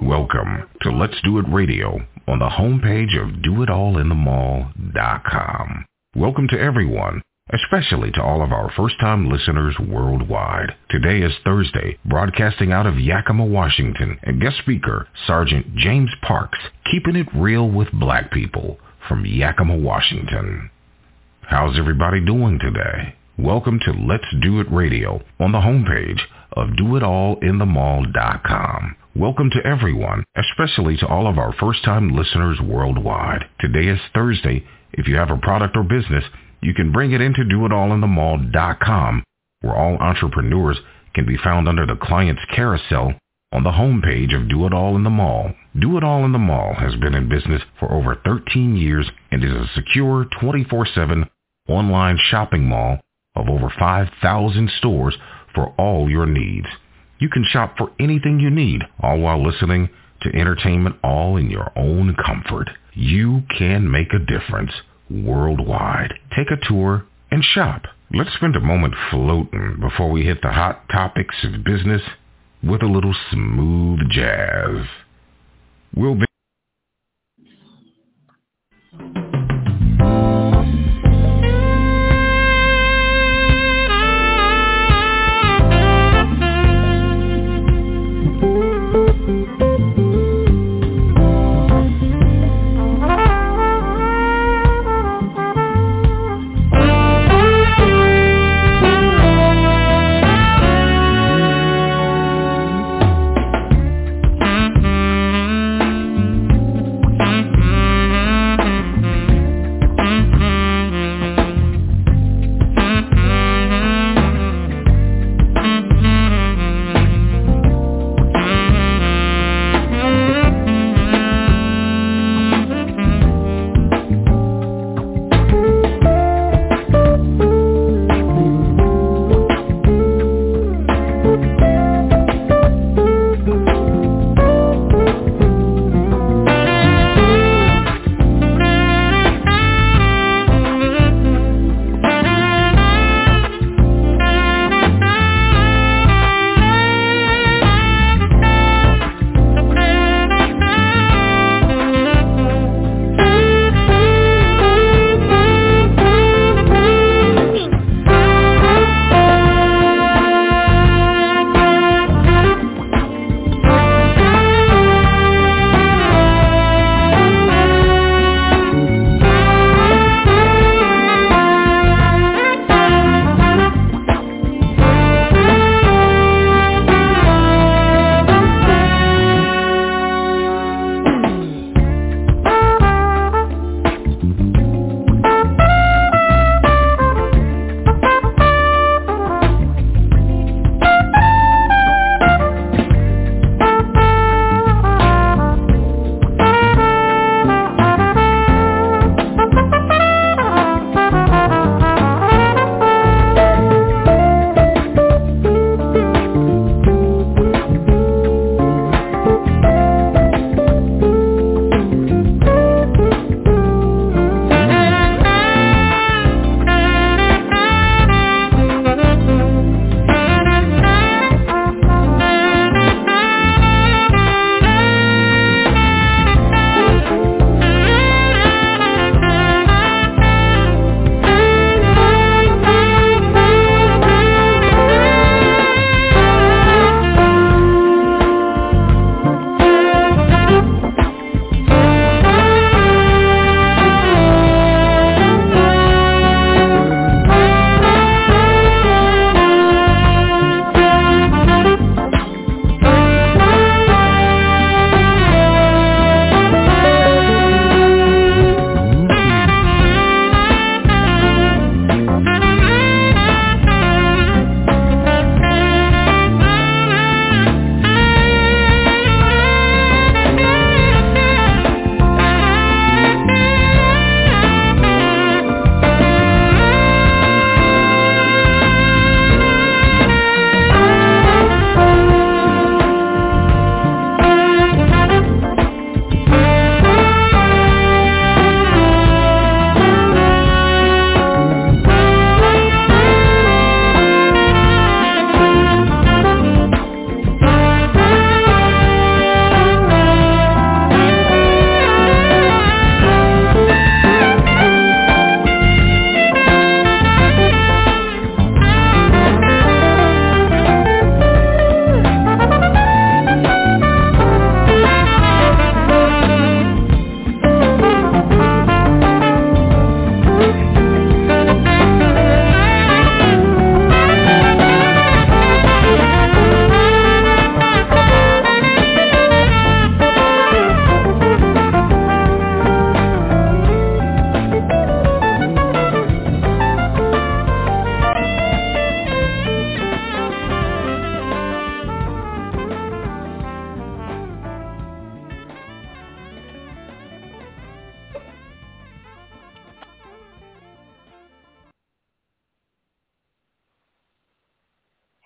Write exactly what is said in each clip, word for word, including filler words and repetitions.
Welcome to Let's Do It Radio on the homepage of do it all in the mall dot com. Welcome to everyone, especially to all of our first-time listeners worldwide. Today is Thursday, broadcasting out of Yakima, Washington, and guest speaker, Sergeant James Parks, keeping it real with black people from Yakima, Washington. How's everybody doing today? Welcome to Let's Do It Radio on the homepage of do it all in the mall dot com. Welcome to everyone, especially to all of our first-time listeners worldwide. Today is Thursday. If you have a product or business, you can bring it into do it all in the mall dot com, where all entrepreneurs can be found under the client's carousel on the homepage of Do It All in the Mall. Do It All in the Mall has been in business for over thirteen years and is a secure twenty-four seven online shopping mall of over five thousand stores for all your needs. You can shop for anything you need, all while listening to entertainment, all in your own comfort. You can make a difference worldwide. Take a tour and shop. Let's spend a moment floating before we hit the hot topics of business with a little smooth jazz. We'll be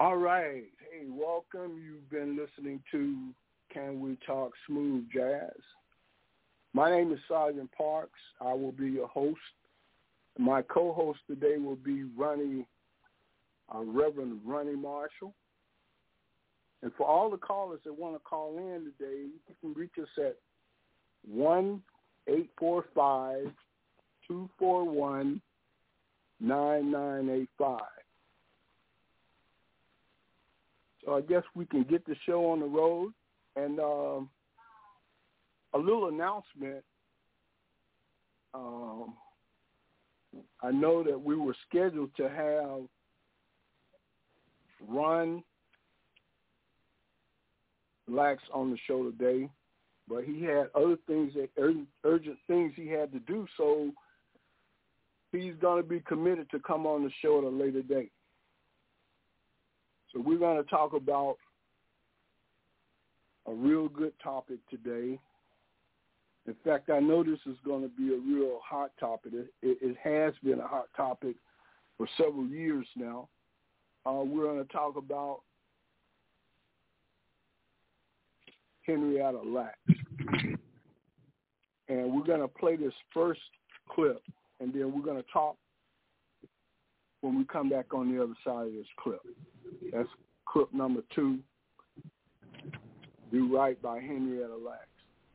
All right. Hey, welcome. You've been listening to Can We Talk Smooth Jazz. My name is Sergeant Parks. I will be your host. My co-host today will be Ronnie, uh, Reverend Ronnie Marshall. And for all the callers that want to call in today, you can reach us at one eight four five, two four one, nine nine eight five. So I guess we can get the show on the road. And um, a little announcement. Um, I know that we were scheduled to have Ron Lax on the show today, but he had other things, that urgent, urgent things he had to do, so he's going to be committed to come on the show at a later date. So we're going to talk about a real good topic today. In fact, I know this is going to be a real hot topic. It, it, it has been a hot topic for several years now. Uh, we're going to talk about Henrietta Lacks. And we're going to play this first clip, and then we're going to talk when we come back on the other side of this clip. That's clip number two, Do Right by Henrietta Lacks.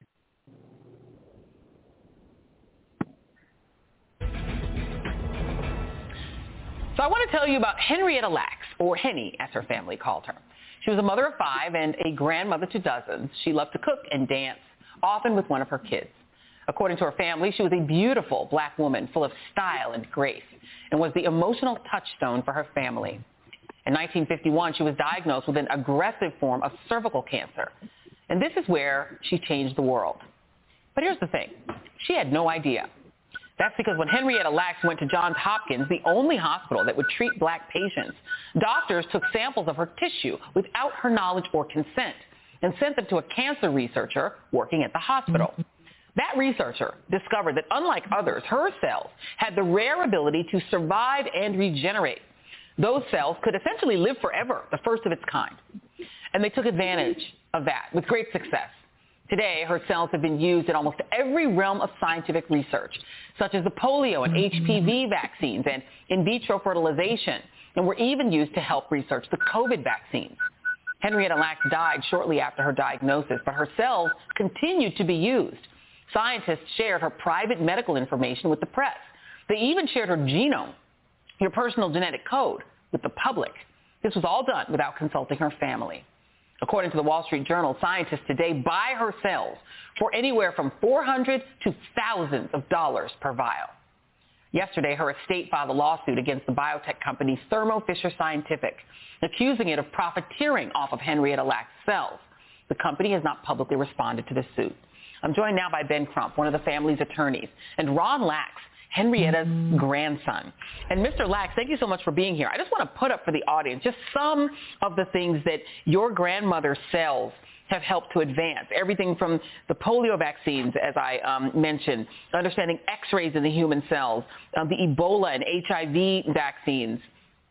So I want to tell you about Henrietta Lacks, or Henny, as her family called her. She was a mother of five and a grandmother to dozens. She loved to cook and dance, often with one of her kids. According to her family, she was a beautiful black woman full of style and grace and was the emotional touchstone for her family. In nineteen fifty-one, she was diagnosed with an aggressive form of cervical cancer, and this is where she changed the world. But here's the thing. She had no idea. That's because when Henrietta Lacks went to Johns Hopkins, the only hospital that would treat black patients, doctors took samples of her tissue without her knowledge or consent and sent them to a cancer researcher working at the hospital. That researcher discovered that unlike others, her cells had the rare ability to survive and regenerate. Those cells could essentially live forever, the first of its kind. And they took advantage of that with great success. Today, her cells have been used in almost every realm of scientific research, such as the polio and H P V vaccines and in vitro fertilization, and were even used to help research the COVID vaccines. Henrietta Lacks died shortly after her diagnosis, but her cells continued to be used. Scientists shared her private medical information with the press. They even shared her genome, your personal genetic code, with the public. This was all done without consulting her family. According to the Wall Street Journal, scientists today buy her cells for anywhere from four hundred to thousands of dollars per vial. Yesterday, her estate filed a lawsuit against the biotech company Thermo Fisher Scientific, accusing it of profiteering off of Henrietta Lacks' cells. The company has not publicly responded to the suit. I'm joined now by Ben Crump, one of the family's attorneys, and Ron Lax, Henrietta's grandson. And Mister Lacks, thank you so much for being here. I just want to put up for the audience just some of the things that your grandmother's cells have helped to advance. Everything from the polio vaccines, as I um, mentioned, understanding X-rays in the human cells, um, the Ebola and H I V vaccines,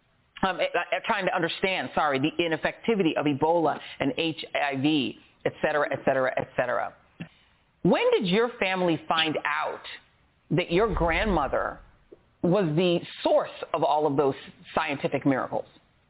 um, trying to understand, sorry, the ineffectivity of Ebola and H I V, et cetera, et cetera, et cetera. When did your family find out that your grandmother was the source of all of those scientific miracles?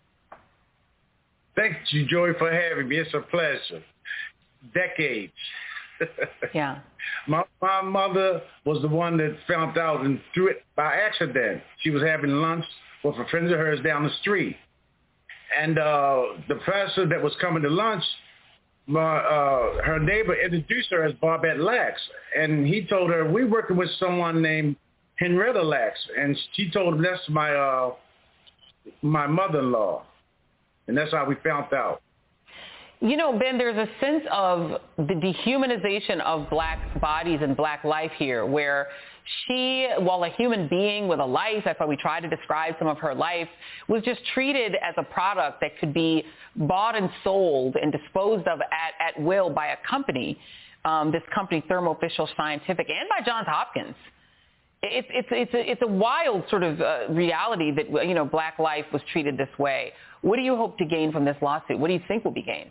Thank you, Joy, for having me. It's a pleasure. Decades. Yeah. My, my mother was the one that found out and through it by accident. She was having lunch with a friend of hers down the street. And uh, the professor that was coming to lunch, my, uh, her neighbor introduced her as Barbette Lacks. And he told her, we're working with someone named Henrietta Lacks. And she told him, that's my, uh, my mother-in-law. And that's how we found out. You know, Ben, there's a sense of the dehumanization of black bodies and black life here, where she, while a human being with a life, that's why we try to describe some of her life, was just treated as a product that could be bought and sold and disposed of at, at will by a company, um, this company Thermo Fisher Scientific, and by Johns Hopkins. It's it's it's a, it's a wild sort of uh, reality that, you know, black life was treated this way. What do you hope to gain from this lawsuit? What do you think will be gained?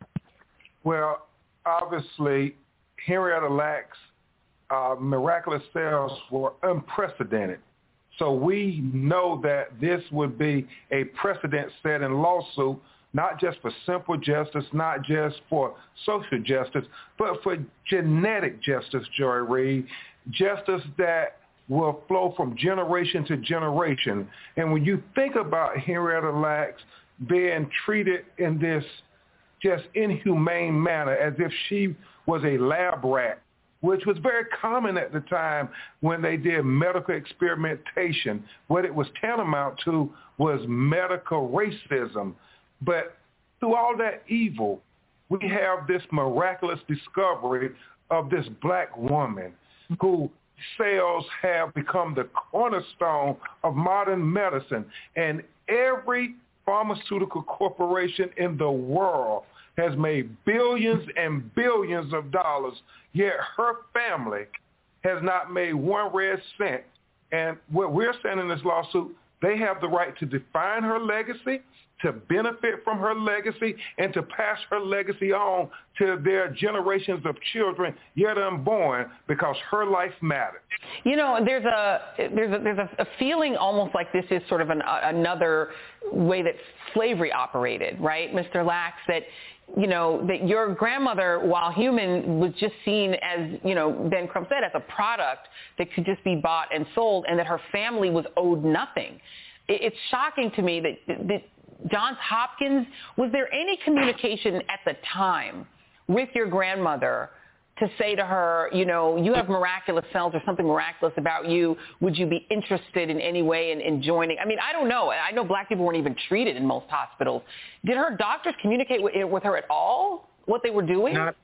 Well, obviously, Henrietta Lacks' uh, miraculous sales were unprecedented. So we know that this would be a precedent-setting lawsuit, not just for simple justice, not just for social justice, but for genetic justice, Joy Reid, justice that will flow from generation to generation. And when you think about Henrietta Lacks being treated in this just inhumane manner, as if she was a lab rat, which was very common at the time when they did medical experimentation. What it was tantamount to was medical racism. But through all that evil, we have this miraculous discovery of this black woman who cells have become the cornerstone of modern medicine. And every pharmaceutical corporation in the world has made billions and billions of dollars, yet her family has not made one red cent. And what we're saying in this lawsuit, they have the right to define her legacy, to benefit from her legacy, and to pass her legacy on to their generations of children yet unborn, because her life matters. You know, there's a there's a, there's a feeling almost like this is sort of an, another way that slavery operated, right, Mister Lacks, that, you know, that your grandmother, while human, was just seen as, you know, Ben Crump said, as a product that could just be bought and sold, and that her family was owed nothing. It's shocking to me that, that Johns Hopkins, was there any communication at the time with your grandmother to say to her, you know, you have miraculous cells or something miraculous about you. Would you be interested in any way in, in joining? I mean, I don't know. I know black people weren't even treated in most hospitals. Did her doctors communicate with, with her at all, what they were doing? Not,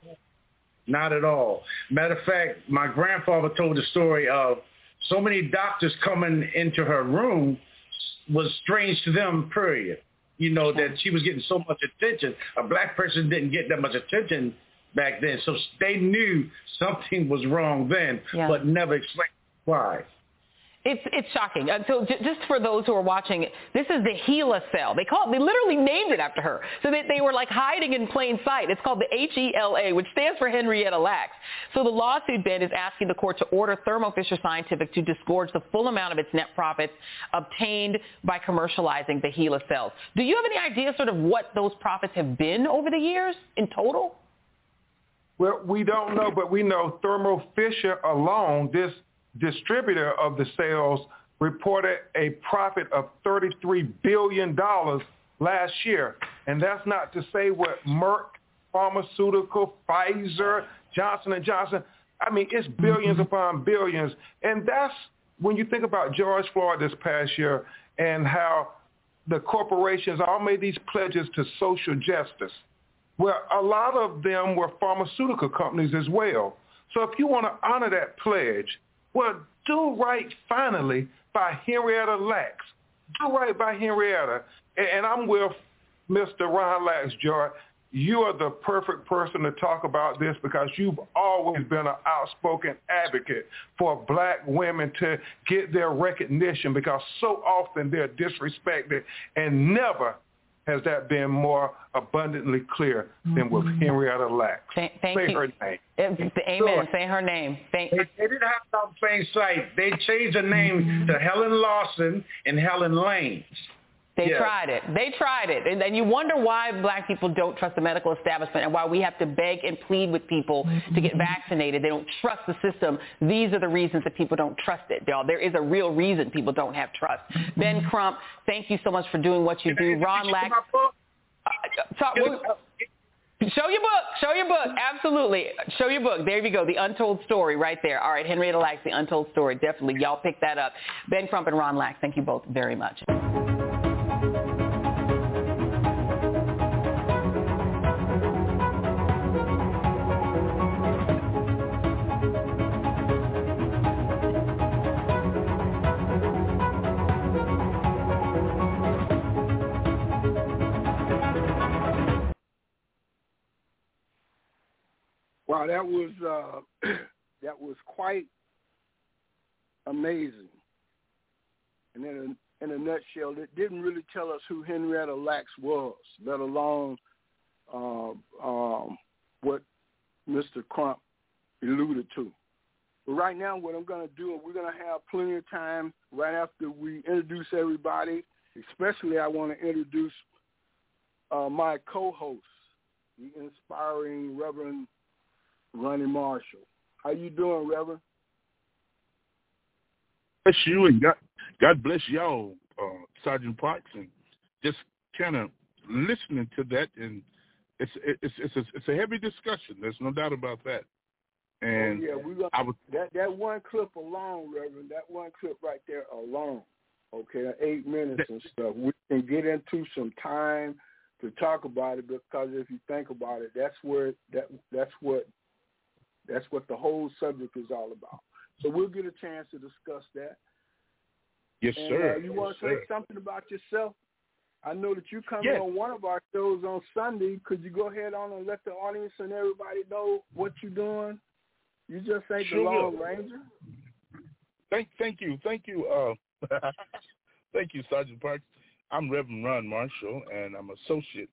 not at all. Matter of fact, my grandfather told the story of so many doctors coming into her room was strange to them, period. You know, that she was getting so much attention. A black person didn't get that much attention back then. So they knew something was wrong then, yeah. but never explained why. It's it's shocking. Uh, so j- just for those who are watching, this is the HeLa cell. They call it, they literally named it after her. So they, they were like hiding in plain sight. It's called the H E L A, which stands for Henrietta Lacks. So the lawsuit, Ben, is asking the court to order Thermo Fisher Scientific to disgorge the full amount of its net profits obtained by commercializing the HeLa cells. Do you have any idea sort of what those profits have been over the years in total? Well, we don't know, but we know Thermo Fisher alone, this distributor of the cells, reported a profit of thirty-three billion dollars last year. And that's not to say what Merck Pharmaceutical, Pfizer, Johnson and Johnson, I mean, it's billions mm-hmm. upon billions. And that's when you think about George Floyd this past year and how the corporations all made these pledges to social justice. Well, a lot of them were pharmaceutical companies as well. So if you want to honor that pledge, well, do right finally by Henrietta Lacks. Do right by Henrietta. And I'm with Mister Ron Lacks, Joy. You are the perfect person to talk about this because you've always been an outspoken advocate for black women to get their recognition, because so often they're disrespected, and never has that been more abundantly clear than with Henrietta Lacks. Thank, thank Say you. her name. Amen. Sure. Say her name. Thank they, they didn't have it on plain sight. They changed the name mm-hmm. to Helen Lawson and Helen Lane. They yes. tried it. They tried it. And, and you wonder why black people don't trust the medical establishment and why we have to beg and plead with people mm-hmm. to get vaccinated. They don't trust the system. These are the reasons that people don't trust it, y'all. There is a real reason people don't have trust. Mm-hmm. Ben Crump, thank you so much for doing what you do. Ron Lacks. Uh, talk, we'll, show your book. Show your book. Absolutely. Show your book. There you go. The Untold Story right there. All right. Henrietta Lacks, The Untold Story. Definitely. Y'all pick that up. Ben Crump and Ron Lacks, thank you both very much. Wow, that was uh, that was quite amazing. And in a, in a nutshell, it didn't really tell us who Henrietta Lacks was, let alone uh, um, what Mister Crump alluded to. But right now, what I'm going to do, we're going to have plenty of time right after we introduce everybody. Especially, I want to introduce uh, my co-host, the inspiring Reverend Ronnie Marshall. How you doing, Reverend? Bless you, and God, God bless y'all, uh, Sergeant Parks, and just kind of listening to that, and it's it's it's a, it's a heavy discussion. There's no doubt about that. And oh, yeah, we got I was, that that one clip alone, Reverend. That one clip right there alone. Okay, eight minutes that, and stuff. We can get into some time to talk about it because if you think about it, that's where that that's what that's what the whole subject is all about. So we'll get a chance to discuss that. Yes, and, sir. Uh, you yes, want to sir. say something about yourself? I know that you come yes. on one of our shows on Sunday. Could you go ahead on and let the audience and everybody know what you're doing? You just ain't sure the Lone will. Ranger. Thank, thank you, thank you, uh, thank you, Sergeant Parks. I'm Reverend Ron Marshall, and I'm associate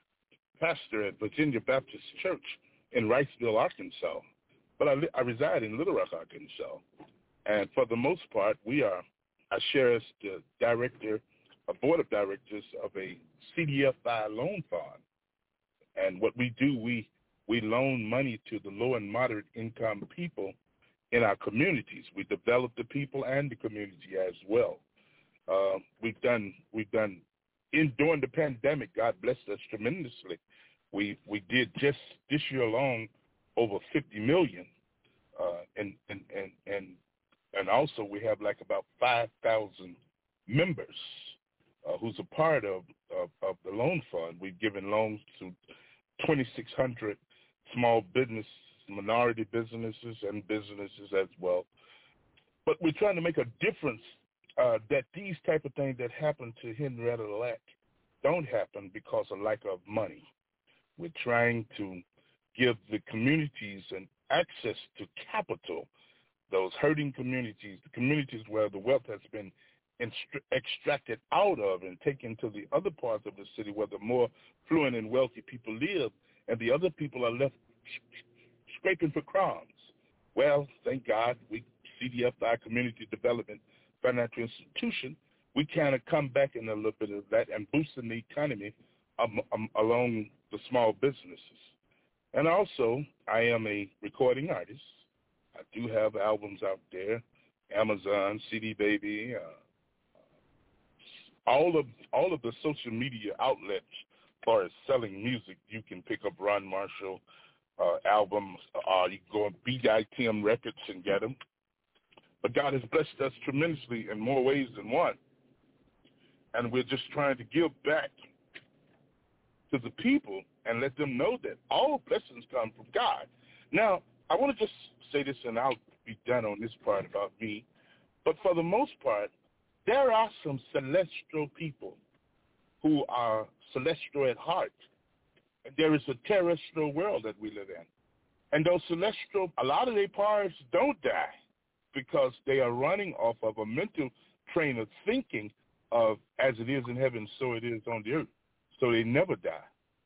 pastor at Virginia Baptist Church in Riceville, Arkansas. But I, li- I reside in Little Rock, Arkansas, and for the most part, we are. I share as the director, a board of directors of a C D F I loan fund, and what we do, we we loan money to the low and moderate income people in our communities. We develop the people and the community as well. Uh, we've done we've done in during the pandemic. God blessed us tremendously. We we did just this year alone over fifty million, uh, and and and and and also we have like about five thousand members uh, who's a part of, of of the loan fund. We've given loans to twenty-six hundred small business, minority businesses, and businesses as well. But we're trying to make a difference uh, that these type of things that happen to Henrietta Lack don't happen because of lack of money. We're trying to give the communities an access to capital, those hurting communities, the communities where the wealth has been instru- extracted out of and taken to the other parts of the city where the more fluent and wealthy people live, and the other people are left scraping for crumbs. Well, thank God, we C D F I, Community Development Financial Institution, we kind of come back in a little bit of that and boosting the economy um, um, along the small businesses. And also, I am a recording artist. I do have albums out there, Amazon, C D Baby, uh, all of all of the social media outlets as far as selling music. You can pick up Ron Marshall uh, albums. Uh, you can go on B I T M Records and get them. But God has blessed us tremendously in more ways than one. And we're just trying to give back to the people and let them know that all blessings come from God. Now, I want to just say this, and I'll be done on this part about me. But for the most part, there are some celestial people who are celestial at heart. And there is a terrestrial world that we live in. And those celestial, a lot of their parts don't die because they are running off of a mental train of thinking of as it is in heaven, so it is on the earth. So they never die.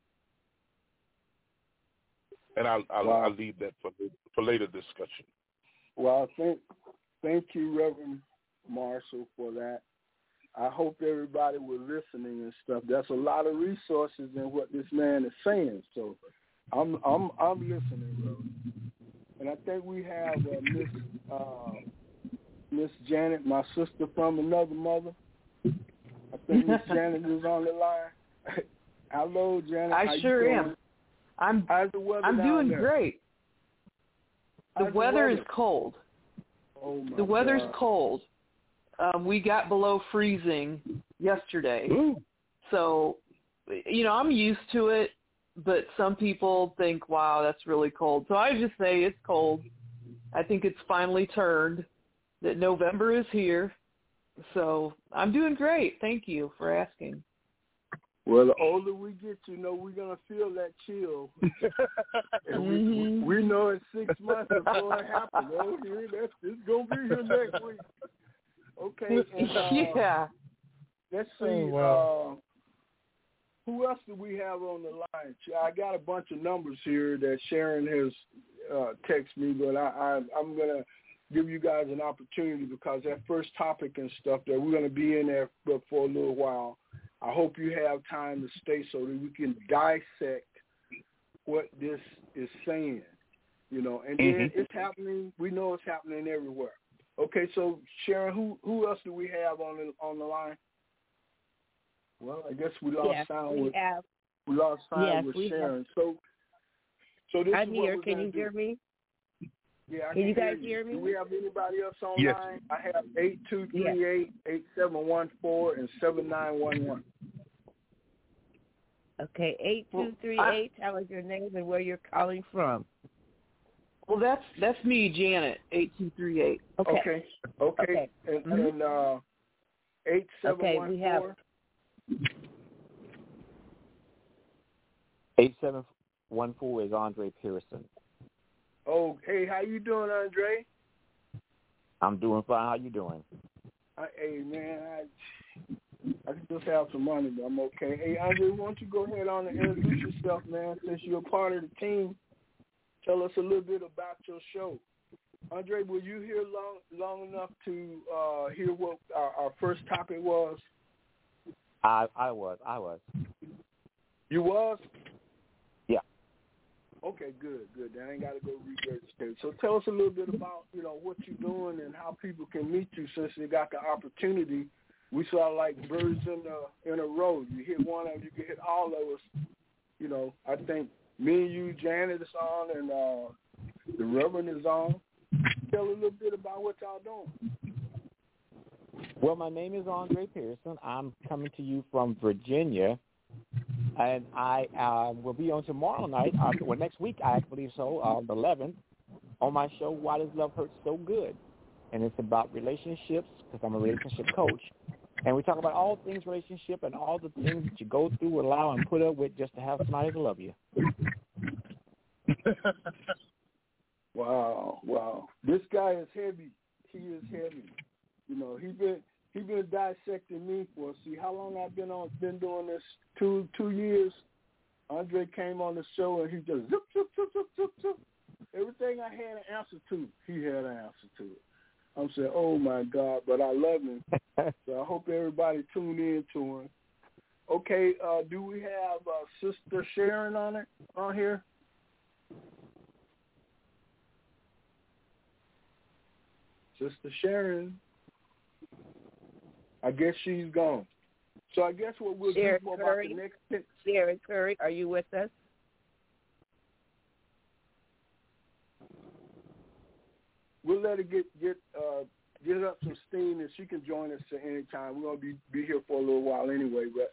And I'll, I'll, wow. I'll leave that for, for later discussion. Well, thank, thank you, Reverend Marshall, for that. I hope everybody was listening and stuff. There's a lot of resources in what this man is saying, so I'm I'm I'm listening, Reverend. And I think we have uh, Miss uh, Miss Janet, my sister from another mother. I think Miss Janet is on the line. Hello, Janet. I How sure you am. doing? I'm How's the weather I'm down doing there? great. The How's the weather, weather is cold. Oh my The weather's God. cold. Um, we got below freezing yesterday. Ooh. So, you know, I'm used to it, but some people think, wow, that's really cold. So I just say it's cold. I think it's finally turned, that November is here. So I'm doing great. Thank you for asking. Well, the older we get, you know, we're going to feel that chill. And mm-hmm. we, we know in six months it's going to happen. Oh, here, that's, it's going to be here next week. Okay. And, uh, yeah. Let's see. Oh, wow. uh, who else do we have on the line? I got a bunch of numbers here that Sharon has uh, texted me, but I, I, I'm going to give you guys an opportunity because that first topic and stuff that we're going to be in there for, for a little while. I hope you have time to stay so that we can dissect what this is saying, you know, and mm-hmm. then it's happening. We know it's happening everywhere. Okay, so Sharon, who who else do we have on the on the line? Well, I guess we lost yes, sound we with have. we lost sound Yes, with we Sharon. have. So, so this I'm is what here. we're Can gonna you do. hear me? Yeah, I can, can you guys hear hear me? Do we have anybody else online? Yes. I have eight two three eight eight seven one four and seven nine one one. Okay, eight two three eight. Tell us your name and where you're calling from. Well, that's that's me, Janet, eight two three eight. Okay. Okay. Okay. Okay. And, Mm-hmm. and uh, eight seven one four. Okay, we have eight seven one four is Andre Pearson. Oh, hey, how you doing, Andre? I'm doing fine. How you doing? I, hey, man, I, I can just have some money, but I'm okay. Hey, Andre, why don't you go ahead on and introduce yourself, man, since you're a part of the team. Tell us a little bit about your show. Andre, were you here long long enough to uh, hear what our, our first topic was? I I was. I was. You was? Yeah. Okay, good, good. Then I ain't got to go re-register. So tell us a little bit about, you know, what you're doing and how people can meet you since they got the opportunity. We saw like birds in a, in a row. You hit one of them, you can hit all of us. You know, I think me and you, Janet is on, and uh, the Reverend is on. Tell a little bit about what y'all doing. Well, my name is Andre Pearson. I'm coming to you from Virginia, and I uh, will be on tomorrow night, uh, well, next week, I believe so, uh, the eleventh, on my show, Why Does Love Hurt So Good? And it's about relationships, because I'm a relationship coach. And we talk about all things relationship and all the things that you go through, allow, and put up with just to have somebody to love you. Wow, wow. This guy is heavy. He is heavy. You know, he been he been dissecting me for, see how long I've been on been doing this, two two years. Andre came on the show and he just zip, zip, zip, zip, zip, zip. Everything I had an answer to, he had an answer to it. I'm saying, oh my God, but I love him. So I hope everybody tune in to him. Okay, uh, do we have uh, Sister Sharon on it on here? Sister Sharon. I guess she's gone. So I guess what we'll Sharon do for Curry. about the next ten. Sharon Curry, are you with us? We'll let her get get uh, get up some steam, and she can join us at any time. We're gonna be be here for a little while anyway, but.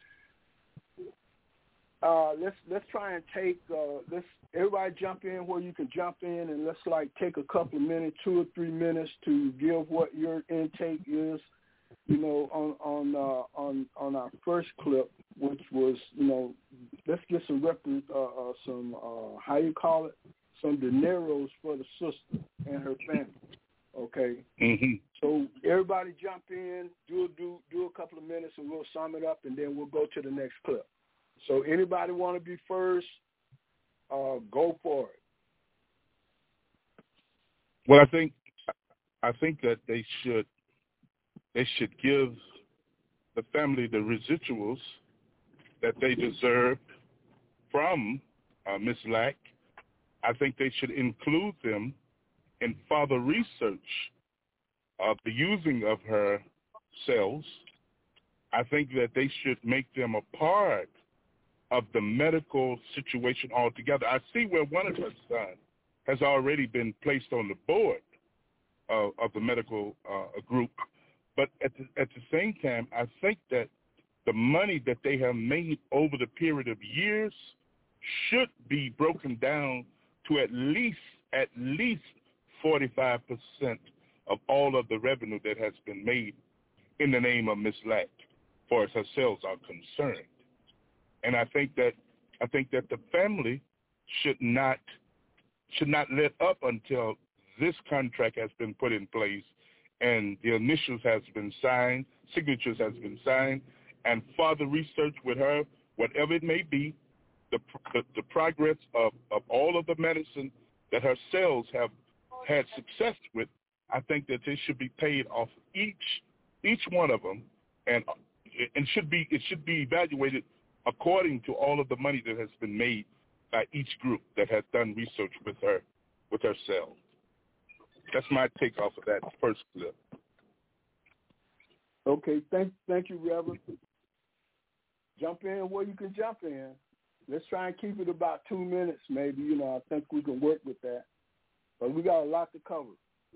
Uh, let's let's try and take uh, let's everybody jump in where you can jump in, and let's like take a couple of minutes, two or three minutes to give what your intake is. You know, on on uh, on on our first clip, which was, you know, let's get some rep- uh, uh, some uh, how you call it, some dineros for the sister and her family. Okay. Mm-hmm. So everybody jump in, do do do a couple of minutes, and we'll sum it up, and then we'll go to the next clip. So anybody want to be first, uh, go for it. Well, I think I think that they should they should give the family the residuals that they deserve from uh, Miss Lack. I think they should include them in further research of the using of her cells. I think that they should make them a part of the medical situation altogether. I see where one of her sons has already been placed on the board uh, of the medical uh, group, but at the, at the same time, I think that the money that they have made over the period of years should be broken down to at least at least forty-five percent of all of the revenue that has been made in the name of Miss Lack, as far as her sales are concerned. And I think that I think that the family should not should not let up until this contract has been put in place and the initials has been signed, signatures has been signed, and further research with her, whatever it may be, the the, the progress of, of all of the medicine that her cells have had success with, I think that they should be paid off each each one of them, and and should be it should be evaluated according to all of the money that has been made by each group that has done research with her with her cells. That's my take off of that first clip. Okay, thank thank you, Reverend. Jump in where you can jump in. Let's try and keep it about two minutes, maybe. You know, I think we can work with that. But we got a lot to cover.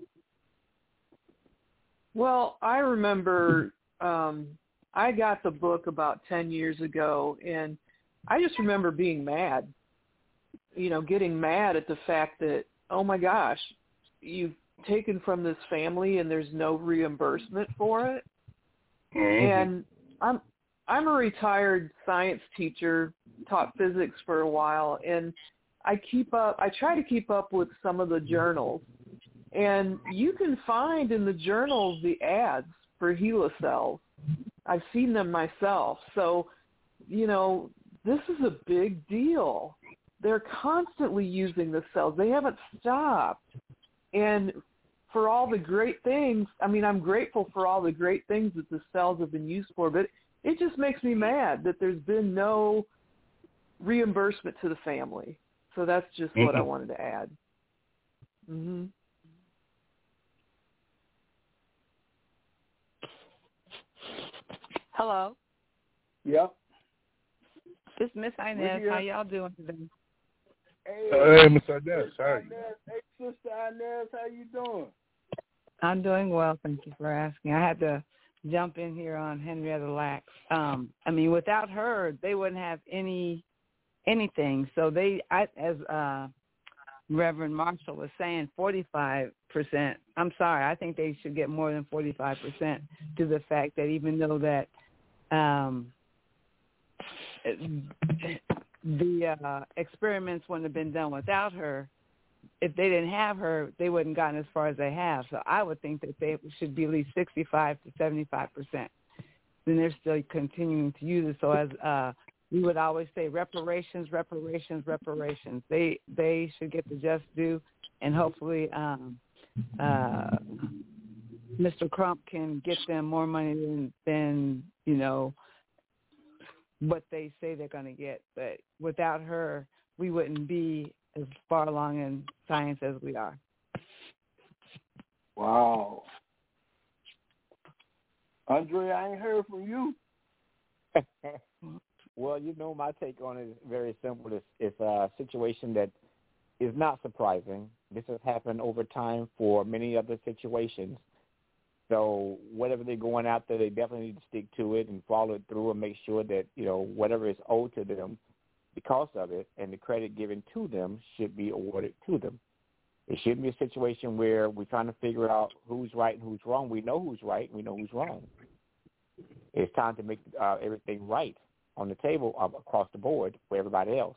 Well, I remember um, I got the book about ten years ago, and I just remember being mad, you know, getting mad at the fact that, oh, my gosh, you've taken from this family and there's no reimbursement for it. Mm-hmm. And I'm I'm a retired science teacher, taught physics for a while, and I keep up, I try to keep up with some of the journals. And you can find in the journals the ads for HeLa cells. I've seen them myself. So, you know, this is a big deal. They're constantly using the cells. They haven't stopped. And for all the great things, I mean, I'm grateful for all the great things that the cells have been used for, but it just makes me mad that there's been no reimbursement to the family. So that's just mm-hmm. what I wanted to add. Mm-hmm. Hello. Yep. This is Miss Inez. How y'all doing today? Hey, hey Miss Inez. Hi. Hey, Sister Inez, how you doing? I'm doing well. Thank you for asking. I had to jump in here on Henrietta Lacks. Um, I mean, without her, they wouldn't have any anything. So they, I, as uh, Reverend Marshall was saying, forty-five percent. I'm sorry. I think they should get more than forty-five percent to the fact that even though that um, the uh, experiments wouldn't have been done without her, if they didn't have her, they wouldn't have gotten as far as they have. So I would think that they should be at least sixty-five to seventy-five percent. Then they're still continuing to use it. So as uh, we would always say, reparations, reparations, reparations. They they should get the just due, and hopefully um, uh, Mister Crump can get them more money than, than you know, what they say they're going to get. But without her, we wouldn't be as far along in science as we are. Wow. Andre, I ain't heard from you. Well, you know, my take on it is very simple. It's, it's a situation that is not surprising. This has happened over time for many other situations. So whatever they're going after, they definitely need to stick to it and follow it through and make sure that, you know, whatever is owed to them because of it and the credit given to them should be awarded to them. It shouldn't be a situation where we're trying to figure out who's right and who's wrong. We know who's right and we know who's wrong. It's time to make uh, everything right on the table uh, across the board for everybody else.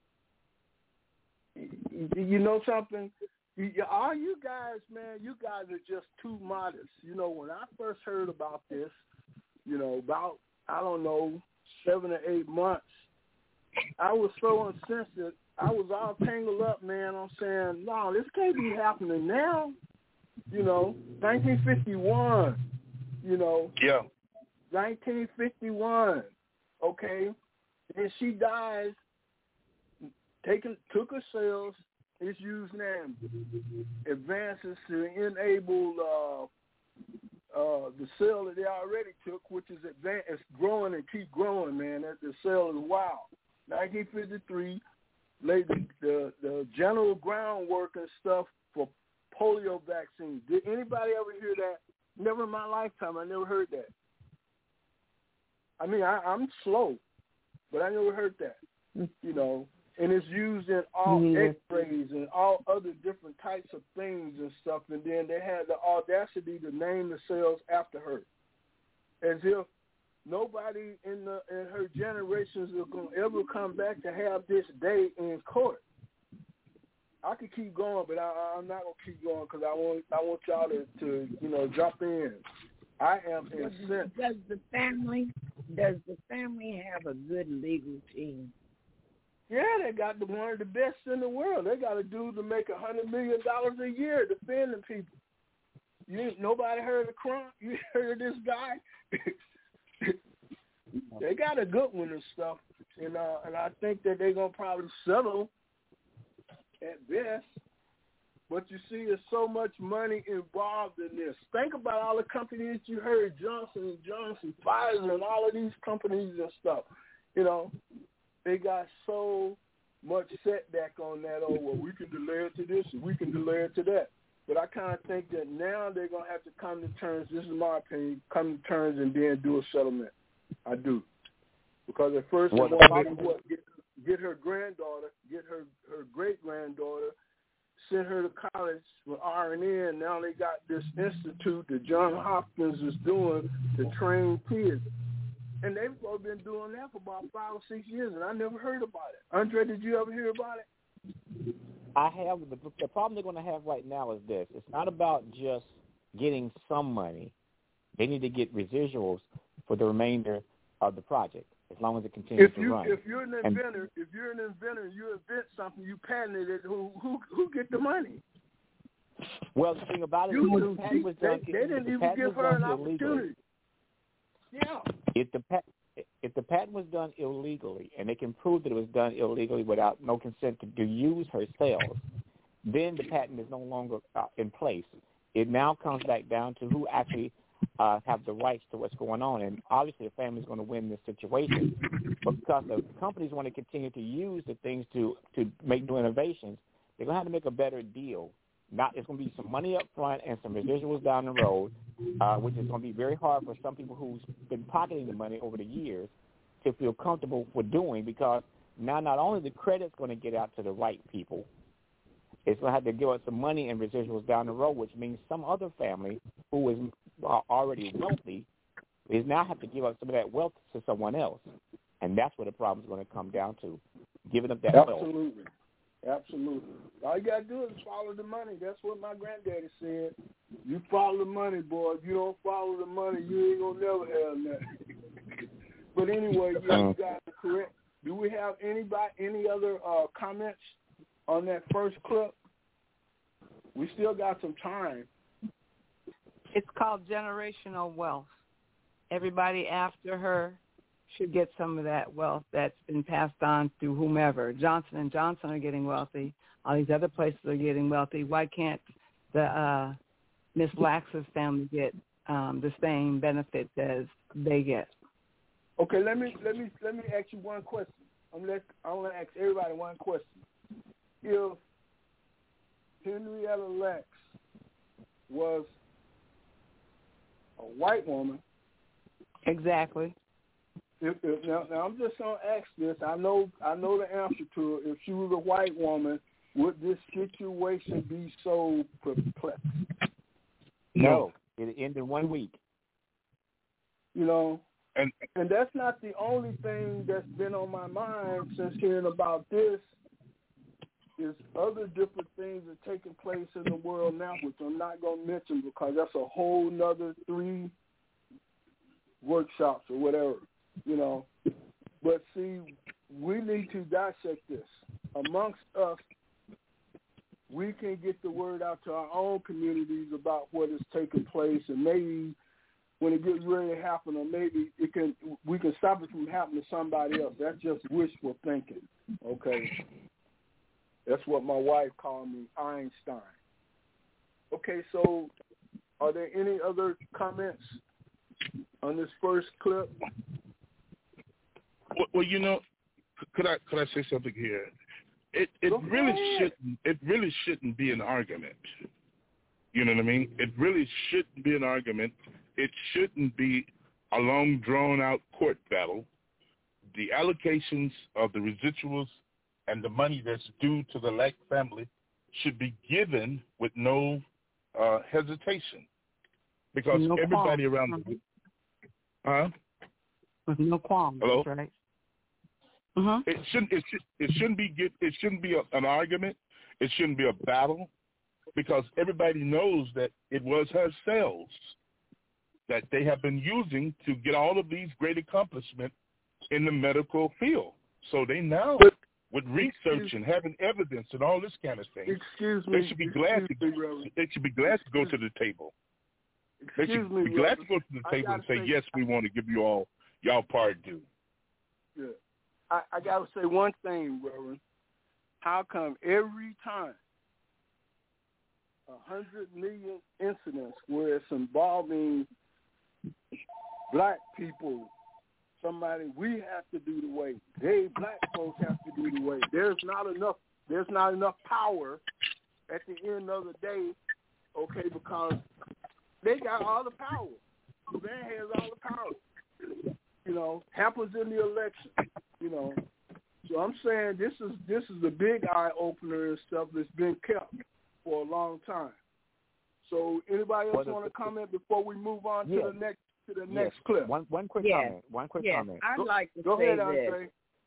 You know something? All you guys, man, you guys are just too modest. You know, when I first heard about this, you know, about, I don't know, seven or eight months, I was so insensitive. I was all tangled up, man. I'm saying, no, this can't be happening now. You know, nineteen fifty-one, you know. Yeah. nineteen fifty-one, okay? And she dies, taken, took her cells. It's used now. Advances to enable uh, uh, the cell that they already took, which is advanced, it's growing and keep growing, man. That the cell is wild. nineteen fifty-three, laid the, the, the general groundwork and stuff for polio vaccine. Did anybody ever hear that? Never in my lifetime. I never heard that. I mean, I, I'm slow, but I never heard that, you know. And it's used in all mm-hmm. X-rays and all other different types of things and stuff. And then they had the audacity to name the cells after her, as if nobody in the in her generations are going to ever come back to have this day in court. I could keep going, but I, I'm not gonna keep going because I want I want y'all to, to you know jump in. I am incensed. Does the family does the family have a good legal team? Yeah, they got the one of the best in the world. They got a dude to make a hundred million dollars a year defending people. You ain't nobody heard of Crump? You heard of this guy? They got a good one and stuff, and uh, and I think that they're gonna probably settle at best. But you see, there's so much money involved in this. Think about all the companies you heard, Johnson and Johnson, Pfizer, and all of these companies and stuff. You know, they got so much setback on that. Oh, well, we can delay it to this and we can delay it to that. But I kind of think that now they're going to have to come to terms, this is my opinion, come to terms and then do a settlement. I do. Because at first well, they wanted to what, get, get her granddaughter, get her, her great-granddaughter, send her to college with R and N. Now they got this institute that Johns Hopkins is doing to train kids. And they've been doing that for about five or six years, and I never heard about it. Andre, did you ever hear about it? I have. The, the problem they're going to have right now is this. It's not about just getting some money. They need to get residuals for the remainder of the project, as long as it continues if you, to run. If you're an inventor, and, if you're an inventor, you invent something, you patented it, who who who get the money? Well, the thing about it you, is the patent was they, done. They didn't the even give her an illegally. opportunity. Yeah. If the if the patent was done illegally, and they can prove that it was done illegally without no consent to, to use her cells, then the patent is no longer uh, in place. It now comes back down to who actually uh, have the rights to what's going on, and obviously the family is going to win this situation. But because the companies want to continue to use the things to to make new innovations, they're going to have to make a better deal. Not, it's going to be some money up front and some residuals down the road, uh, which is going to be very hard for some people who's been pocketing the money over the years to feel comfortable with doing, because now not only the credit's going to get out to the right people, it's going to have to give us some money and residuals down the road, which means some other family who is uh, already wealthy is now have to give up some of that wealth to someone else. And that's where the problem is going to come down to, giving up that Absolutely. wealth. Absolutely. Absolutely. All you got to do is follow the money. That's what my granddaddy said. You follow the money, boy. If you don't follow the money, you ain't going to never have nothing. But anyway, you guys are correct. Do we have anybody, any other uh, comments on that first clip? We still got some time. It's called generational wealth. Everybody after her should get some of that wealth that's been passed on through whomever. Johnson and Johnson are getting wealthy. All these other places are getting wealthy. Why can't the uh, Miss Lax's family get um, the same benefits as they get? Okay, let me let me let me ask you one question. I'm let I want to ask everybody one question. If Henrietta Lacks was a white woman, exactly. If, if, now, now I'm just gonna ask this. I know I know the answer to it. If she was a white woman, would this situation be so perplexed? No, it ended in one week. You know, and and that's not the only thing that's been on my mind since hearing about this. Is other different things that are taking place in the world now, which I'm not gonna mention because that's a whole nother three workshops or whatever. You know, but see, we need to dissect this. Amongst us, we can get the word out to our own communities about what is taking place, and maybe when it gets ready to happen, or maybe it can, we can stop it from happening to somebody else. That's just wishful thinking. Okay, that's what my wife called me, Einstein. Okay, so are there any other comments on this first clip? Well, well, you know, could I could I say something here? It it really shouldn't it really shouldn't be an argument. You know what I mean? It really shouldn't be an argument. It shouldn't be a long drawn out court battle. The allocations of the residuals and the money that's due to the Lack family should be given with no uh, hesitation, because no everybody qualms. around the huh? With no qualms. Hello? Right. Uh-huh. It shouldn't. It, should, it shouldn't be. It shouldn't be a, an argument. It shouldn't be a battle because everybody knows that it was her cells that they have been using to get all of these great accomplishments in the medical field. So they now, but, with research and having evidence and all this kind of thing, excuse me, they should be glad to me, they should be glad to go to the table. They excuse should me, be glad Reverend. to go to the table and say, say, yes, we want to give you all y'all part due. Yeah. I, I got to say one thing, Reverend. How come every time a hundred million incidents where it's involving black people, somebody we have to do the way, they black folks have to do the way. There's not enough. There's not enough power at the end of the day. Okay, because they got all the power. The man has all the power. You know, happens in the election. You know. So I'm saying this is this is a big eye opener and stuff that's been kept for a long time. So anybody else want to comment before we move on yes. to the next to the yes. next clip? One one quick yes. comment. One quick yes. comment. I'd go, like to go say ahead, this. Andre.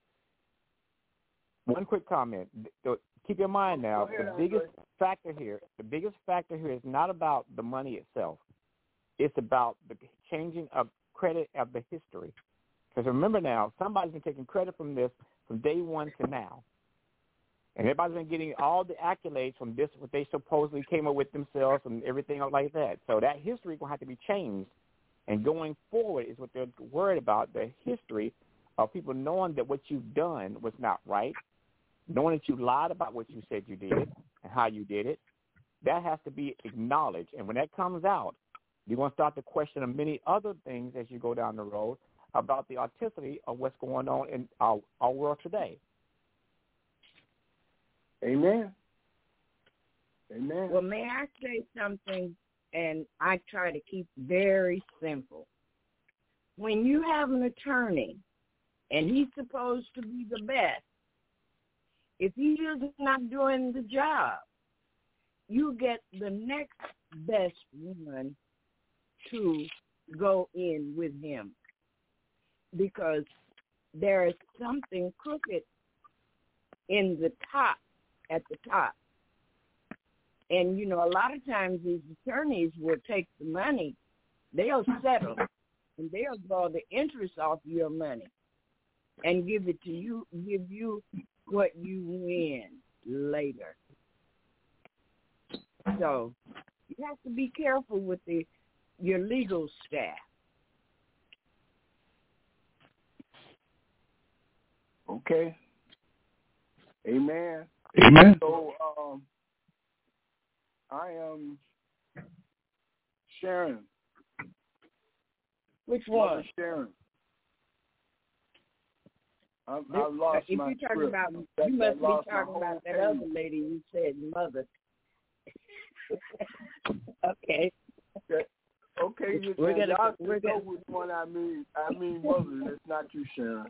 One quick comment. Keep in mind now, ahead, the Andre. biggest factor here, the biggest factor here is not about the money itself. It's about the changing of credit of the history. Because remember now, somebody's been taking credit from this from day one to now. And everybody's been getting all the accolades from this, what they supposedly came up with themselves and everything like that. So that history is going to have to be changed. And going forward is what they're worried about, the history of people knowing that what you've done was not right, knowing that you lied about what you said you did and how you did it. That has to be acknowledged. And when that comes out, you're going to start to question many other things as you go down the road about the authenticity of what's going on in our, our world today. Amen. Amen. Well, may I say something? And I try to keep very simple. When you have an attorney and he's supposed to be the best, if he is not doing the job, you get the next best one to go in with him, because there is something crooked in the top, at the top. And, you know, a lot of times these attorneys will take the money, they'll settle, and they'll draw the interest off your money and give it to you, give you what you win later. So you have to be careful with the your legal staff. Okay. Amen. Amen. So um, I am Sharon. Which one? Mother Sharon. I, I lost if my you're talking script. about, That- you must I lost be my talking whole about that page. other lady you said, mother. Okay. Okay, okay you We're can, gonna- y'all we're can know gonna- which one I mean. I mean mother. It's not you, Sharon.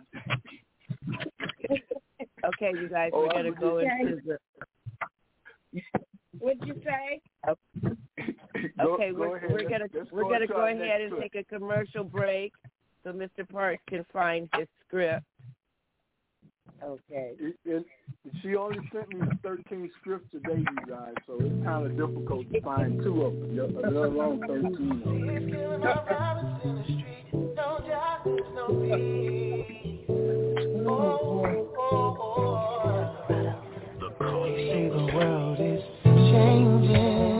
Okay, you guys, Oh, we're going to I go would into the... What'd you say? Go- Okay, go we're, ahead. we're Let's- gonna let's we're go gonna into go our ahead next and clip. take a commercial break so Mister Parks can find his script. Okay. It, it, she only sent me thirteen scripts today, you guys, so it's kind of difficult to find two of them, let alone thirteen of They say the world is changing.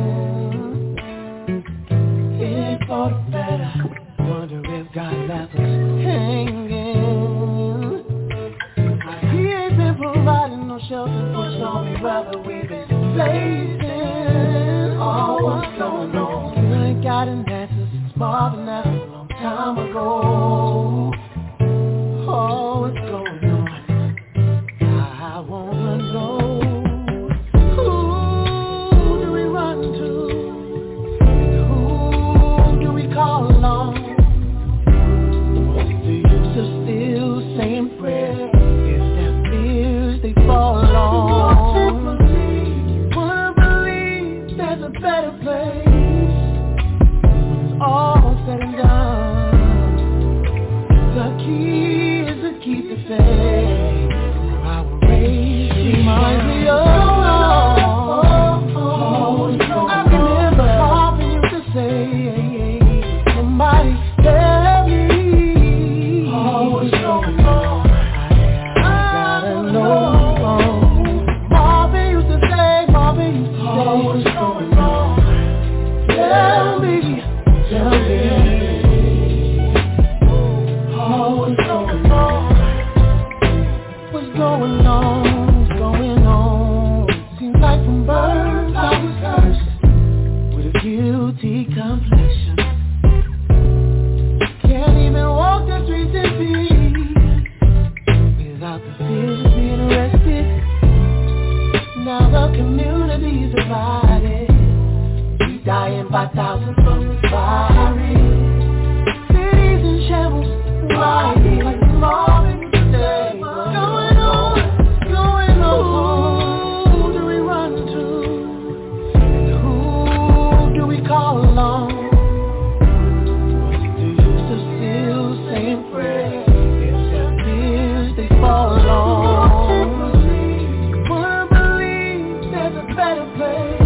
It's for the better. Wonder if God left us hanging. He ain't been providing no shelter for stormy weather. We've been facing all what's going on. You ain't got an answer since Marvin left a long time ago. Oh, what's going on? I wanna know. Who do we run to? And who do we call on? What's the use of still saying prayer if their fears they fall on? Wanna believe, wanna believe there's a better place when it's all said and done. The key is to keep the faith. Reminds me of bird flowers first with a guilty complexion. Can't even walk the streets in peace without the fear of being arrested. Now the community's divided. We dying by thousands from the virus. Cities in shambles, riding like the morning today. What's going on? Going on? Who do we run to? And who do we call on? Do you still still saying prayers? If their tears they fall on. Wanna believe there's a better place.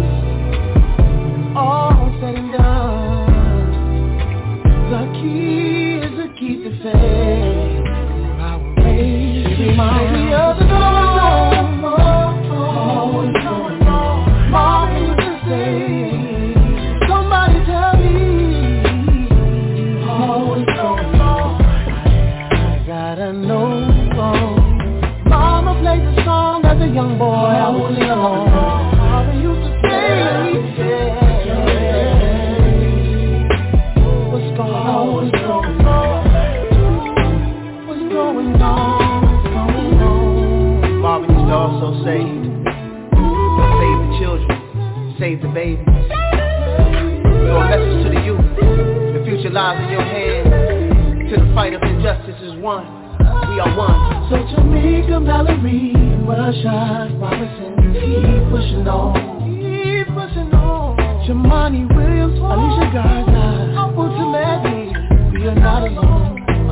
All said and done, the key is to keep the faith. Our ways remind me of the storm. Always going on, always the same. Somebody tell me, always going on. I gotta know. Mama played the song as a young boy. I was alone. Mama used to say, what's going on? What's going on? What's going on? What's going on? Marvin used to also say, save the children, save the babies. So a message to the youth, the future lies in your hands. To the fight of injustice is won, we are one. So Jamaica, Mallory, Rashad Robinson, keep pushing on, keep pushing on. Jamani Williams, Alicia Garza, ultimately, we are not alone.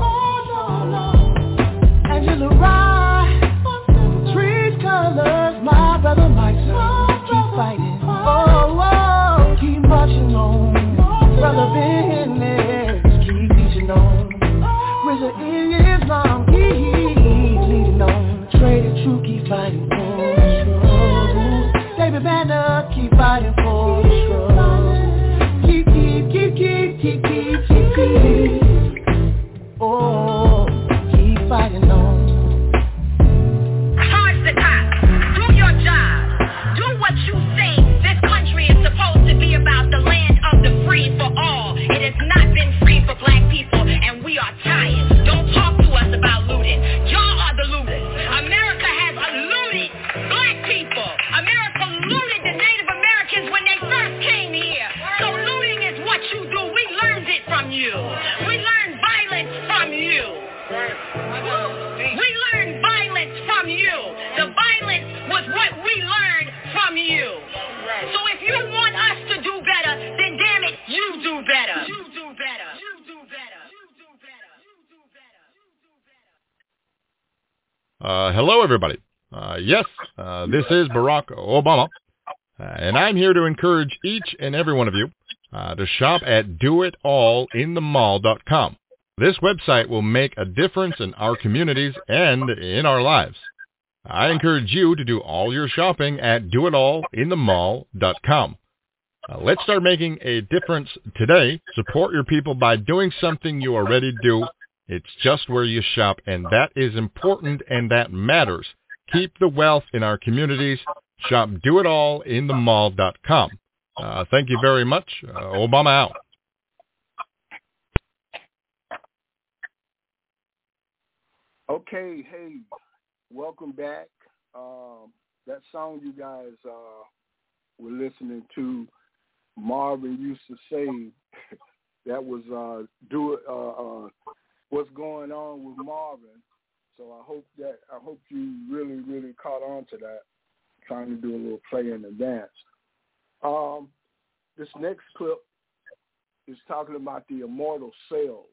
Angela Rye, trees, colors, my brother Mike, keep fighting. Oh, oh, keep marching on. Brother business, keep reaching on. Rizza Islam, keep leading on. Trade and True, keep fighting for the struggle. David Banner, keep fighting for the struggle. Keep, keep, keep, keep, keep, keep, keep, keep. Oh, keep fighting on. Charge the cops. Do your job. Do what you say. This country is supposed to be about the land of the free for all. It has not been free for black people, and we are tired. Don't talk to us about looting. Y'all are the looters. America has looted black people. America looted the Native Americans when they first came here. So looting is what you do. We learned it from you. We learned violence from you. We learned violence from you. The violence was what we learned from you. So if you want us to do better, then damn it, you do better. You do better. You do better. You do better. You do better. Uh, hello, everybody. Uh, yes, uh, this is Barack Obama, uh, and I'm here to encourage each and every one of you uh, to shop at do it all in the mall dot com. This website will make a difference in our communities and in our lives. I encourage you to do all your shopping at do it all in the mall dot com. Uh, let's start making a difference today. Support your people by doing something you already do. It's just where you shop, and that is important, and that matters. Keep the wealth in our communities. Shop do it all in the mall dot com. Uh, thank you very much. Uh, Obama out. Okay, hey, welcome back. Um, that song you guys uh, were listening to, Marvin used to say, that was uh, do it. Uh, uh, what's going on with Marvin? So I hope that I hope you really, really caught on to that. Trying to do a little play in the dance. Um, this next clip is talking about the immortal cells.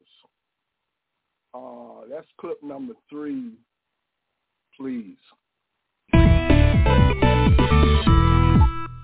Uh, that's clip number three, please.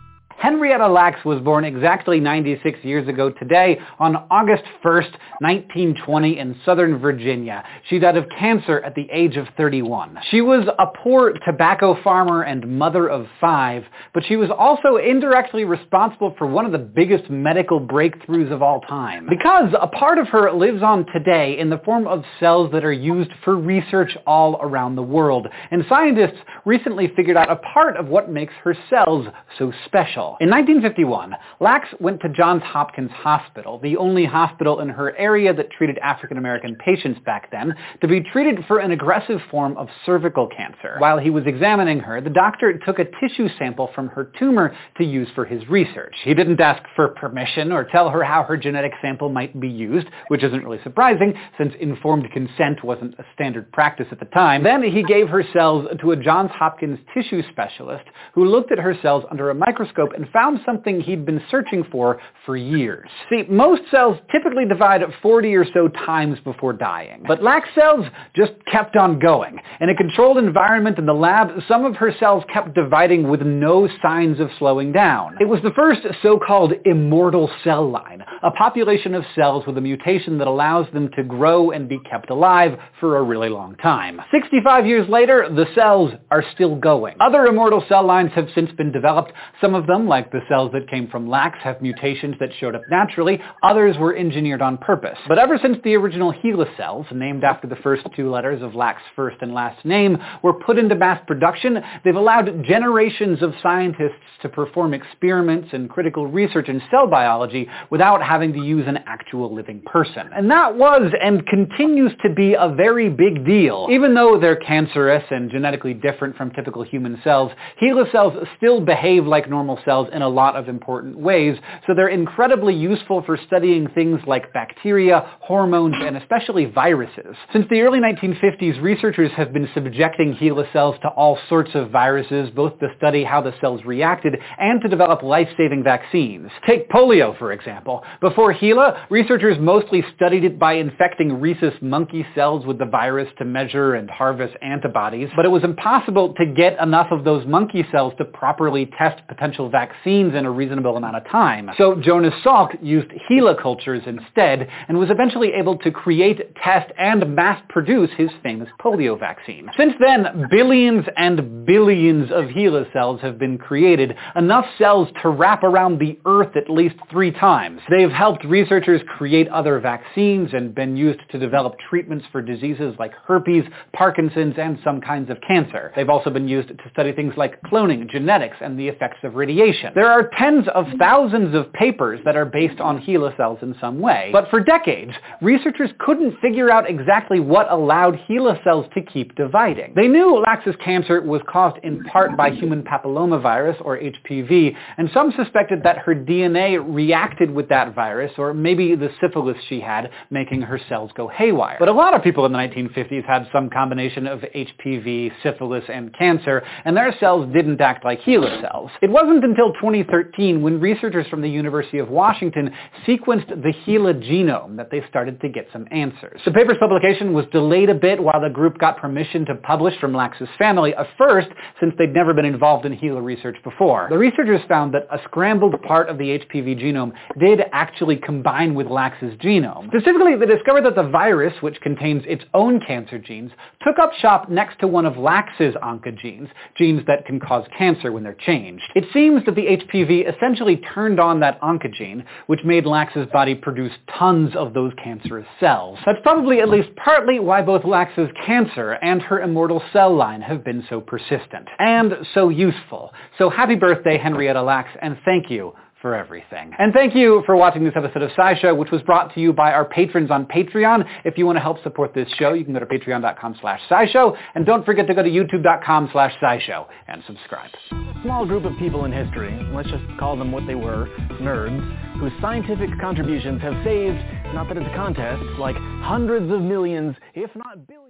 Henrietta Lacks was born exactly ninety-six years ago today on August first, nineteen twenty in Southern Virginia. She died of cancer at the age of thirty-one. She was a poor tobacco farmer and mother of five, but she was also indirectly responsible for one of the biggest medical breakthroughs of all time. Because a part of her lives on today in the form of cells that are used for research all around the world. And scientists recently figured out a part of what makes her cells so special. In nineteen fifty-one, Lacks went to Johns Hopkins Hospital, the only hospital in her area that treated African American patients back then, to be treated for an aggressive form of cervical cancer. While he was examining her, the doctor took a tissue sample from her tumor to use for his research. He didn't ask for permission or tell her how her genetic sample might be used, which isn't really surprising since informed consent wasn't a standard practice at the time. Then he gave her cells to a Johns Hopkins tissue specialist who looked at her cells under a microscope and found something he'd been searching for for years. See, most cells typically divide forty or so times before dying, but Lacks' cells just kept on going. In a controlled environment in the lab, some of her cells kept dividing with no signs of slowing down. It was the first so-called immortal cell line, a population of cells with a mutation that allows them to grow and be kept alive for a really long time. sixty-five years later, the cells are still going. Other immortal cell lines have since been developed. Some of them, like the cells that came from Lacks, have mutations that showed up naturally. Others were engineered on purpose. But ever since the original HeLa cells, named after the first two letters of Lacks' first and last name, were put into mass production, they've allowed generations of scientists to perform experiments and critical research in cell biology without having to use an actual living person. And that was and continues to be a very big deal. Even though they're cancerous and genetically different from typical human cells, HeLa cells still behave like normal cells in a lot of important ways, so they're incredibly useful for studying things like bacteria, hormones, and especially viruses. Since the early nineteen fifties, researchers have been subjecting HeLa cells to all sorts of viruses, both to study how the cells reacted and to develop life-saving vaccines. Take polio, for example. Before HeLa, researchers mostly studied it by infecting rhesus monkey cells with the virus to measure and harvest antibodies, but it was impossible to get enough of those monkey cells to properly test potential vaccines in a reasonable amount of time. So Jonas Salk used HeLa cultures instead and was eventually able to create, test, and mass-produce his famous polio vaccine. Since then, billions and billions of HeLa cells have been created, enough cells to wrap around the Earth at least three times. They've helped researchers create other vaccines and been used to develop treatments for diseases like herpes, Parkinson's, and some kinds of cancer. They've also been used to study things like cloning, genetics, and the effects of radiation. There are tens of thousands of papers that are based on HeLa cells in some way. But for decades, researchers couldn't figure out exactly what allowed HeLa cells to keep dividing. They knew Lacks' cancer was caused in part by human papillomavirus, or H P V, and some suspected that her D N A reacted with that virus, or maybe the syphilis she had, making her cells go haywire. But a lot of people in the nineteen fifties had some combination of H P V, syphilis, and cancer, and their cells didn't act like HeLa cells. It wasn't until twenty thirteen when researchers from the University of Washington sequenced the HeLa genome that they started to get some answers. The paper's publication was delayed a bit while the group got permission to publish from Lacks' family, a first since they'd never been involved in HeLa research before. The researchers found that a scrambled part of the H P V genome did actually combine with Lacks' genome. Specifically, they discovered that the virus, which contains its own cancer genes, took up shop next to one of Lacks' oncogenes, genes that can cause cancer when they're changed. It seems that the H P V essentially turned on that oncogene, which made Lacks' body produce tons of those cancerous cells. That's probably at least partly why both Lacks' cancer and her immortal cell line have been so persistent and so useful. So happy birthday, Henrietta Lacks, and thank you for everything. And thank you for watching this episode of SciShow, which was brought to you by our patrons on Patreon. If you want to help support this show, you can go to patreon.com slash SciShow, and don't forget to go to youtube.com slash SciShow and subscribe. Small group of people in history, let's just call them what they were, nerds, whose scientific contributions have saved, not that it's a contest, like hundreds of millions, if not billions.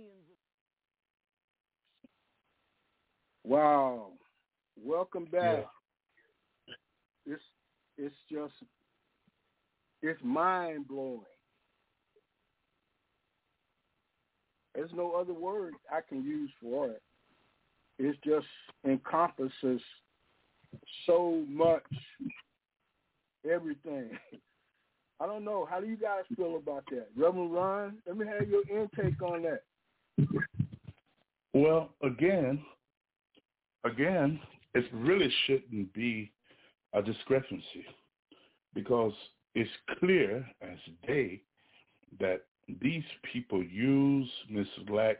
Wow. Welcome back. Yeah. It's It's just, it's mind-blowing. There's no other word I can use for it. It just encompasses so much everything. I don't know. How do you guys feel about that? Reverend Ron, let me have your intake on that. Well, again, again, it really shouldn't be a discrepancy because it's clear as day that these people use Miss Lack's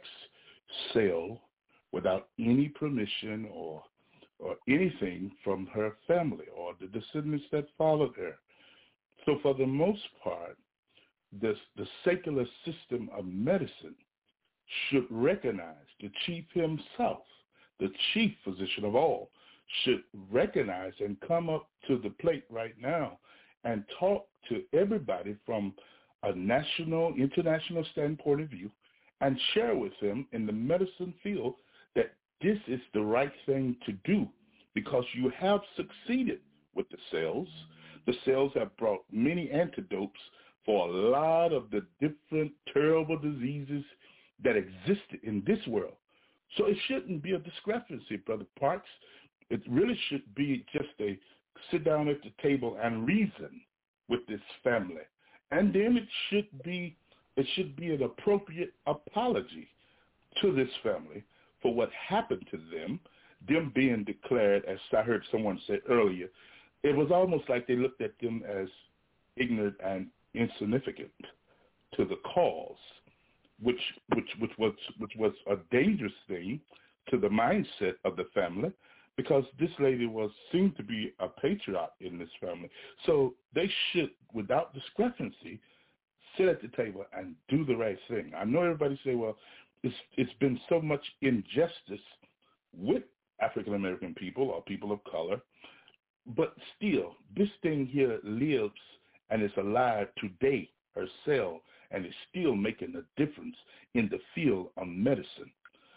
sale without any permission or or anything from her family or the descendants that followed her. So for the most part, this, the secular system of medicine should recognize the chief himself, the chief physician of all, should recognize and come up to the plate right now and talk to everybody from a national, international standpoint of view and share with them in the medicine field that this is the right thing to do because you have succeeded with the cells. The cells have brought many antidotes for a lot of the different terrible diseases that existed in this world. So it shouldn't be a discrepancy, Brother Parks. It really should be just a sit down at the table and reason with this family. And then it should be it should be an appropriate apology to this family for what happened to them, them being declared, as I heard someone say earlier, it was almost like they looked at them as ignorant and insignificant to the cause, which which which was which was a dangerous thing to the mindset of the family, because this lady was seemed to be a patriot in this family. So they should, without discrepancy, sit at the table and do the right thing. I know everybody say, well, it's it's been so much injustice with African American people or people of color, but still, this thing here lives and is alive today, her cell, and is still making a difference in the field of medicine.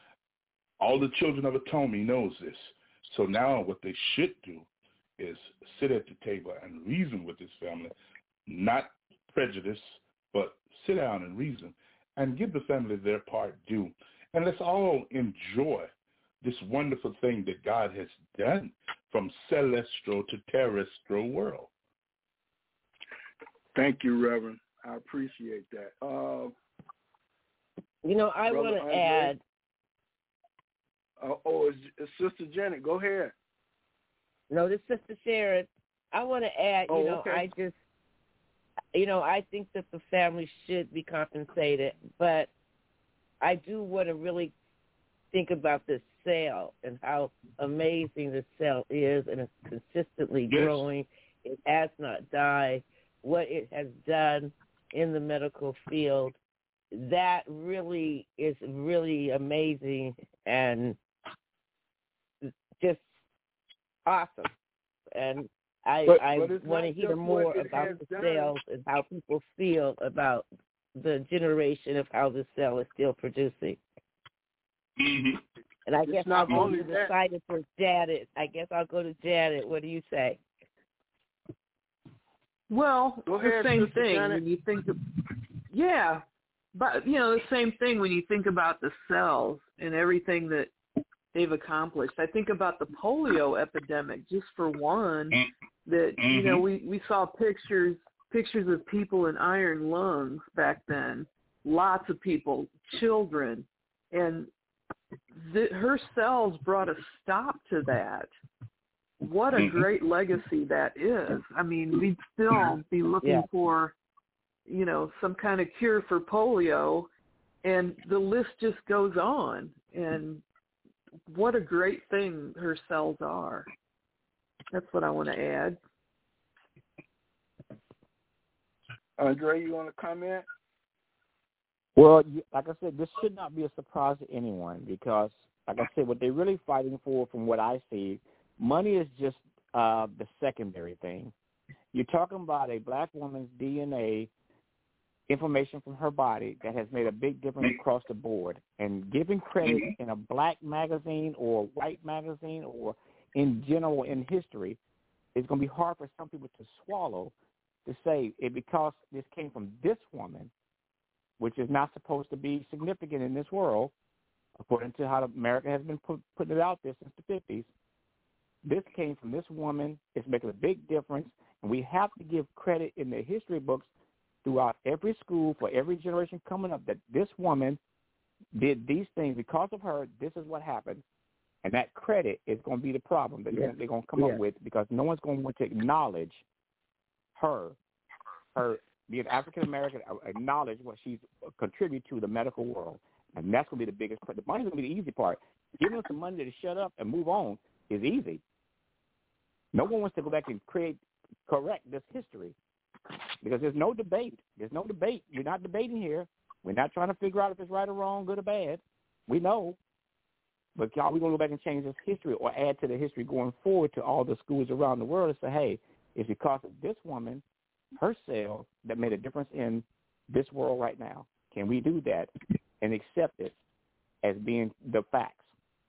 All the children of Atomi knows this. So now what they should do is sit at the table and reason with this family, not prejudice, but sit down and reason and give the family their part due. And let's all enjoy this wonderful thing that God has done from celestial to terrestrial world. Thank you, Reverend. I appreciate that. Uh, you know, I want to add. Uh, oh, it's, it's Sister Janet. Go ahead. No, this is Sister Sharon. I want to add, you oh, know, okay. I just, you know, I think that the family should be compensated, but I do want to really think about this cell and how amazing this cell is, and it's consistently yes. growing. It has not died. What it has done in the medical field, that really is really amazing and just awesome. And I, but, I but want to hear more about the done. cells and how people feel about the generation of how the cell is still producing. Mm-hmm. And I it's guess I'll go to the side for Janet. I guess I'll go to Janet. What do you say? Well, Go the ahead, same Sister thing Janet. when you think of, yeah, but, you know, the same thing when you think about the cells and everything that they've accomplished. I think about the polio epidemic, just for one, that, mm-hmm. you know, we, we saw pictures pictures of people in iron lungs back then, lots of people, children, and the, her cells brought a stop to that. What a mm-hmm. great legacy that is. I mean, we'd still be looking yeah. for, you know, some kind of cure for polio, and the list just goes on. And what a great thing her cells are. That's what I want to add. Andre, you want to comment? Well, like I said, this should not be a surprise to anyone because, like I said, what they're really fighting for, from what I see, money is just uh, the secondary thing. You're talking about a black woman's D N A information from her body that has made a big difference across the board. And giving credit in a black magazine or a white magazine or in general in history is going to be hard for some people to swallow, to say it because this came from this woman, which is not supposed to be significant in this world, according to how America has been put, putting it out there since the fifties. This came from this woman. It's making a big difference, and we have to give credit in the history books throughout every school for every generation coming up that this woman did these things. Because of her, this is what happened. And that credit is going to be the problem that Yeah. they're going to come Yeah. up with, because no one's going to want to acknowledge her, her being African American, acknowledge what she's contributed to the medical world. And that's going to be the biggest part. The money's going to be the easy part. Giving us some money to shut up and move on is easy. No one wants to go back and create, correct this history, because there's no debate. There's no debate. We're not debating here. We're not trying to figure out if it's right or wrong, good or bad. We know. But are we going to go back and change this history or add to the history going forward to all the schools around the world and say, hey, it's because of this woman, her cells, that made a difference in this world right now. Can we do that and accept it as being the facts?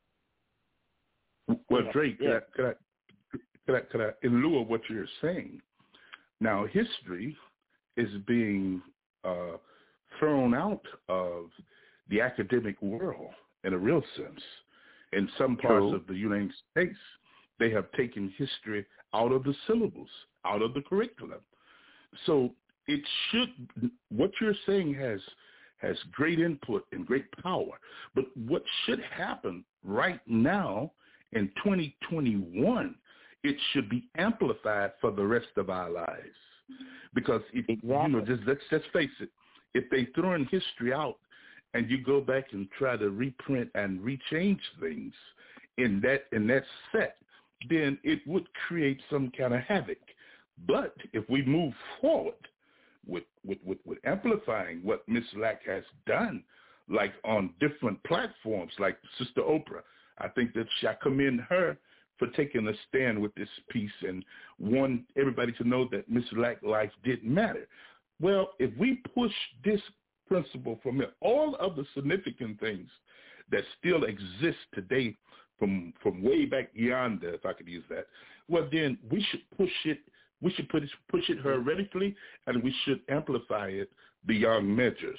Well, Drake, Yeah. could, I, could, I, could, I, could I, in lieu of what you're saying, now history is being uh, thrown out of the academic world in a real sense. In some parts True. of the United States, they have taken history out of the syllabus, out of the curriculum. So it should, what you're saying has has great input and great power. But what should happen right now in twenty twenty-one, it should be amplified for the rest of our lives. Because, if, exactly. you know, just let's, let's face it, if they throw in history out and you go back and try to reprint and rechange things in that in that set, then it would create some kind of havoc. But if we move forward with with, with, with amplifying what Miss Lack has done, like on different platforms, like Sister Oprah, I think that I commend her for taking a stand with this piece and want everybody to know that Miss Lack's life did matter. Well, if we push this principle from it, all of the significant things that still exist today from from way back yonder, if I could use that, well, then we should push it, we should put it, push it heretically, and we should amplify it beyond measures.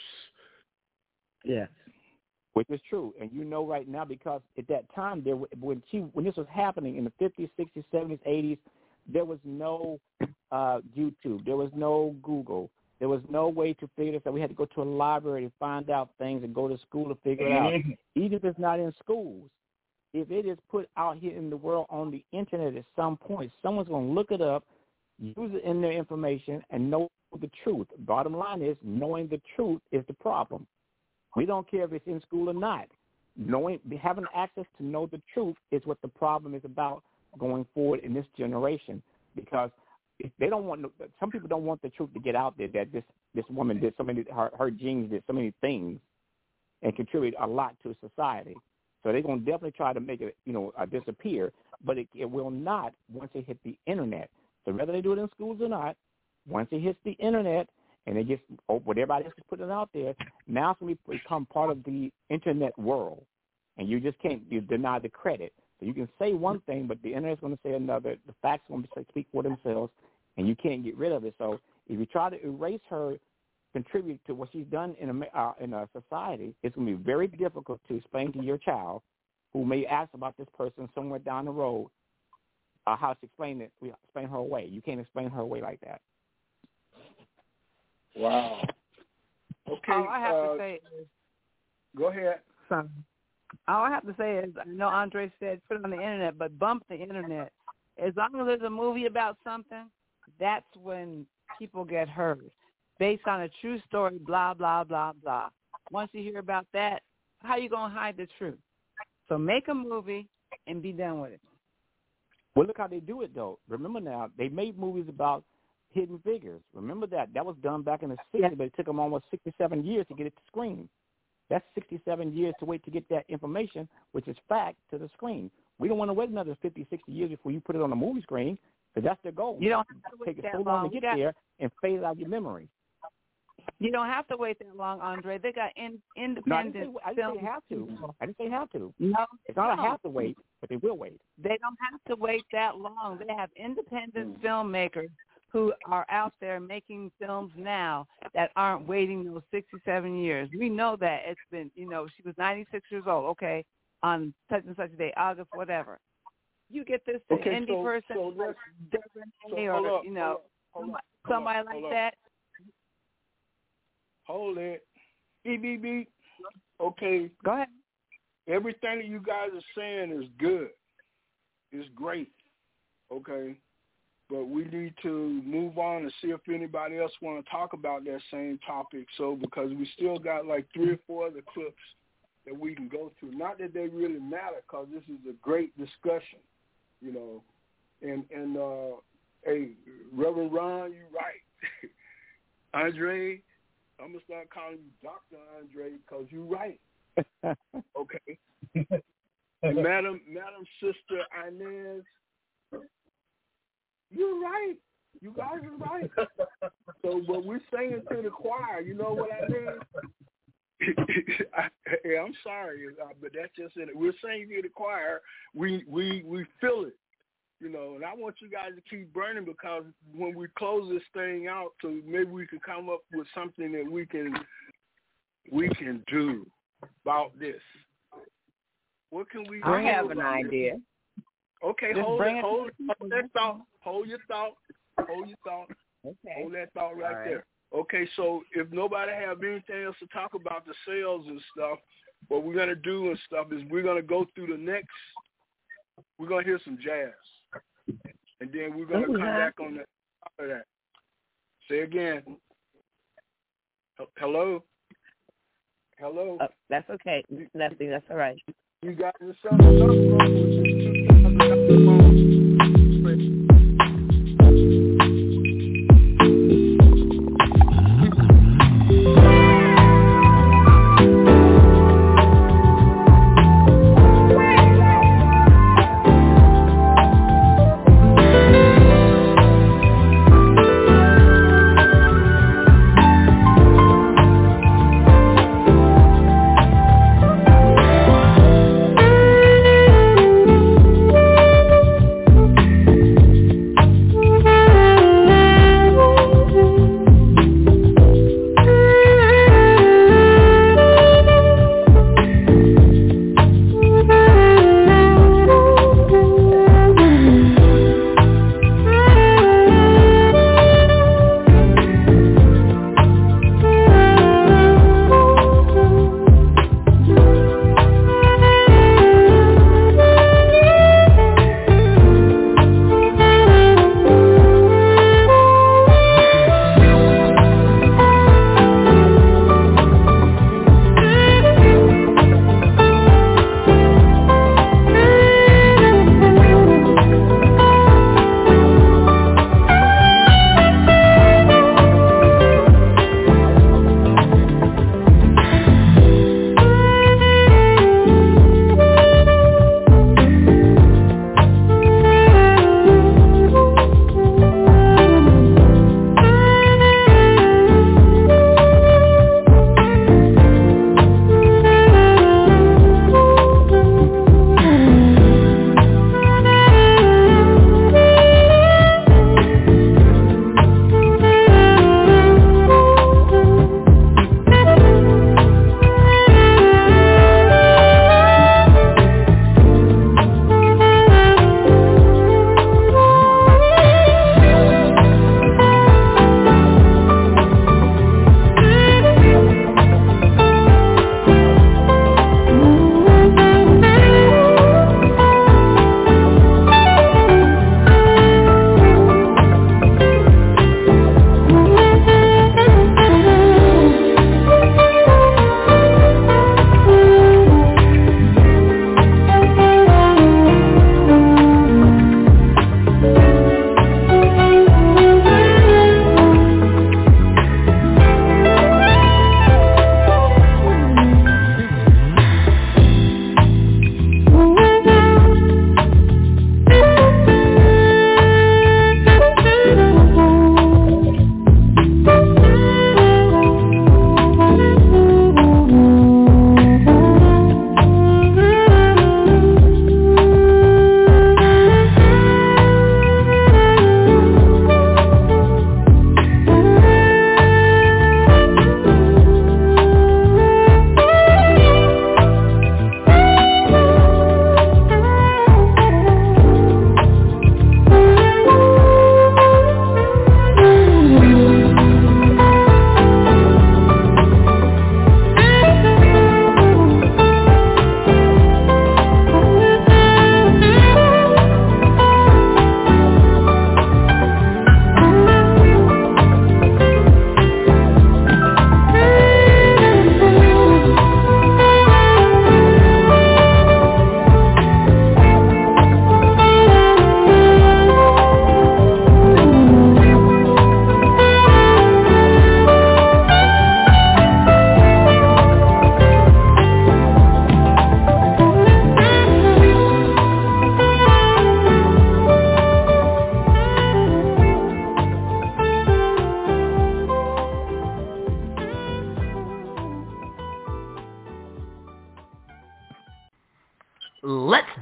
Yes. Which is true. And you know right now, because at that time, there when she when this was happening in the fifties, sixties, seventies, eighties, there was no uh, YouTube. There was no Google. There was no way to figure this out. We had to go to a library to find out things and go to school to figure it out. Even if it's not in schools, if it is put out here in the world on the internet at some point, someone's going to look it up, use it in their information, and know the truth. Bottom line is, knowing the truth is the problem. We don't care if it's in school or not. Knowing, having access to know the truth is what the problem is about going forward in this generation, because if they don't want, some people don't want the truth to get out there that this, this woman did so many, her, her genes did so many things and contribute a lot to society. So they're going to definitely try to make it, you know, uh, disappear, but it, it will not once it hit the internet. So whether they do it in schools or not, once it hits the internet and it gets, oh, what everybody else is putting out there, now it's going to become part of the internet world, and you just can't you deny the credit. So you can say one thing, but the internet's going to say another. The facts are going to speak for themselves, and you can't get rid of it. So if you try to erase her, contribute to what she's done in a, uh, in a society, it's going to be very difficult to explain to your child who may ask about this person somewhere down the road uh, how to explain it, explain her away. You can't explain her away like that. Wow. Okay. All I have uh, to say is, go ahead. Son. All I have to say is, I know Andre said put it on the internet, but bump the internet. As long as there's a movie about something, that's when people get hurt. Based on a true story, blah, blah, blah, blah. Once you hear about that, how you going to hide the truth? So make a movie and be done with it. Well, look how they do it, though. Remember now, they made movies about Hidden Figures. Remember that? That was done back in the sixties, yeah. But it took them almost sixty-seven years to get it to screen. That's sixty-seven years to wait to get that information, which is fact, to the screen. We don't want to wait another fifty, sixty years before you put it on the movie screen, because that's their goal. You don't have to take wait it that so long long. to get got, there and fade out your memory. You don't have to wait that long, Andre. They got in, independent no, I didn't say, I didn't say have to. I didn't say have to. No, it's not no. a have to wait, but they will wait. They don't have to wait that long. They have independent mm. filmmakers who are out there making films now that aren't waiting those sixty-seven years. We know that. It's been, you know, she was ninety-six years old, okay, on such and such a day, August, whatever. you get this to Okay, Indy so, person, so let's, so or hold up, you know, hold up, hold up, somebody hold up, like hold up. that. Hold it. Beep, beep, beep. Okay. Go ahead. Everything that you guys are saying is good. It's great. Okay. But we need to move on and see if anybody else want to talk about that same topic. So because we still got like three or four other clips that we can go through. Not that they really matter, because this is a great discussion, you know. And, and uh, hey, Reverend Ron, you're right. Andre, I'm going to start calling you Doctor Andre because you're right. Okay. And Madam, Madam Sister Inez, you're right. You guys are right. So, but we're singing to the choir. You know what I mean? I, hey, I'm sorry, but that's just it. We're singing to the choir. We we we feel it, you know. And I want you guys to keep burning, because when we close this thing out, so maybe we can come up with something that we can we can do about this. What can we? I do have an about idea. This? Okay, Just hold bring it, it hold, hold that thought. Hold your thought. Hold your thought. Okay. Hold that thought right, right there. Okay, so if nobody have anything else to talk about the sales and stuff, what we're gonna do and stuff is we're gonna go through the next. We're gonna hear some jazz, and then we're gonna mm-hmm. come back on that. After that. Say again. Hello. Hello. Oh, that's okay, Leslie. That's all right. You got something wrong with this?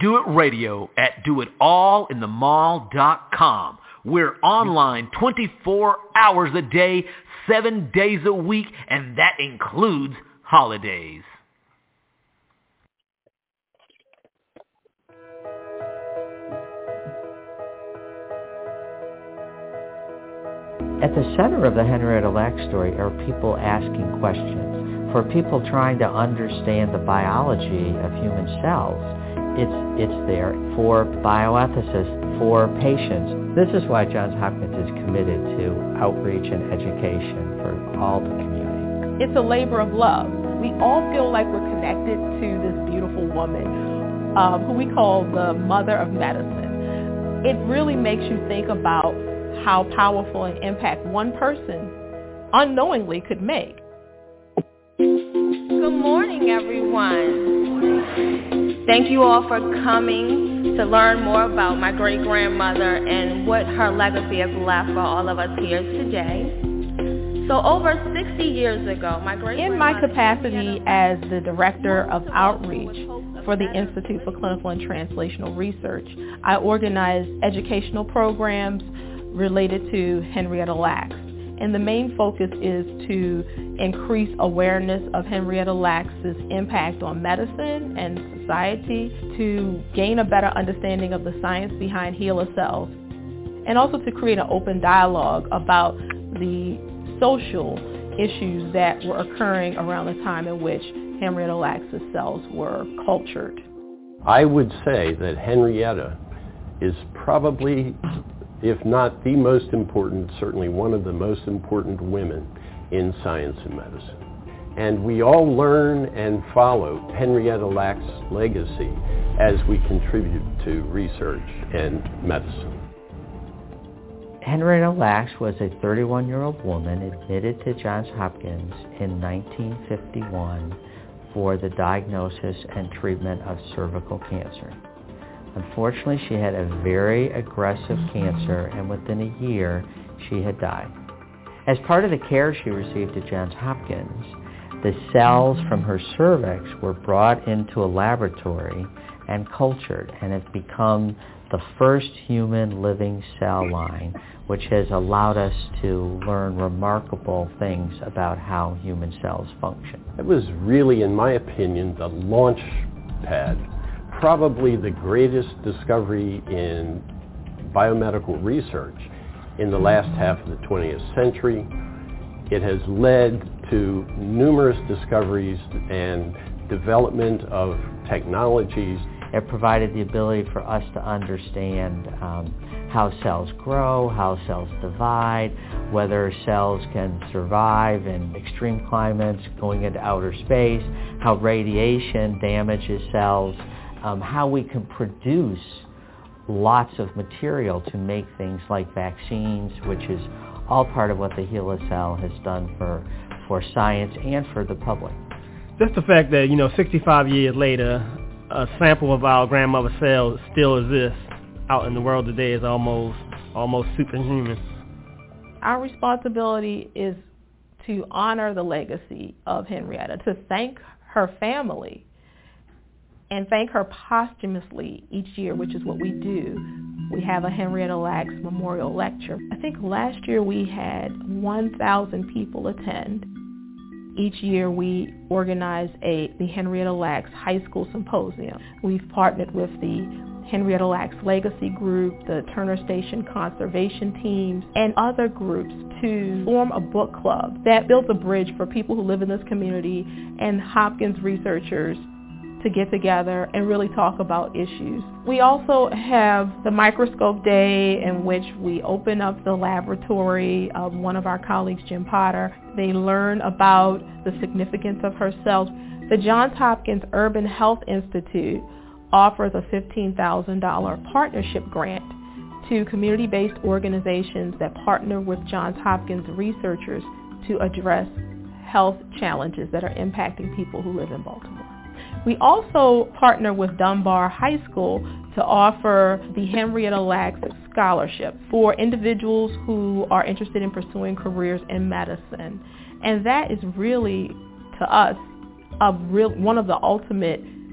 Do It Radio at do it all in the mall dot com. We're online twenty-four hours a day, seven days a week, and that includes holidays. At the center of the Henrietta Lacks story are people asking questions. For people trying to understand the biology of human cells, it's, it's there. For bioethicists, for patients, this is why Johns Hopkins is committed to outreach and education for all the community. It's a labor of love. We all feel like we're connected to this beautiful woman um, who we call the mother of medicine. It really makes you think about how powerful an impact one person unknowingly could make. Good morning, everyone. Thank you all for coming to learn more about my great-grandmother and what her legacy has left for all of us here today. So over sixty years ago, my great In my capacity as the Director of Outreach for the Institute for Clinical and Translational Research, I organized educational programs related to Henrietta Lacks. And the main focus is to increase awareness of Henrietta Lacks' impact on medicine and society, to gain a better understanding of the science behind HeLa cells, and also to create an open dialogue about the social issues that were occurring around the time in which Henrietta Lacks' cells were cultured. I would say that Henrietta is probably, if not the most important, certainly one of the most important women in science and medicine. And we all learn and follow Henrietta Lacks' legacy as we contribute to research and medicine. Henrietta Lacks was a thirty-one-year-old woman admitted to Johns Hopkins in nineteen fifty-one for the diagnosis and treatment of cervical cancer. Unfortunately, she had a very aggressive cancer, and within a year, she had died. As part of the care she received at Johns Hopkins, the cells from her cervix were brought into a laboratory and cultured, and have become the first human living cell line, which has allowed us to learn remarkable things about how human cells function. It was really, in my opinion, the launch pad, probably the greatest discovery in biomedical research in the last half of the twentieth century. It has led to numerous discoveries and development of technologies. It provided the ability for us to understand um, how cells grow, how cells divide, whether cells can survive in extreme climates, going into outer space, how radiation damages cells, um, how we can produce lots of material to make things like vaccines, which is all part of what the HeLa cell has done for, for science and for the public. Just the fact that, you know, sixty-five years later, a sample of our grandmother's cells still exists out in the world today is almost almost superhuman. Our responsibility is to honor the legacy of Henrietta, to thank her family, and thank her posthumously each year, which is what we do. We have a Henrietta Lacks Memorial Lecture. I think last year we had one thousand people attend. Each year we organize a the Henrietta Lacks High School Symposium. We've partnered with the Henrietta Lacks Legacy Group, the Turner Station Conservation Teams, and other groups to form a book club that builds a bridge for people who live in this community and Hopkins researchers to get together and really talk about issues. We also have the Microscope Day, in which we open up the laboratory of one of our colleagues, Jim Potter. They learn about the significance of her cells. The Johns Hopkins Urban Health Institute offers a fifteen thousand dollars partnership grant to community-based organizations that partner with Johns Hopkins researchers to address health challenges that are impacting people who live in Baltimore. We also partner with Dunbar High School to offer the Henrietta Lacks Scholarship for individuals who are interested in pursuing careers in medicine. And that is really, to us, a real, one of the ultimate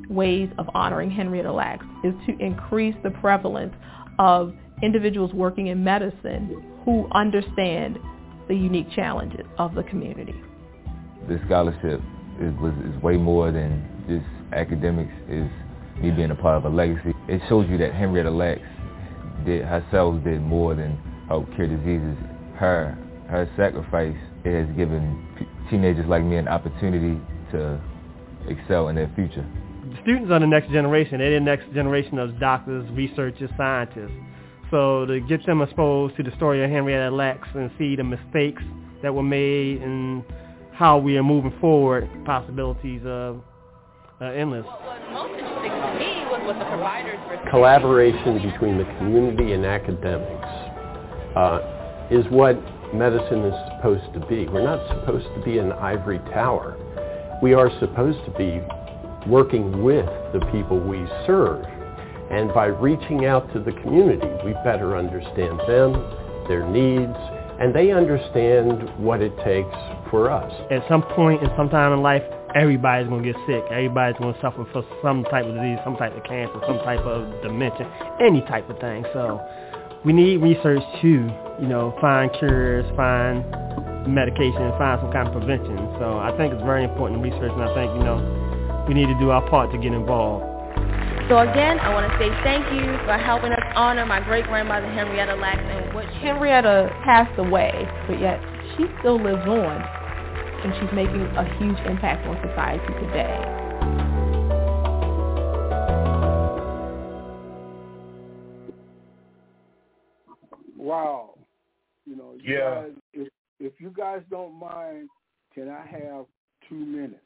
ways of honoring Henrietta Lacks is to increase the prevalence of individuals working in medicine who understand the unique challenges of the community. This scholarship is, was, is way more than just academics. Is me being a part of a legacy. It shows you that Henrietta Lacks did herself did more than help cure diseases. Her her sacrifice it has given p- teenagers like me an opportunity to excel in their future. Students are the next generation. They're the next generation of doctors, researchers, scientists. So to get them exposed to the story of Henrietta Lacks and see the mistakes that were made and how we are moving forward, possibilities of uh, endless. What most interesting to me was what the providers were saying. Collaboration between the community and academics uh, is what medicine is supposed to be. We're not supposed to be an ivory tower. We are supposed to be working with the people we serve. And by reaching out to the community, we better understand them, their needs, and they understand what it takes for us. At some point in some time in life, everybody's going to get sick. Everybody's going to suffer from some type of disease, some type of cancer, some type of dementia, any type of thing. So we need research to, you know, find cures, find medication, find some kind of prevention. So I think it's very important research, and I think, you know, we need to do our part to get involved. So again, I want to say thank you for helping us honor my great-grandmother Henrietta Lacks, and what Henrietta passed away, but yet she still lives on, and she's making a huge impact on society today. Wow. You know, you yeah. guys, if, if you guys don't mind, can I have two minutes?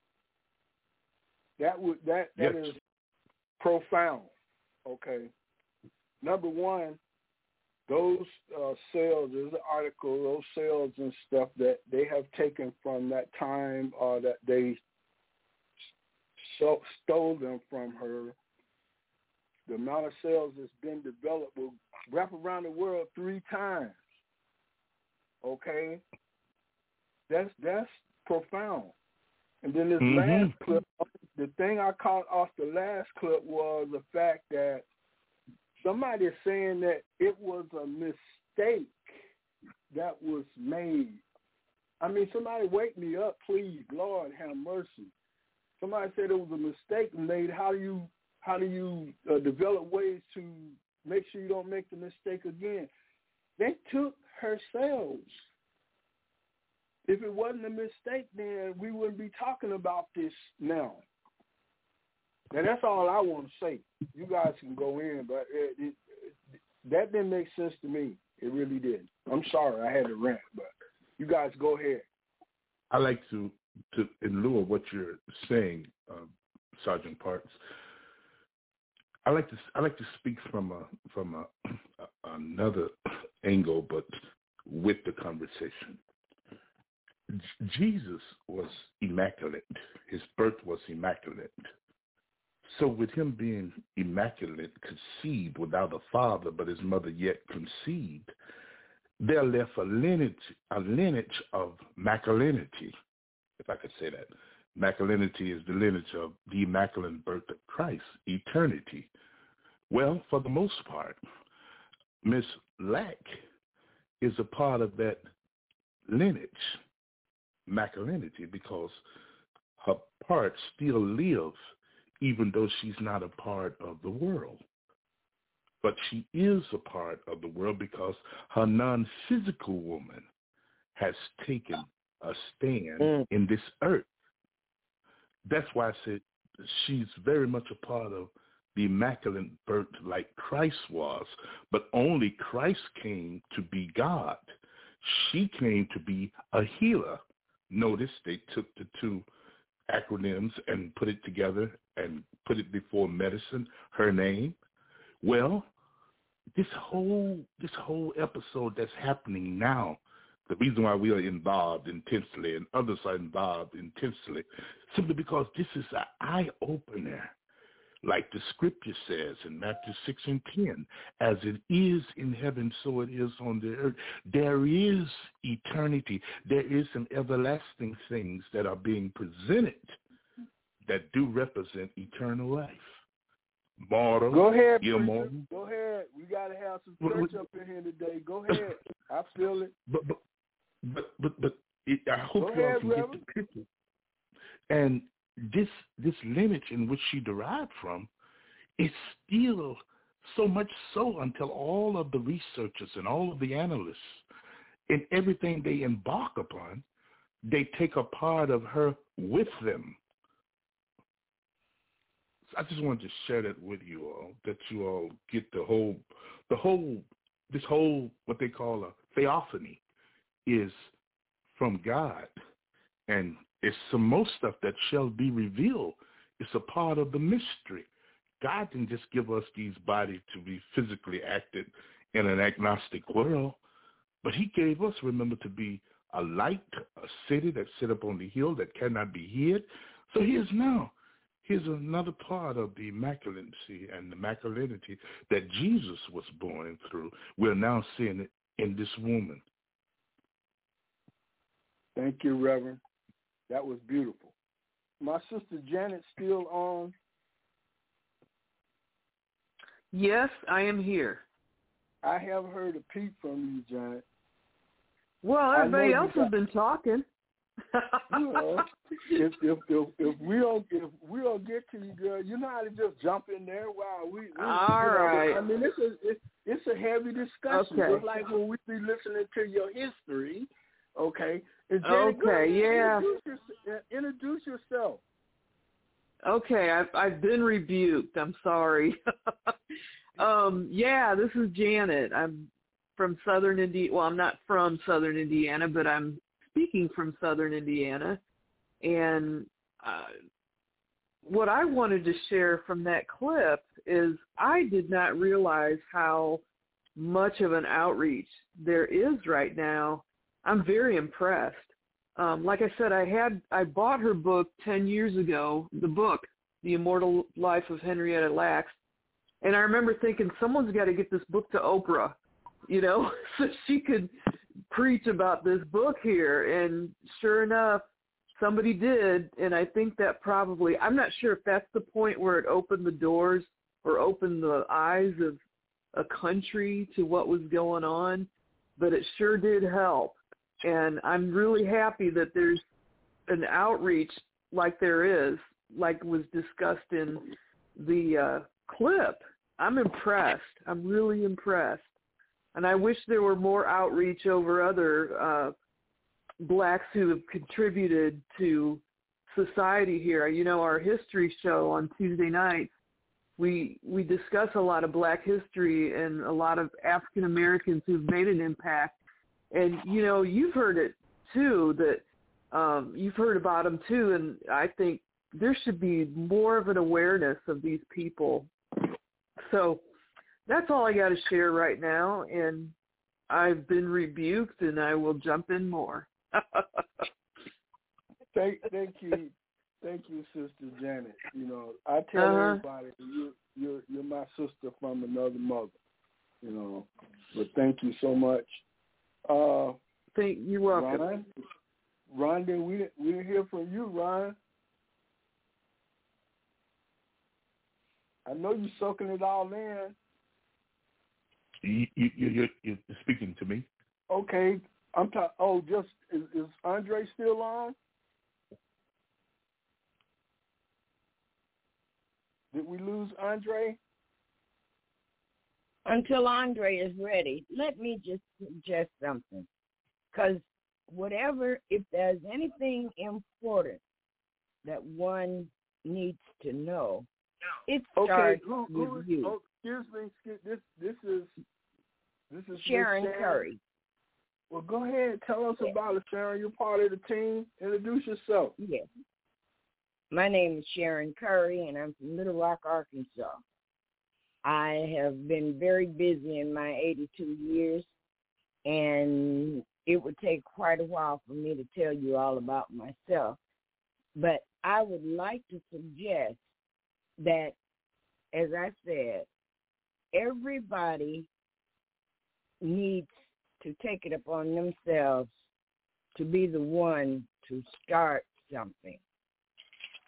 That would that that yes. is profound. Okay. Number one, those uh, sales, there's an article, those sales and stuff that they have taken from that time uh, that they so, stole them from her, the amount of sales that's been developed will wrap around the world three times. Okay? That's that's profound. And then this mm-hmm. last clip, the thing I caught off the last clip was the fact that somebody is saying that it was a mistake that was made. I mean, somebody wake me up, please. Lord, have mercy. Somebody said it was a mistake made. How do you how do you uh, develop ways to make sure you don't make the mistake again? They took her cells. If it wasn't a mistake, then we wouldn't be talking about this now. And that's all I want to say. You guys can go in, but it, it, it, that didn't make sense to me. It really did. I'm sorry I had to rant, but you guys go ahead. I like to, to in lieu of what you're saying, uh, Sergeant Parks, I like to I like to speak from a from a, a, another angle, but with the conversation. Jesus was immaculate. His birth was immaculate. So with him being immaculate, conceived without a father, but his mother yet conceived, there left a lineage, a lineage of masculinity, if I could say that. Masculinity is the lineage of the immaculate birth of Christ, eternity. Well, for the most part, Miss Lack is a part of that lineage, masculinity, because her part still lives even though she's not a part of the world. But she is a part of the world because her non-physical woman has taken a stand mm. in this earth. That's why I said she's very much a part of the immaculate birth like Christ was, but only Christ came to be God. She came to be a healer. Notice they took the two acronyms and put it together and put it before medicine, her name. Well, this whole this whole episode that's happening now, the reason why we are involved intensely and others are involved intensely, simply because this is an eye-opener. Like the scripture says in Matthew six and ten, as it is in heaven, so it is on the earth. There is eternity. There is some everlasting things that are being presented that do represent eternal life. Mortal, Go ahead, immortal. preacher. Go ahead. We got to have some church up in here today. Go ahead. I feel it. But but but but, but it, I hope Go y'all ahead, can Reverend. get the picture. And this this lineage in which she derived from is still so much so until all of the researchers and all of the analysts in everything they embark upon, they take a part of her with them. I just wanted to share that with you all, that you all get the whole, the whole, this whole, what they call a theophany is from God. And it's some more stuff that shall be revealed. It's a part of the mystery. God didn't just give us these bodies to be physically acted in an agnostic world, but he gave us, remember, to be a light, a city that sit up on the hill that cannot be hid. So here's now, here's another part of the immaculacy and the masculinity that Jesus was born through. We're now seeing it in this woman. Thank you, Reverend. That was beautiful. My sister Janet still on? Yes, I am here. I have heard a peep from you, Janet. Well, everybody else got, has been talking. You know, if, if if if we don't if we don't get to you, girl, you know how to just jump in there. Wow, we, we all you know, right. I mean, it's a it's, it's a heavy discussion. Okay. Just like when we be listening to your history, okay? And Janet, okay, yeah. Introduce, your, introduce yourself. Okay, I've I've been rebuked. I'm sorry. um, yeah, this is Janet. I'm from Southern Indiana. Well, I'm not from Southern Indiana, but I'm speaking from Southern Indiana. And uh, what I wanted to share from that clip is I did not realize how much of an outreach there is right now. I'm very impressed. Um, like I said, I had I bought her book ten years ago, the book, The Immortal Life of Henrietta Lacks, and I remember thinking someone's got to get this book to Oprah, you know, so she could preach about this book here. And sure enough, somebody did, and I think that probably, I'm not sure if that's the point where it opened the doors or opened the eyes of a country to what was going on, but it sure did help. And I'm really happy that there's an outreach like there is, like was discussed in the uh, clip. I'm impressed. I'm really impressed. And I wish there were more outreach over other uh, blacks who have contributed to society here. You know, our history show on Tuesday nights, we we discuss a lot of black history and a lot of African Americans who've made an impact. And, you know, you've heard it, too, that um, you've heard about them, too, and I think there should be more of an awareness of these people. So that's all I got to share right now, and I've been rebuked, and I will jump in more. thank, thank you. Thank you, Sister Janet. You know, I tell uh-huh. everybody, you, you're, you're my sister from another mother, you know, but thank you so much. Uh, Thank you. Welcome. Ron, Ron did we we didn't hear from you, Ron. I know you're soaking it all in. You you you you're speaking to me. Okay, I'm talking. Oh, just is, is Andre still on? Did we lose Andre? Until Andre is ready, let me just suggest something. Because whatever, if there's anything important that one needs to know, it starts okay, who, who with is, you. Oh, excuse me, excuse, this this is this is Sharon Sharon Curry. Well, go ahead, tell us yeah. about it, Sharon. You're part of the team. Introduce yourself. Yes. My name is Sharon Curry, and I'm from Little Rock, Arkansas. I have been very busy in my eighty-two years, and it would take quite a while for me to tell you all about myself. But I would like to suggest that, as I said, everybody needs to take it upon themselves to be the one to start something.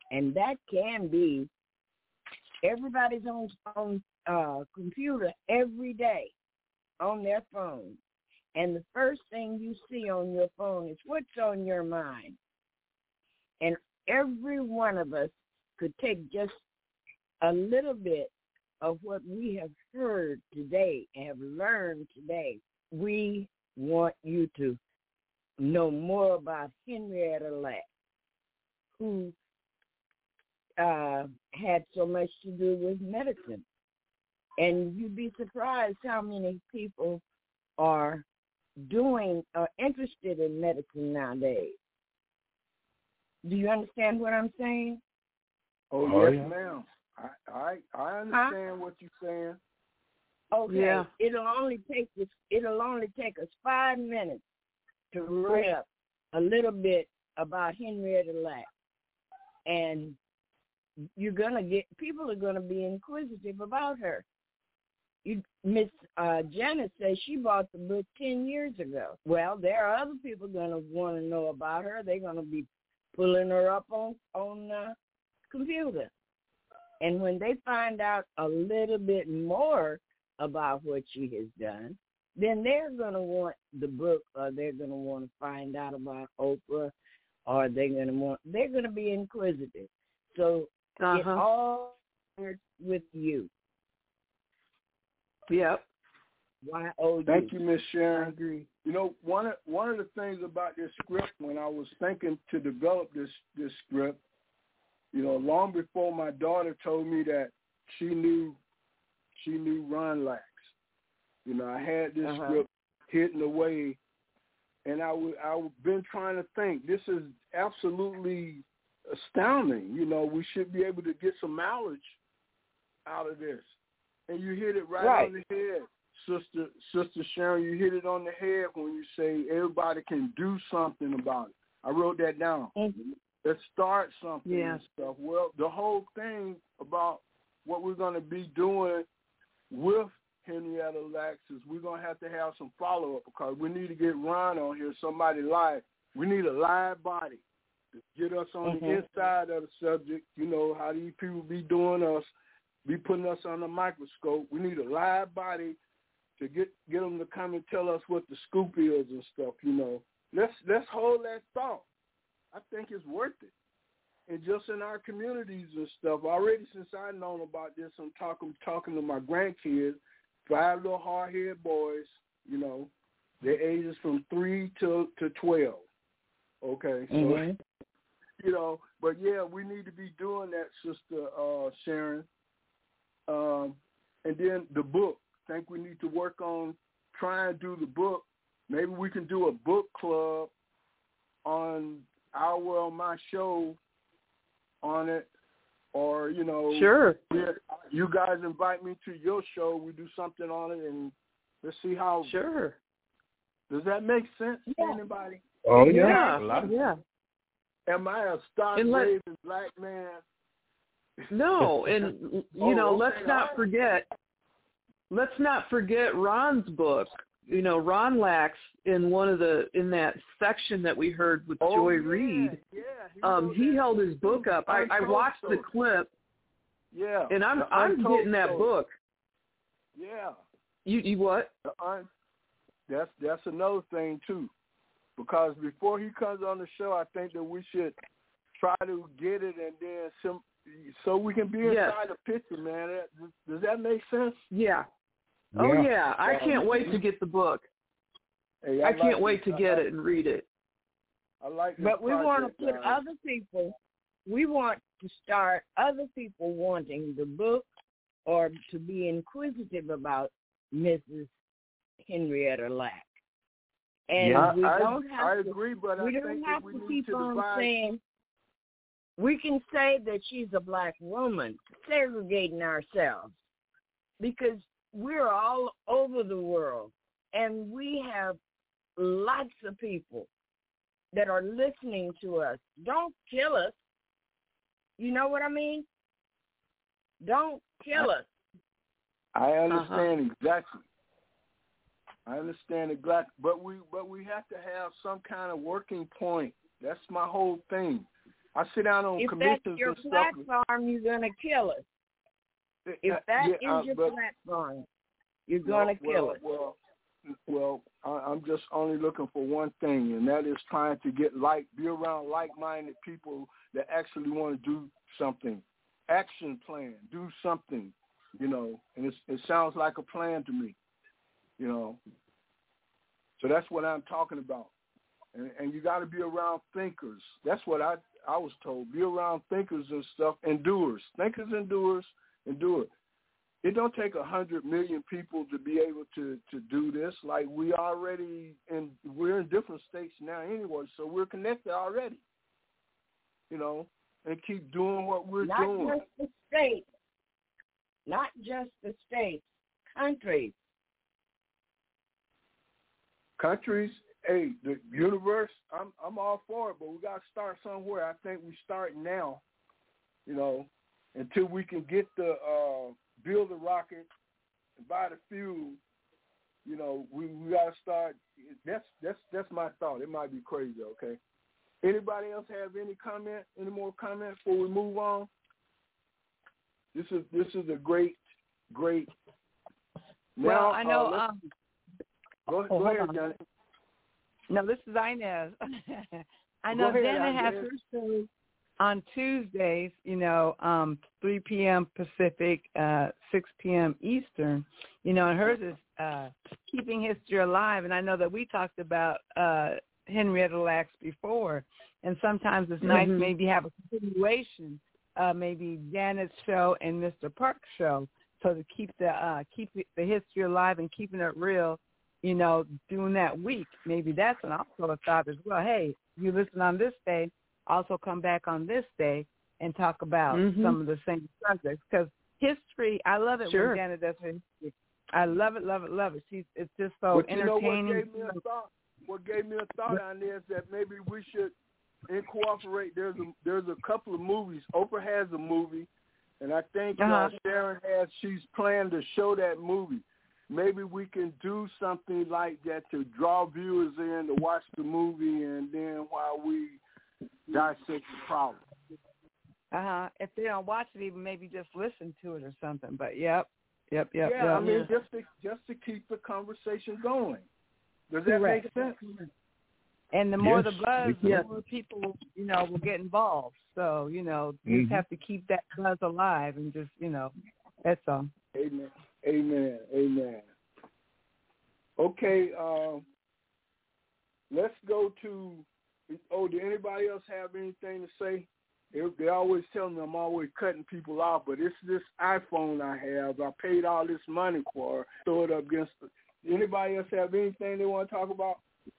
And that can be everybody's on on uh, computer every day on their phone. And the first thing you see on your phone is what's on your mind. And every one of us could take just a little bit of what we have heard today and have learned today. We want you to know more about Henrietta Lacks, who uh, had so much to do with medicine. And you'd be surprised how many people are doing, are interested in medicine nowadays. Do you understand what I'm saying? Oh, Oh, yes, yeah. ma'am. I, I I understand huh? what you're saying. Okay. Yeah. It'll only take us. It'll only take us five minutes to read up a little bit about Henrietta Lacks, and you're gonna get people are gonna be inquisitive about her. You, Miss uh, Janet says she bought the book ten years ago. Well, there are other people gonna want to know about her. They're gonna be pulling her up on on the computer, and when they find out a little bit more about what she has done, then they're gonna want the book, or they're gonna want to find out about Oprah, or they're gonna want they're gonna be inquisitive. So uh-huh. it all starts with you. Yep. Y O U. Thank you, Miss Sharon. I agree. You know, one of one of the things about this script, when I was thinking to develop this this script, you know, long before my daughter told me that she knew she knew Ron Lacks, you know, I had this uh-huh. script hidden away, and I w- I've been trying to think. This is absolutely astounding. You know, we should be able to get some mileage out of this. And you hit it right, right. on the head, Sister Sister Sharon. You hit it on the head when you say everybody can do something about it. I wrote that down. Mm-hmm. Let's start something yeah. and stuff. Well, the whole thing about what we're going to be doing with Henrietta Lacks is we're going to have to have some follow-up, because we need to get Ron on here, somebody live. We need a live body to get us on mm-hmm. the inside of the subject. You know, how these people be doing us, be putting us on the microscope. We need a live body to get get them to come and tell us what the scoop is and stuff, you know. Let's let's hold that thought. I think it's worth it. And just in our communities and stuff, already since I've known about this, I'm talking talking to my grandkids, five little hard-headed boys, you know, their ages from three to, to twelve. Okay, so, mm-hmm. you know, but yeah, we need to be doing that, Sister uh, Sharon. Um, and then the book. I think we need to work on trying to do the book. Maybe we can do a book club on our World, My Show on it, or, you know, sure. You guys invite me to your show. We do something on it, and let's see how. Sure. Does that make sense yeah. to anybody? Oh, yeah. Yeah. yeah. Am I a star-raving black man? No, and, you oh, know, okay, let's not right. forget, let's not forget Ron's book. You know, Ron Lacks, in one of the, in that section that we heard with oh, Joy yeah, Reid, yeah, he, um, he held his book up. I, I watched the clip. Yeah. And I'm I'm getting that story. book. Yeah. You you what? The un- that's that's another thing too, because before he comes on the show, I think that we should try to get it, and then some, so we can be inside yes. the picture, man. Does that make sense? Yeah. Oh yeah. yeah, I can't wait to get the book. Hey, I, I can't like wait this. to get I like, it and read it. I like this But we want to put guys. other people, we want to start other people wanting the book or to be inquisitive about Missus Henrietta Lacks. And yeah, we I, don't have I to, agree, but we I don't think have that we to need keep to on divide. saying, we can say that she's a black woman, segregating ourselves, because we're all over the world, and we have lots of people that are listening to us. Don't kill us. You know what I mean? Don't kill us. I understand uh-huh. exactly. I understand exactly, but we but we have to have some kind of working point. That's my whole thing. I sit down on if commissions that's your and stuff. platform, you're going to kill us. If that yeah, is uh, your but, platform, you're going to well, kill well, us. Well, well, I, I'm just only looking for one thing, and that is trying to get like, be around like-minded people that actually want to do something. Action plan, do something, you know, and it's, it sounds like a plan to me, you know. So that's what I'm talking about. And, and you got to be around thinkers. That's what I I was told. Be around thinkers and stuff, and doers. Thinkers and doers, and do it. It don't take a hundred million people to be able to, to do this. Like we already, in we're in different states now anyway, so we're connected already. You know, and keep doing what we're Not doing. Not just the states. Not just the states. Countries. Countries. Hey, the universe, I'm I'm all for it, but we got to start somewhere. I think we start now, you know, until we can get the, uh, build the rocket and buy the fuel, you know, we, we got to start. That's, that's, that's my thought. It might be crazy, okay? Anybody else have any comment, any more comments before we move on? This is, this is a great, great. Well, now, I know. Uh, um, go oh, go ahead, on. Janet. No, this is Inez. I know ahead, Janet has Inez. her show on Tuesdays, you know, um, three p.m. Pacific, uh, six p.m. Eastern, you know, and hers is uh, Keeping History Alive. And I know that we talked about uh, Henrietta Lacks before, and sometimes it's nice Mm-hmm. maybe have a continuation, uh, maybe Janet's show and Mister Park's show, so to keep the uh, keep the history alive and keeping it real. You know, doing that week, maybe that's an also a thought as well. Hey, you listen on this day, also come back on this day and talk about Mm-hmm. some of the same subjects. Because history, I love it Sure. when Janet does her history. I love it, love it, love it. She's it's just so But you know entertaining. what gave me a thought? What gave me a thought on this that maybe we should incorporate. There's a there's a couple of movies. Oprah has a movie, and I think Uh-huh. uh, Sharon has. She's planned to show that movie. Maybe we can do something like that to draw viewers in to watch the movie, and then while we dissect the problem. Uh-huh. If they don't watch it, even maybe just listen to it or something. But yep, yep, yep, yeah, yep. I mean, just to just to keep the conversation going. Does that Correct. make sense? And the more Yes, the buzz, the yes. more people, you know, will get involved. So, you know, you Mhm. just have to keep that buzz alive and just, you know, that's all. Amen. Amen. Amen. Okay, um, let's go to, oh, do anybody else have anything to say? They, they always tell me I'm always cutting people off, but it's this iPhone I have. I paid all this money for, throw it up against the, anybody else have anything they want to talk about?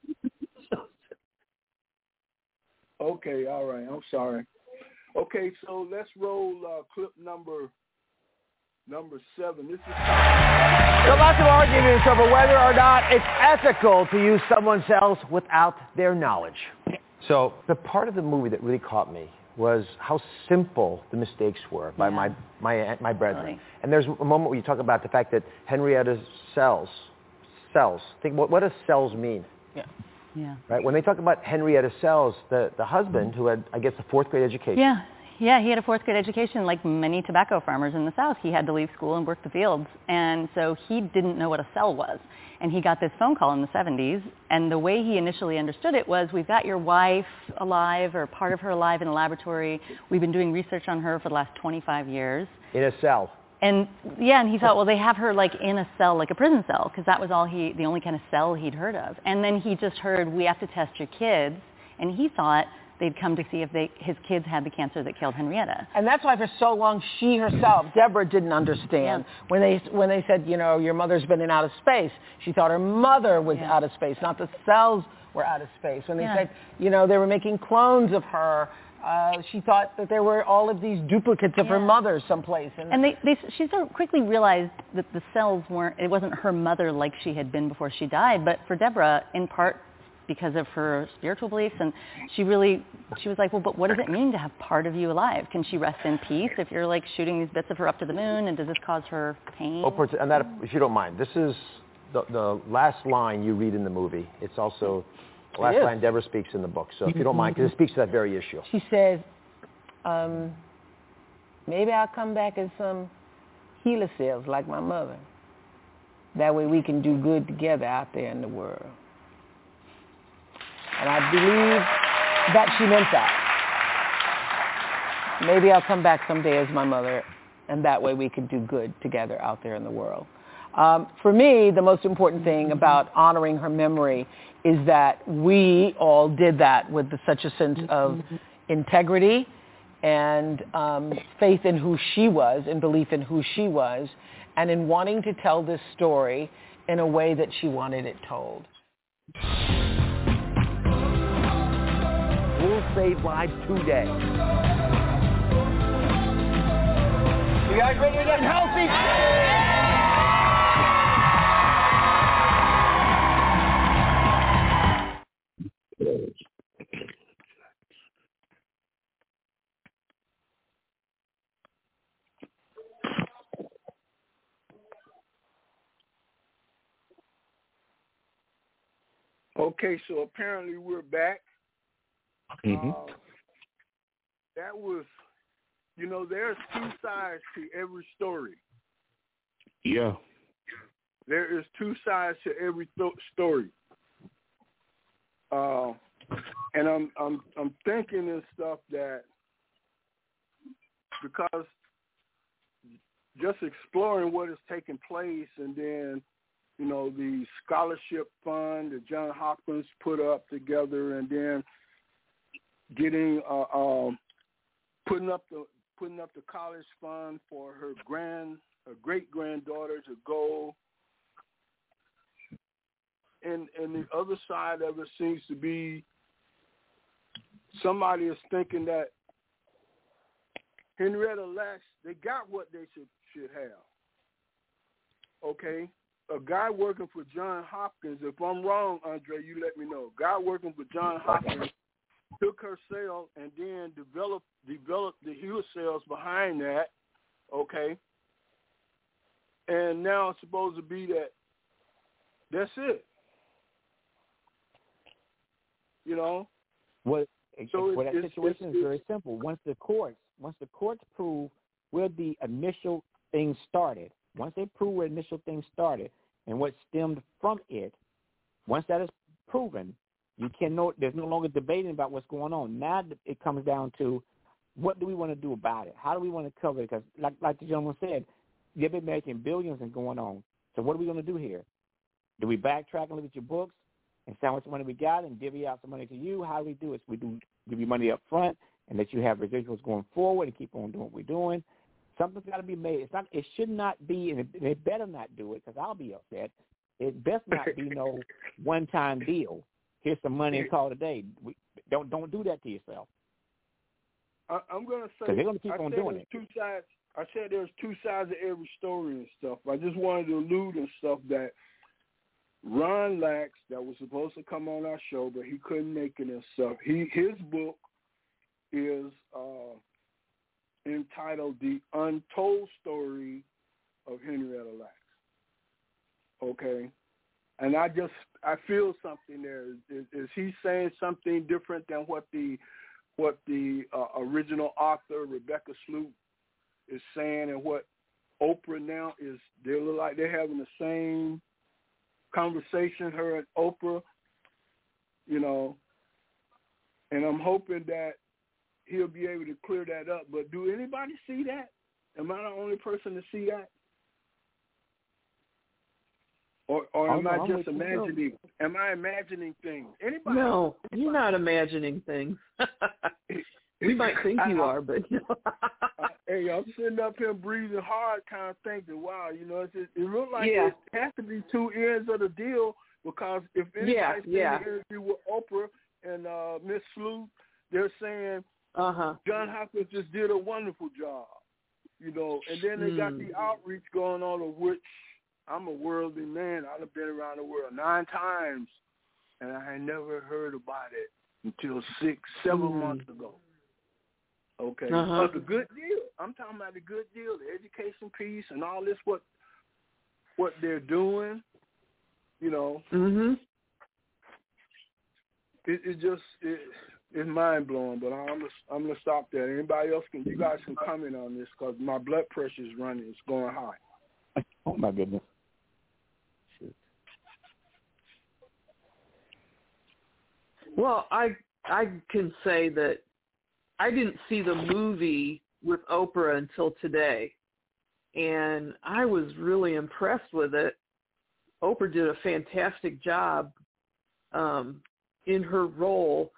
Okay, all right, I'm sorry. Okay, so let's roll uh, clip number number seven. This is So lots of arguments over whether or not it's ethical to use someone else without their knowledge. So the part of the movie that really caught me was how simple the mistakes were by Yeah. my my my brethren. Really. And there's a moment where you talk about the fact that Henrietta cells, cells. Think what what does cells mean? Yeah. Yeah. Right? When they talk about Henrietta Sells, the, the husband, who had, I guess, a fourth grade education. Yeah. Yeah, he had a fourth grade education like many tobacco farmers in the South. He had to leave school and work the fields. And so he didn't know what a cell was. And he got this phone call in the seventies. And the way he initially understood it was, we've got your wife alive or part of her alive in a laboratory. We've been doing research on her for the last twenty-five years. In a cell. And yeah, and he thought, well, they have her like in a cell, like a prison cell, because that was all he, the only kind of cell he'd heard of. And then he just heard, we have to test your kids. And he thought they'd come to see if they, his kids had the cancer that killed Henrietta. And that's why for so long she herself, Deborah, didn't understand. Yeah. When they when they said, you know, your mother's been in outer space, she thought her mother was Yeah. out of space, not the cells were out of space. When they Yeah. said, you know, they were making clones of her, uh, she thought that there were all of these duplicates of her Yeah. mother someplace. And, And they, they, she so quickly realized that the cells weren't, it wasn't her mother like she had been before she died, but for Deborah, in part because of her spiritual beliefs, and she really, she was like, well, but what does it mean to have part of you alive? Can she rest in peace if you're like shooting these bits of her up to the moon, and does this cause her pain? oh, and that, if you don't mind, this is the, the last line you read in the movie. It's also the last is. line Deborah speaks in the book. So if you don't mind, because it speaks to that very issue. She says, um, maybe I'll come back as some healer cells like my mother. That way we can do good together out there in the world. And I believe that she meant that. Maybe I'll come back someday as my mother, and that way we can do good together out there in the world. Um, for me, the most important thing about honoring her memory is that we all did that with the, such a sense of integrity and um, faith in who she was and belief in who she was, and in wanting to tell this story in a way that she wanted it told. We'll save lives today. You guys ready to get healthy? Okay, so apparently we're back. Mm-hmm. Uh, that was, you know, there's two sides to every story. Yeah. There is two sides to every th- story. Uh, and I'm I'm I'm thinking and stuff that because just exploring what is taking place, and then, you know, the scholarship fund that John Hopkins put up together, and then getting uh, um, putting up the putting up the college fund for her grand her great granddaughter to go. And and the other side of it seems to be somebody is thinking that Henrietta Lacks, they got what they should should have. Okay? A guy working for John Hopkins, if I'm wrong, Andre, you let me know. A guy working for John Hopkins took her cell and then developed developed the healer cells behind that, okay? And now it's supposed to be that that's it. You know? Well, so well it's, that it's, situation it's, is very simple. Once the courts, once the courts prove where the initial thing started, once they prove where the initial thing started and what stemmed from it, once that is proven, you can no, there's no longer debating about what's going on. Now it comes down to what do we want to do about it? How do we want to cover it? Because like, like the gentleman said, they've been making billions and going on. So what are we going to do here? Do we backtrack and look at your books and see how much money we got and divvy out some money to you? How do we do it? So we do give you money up front and let you have residuals going forward and keep on doing what we're doing. Something's got to be made. It's not. It should not be, and they better not do it because I'll be upset. It best not be no one-time deal. Here's some money and call it a day. We, don't don't do that to yourself. I, I'm going to say because they're going to keep I on said doing it. Two sides. I said there's two sides of every story and stuff. I just wanted to allude and stuff that Ron Lacks, that was supposed to come on our show, but he couldn't make it and stuff. He his book is uh, entitled "The Untold Story of Henrietta Lacks." Okay, and I just I feel something there. Is, is he saying something different than what the what the uh, original author Rebecca Sloop is saying, and what Oprah now is? They look like they're having the same conversation, her and Oprah, you know, and I'm hoping that he'll be able to clear that up. But do anybody see that? Am I the only person to see that? Or, or am oh, I just imagining? Am I imagining things? Anybody? No, you're not imagining things. We might think you I, are, but no. I, hey, I'm sitting up here breathing hard, kind of thinking, wow, you know, it's, it, it looks like yeah. it has to be two ends of the deal, because if anybody's yeah, seen yeah. the interview with Oprah and uh, Miss Sloop, they're saying uh-huh. John Hopkins just did a wonderful job, you know, and then they mm. got the outreach going on, of which I'm a worldly man. I've been around the world nine times, and I had never heard about it until six, seven mm. months ago. Okay, uh-huh. but the good deal. I'm talking about the good deal, the education piece, and all this. What what they're doing, you know. Mm-hmm. It, it just it, it's mind blowing. But I'm gonna, I'm gonna stop there. Anybody else can? You guys can comment on this because my blood pressure is running. It's going high. Oh my goodness. Well, I I can say that I didn't see the movie with Oprah until today, and I was really impressed with it. Oprah did a fantastic job um, in her role,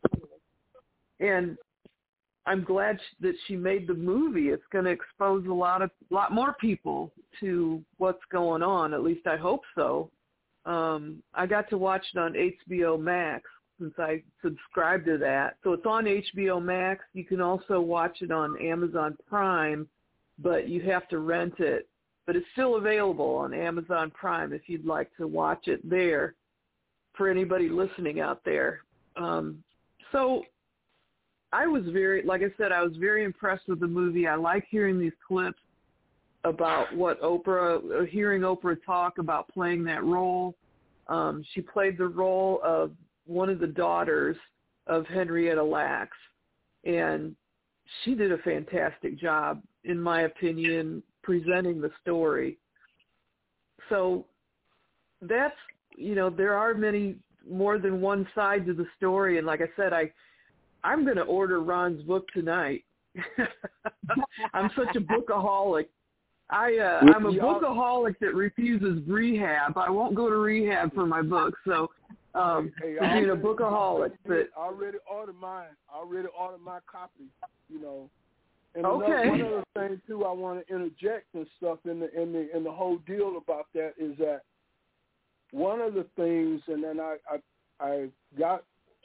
and I'm glad that she made the movie. It's going to expose a lot of lot more people to what's going on. At least I hope so. Um, I got to watch it on H B O Max since I subscribed to that. So it's on H B O Max. You can also watch it on Amazon Prime, but you have to rent it. But it's still available on Amazon Prime if you'd like to watch it there for anybody listening out there. Um, so I was very, like I said, I was very impressed with the movie. I like hearing these clips about what Oprah, hearing Oprah talk about playing that role. Um, she played the role of one of the daughters of Henrietta Lacks, and she did a fantastic job, in my opinion, presenting the story. So that's, you know, there are many, more than one side to the story, and like I said, I, I'm going to order Ron's book tonight. I'm such a bookaholic. I, uh, I'm a bookaholic that refuses rehab. I won't go to rehab for my books, so um, hey, hey, being a bookaholic. But I already ordered mine. I already ordered my copy, you know. And okay. another, one other thing, too, I want to interject and stuff in the, in the, in the whole deal about that is that one of the things, and then I, I, I got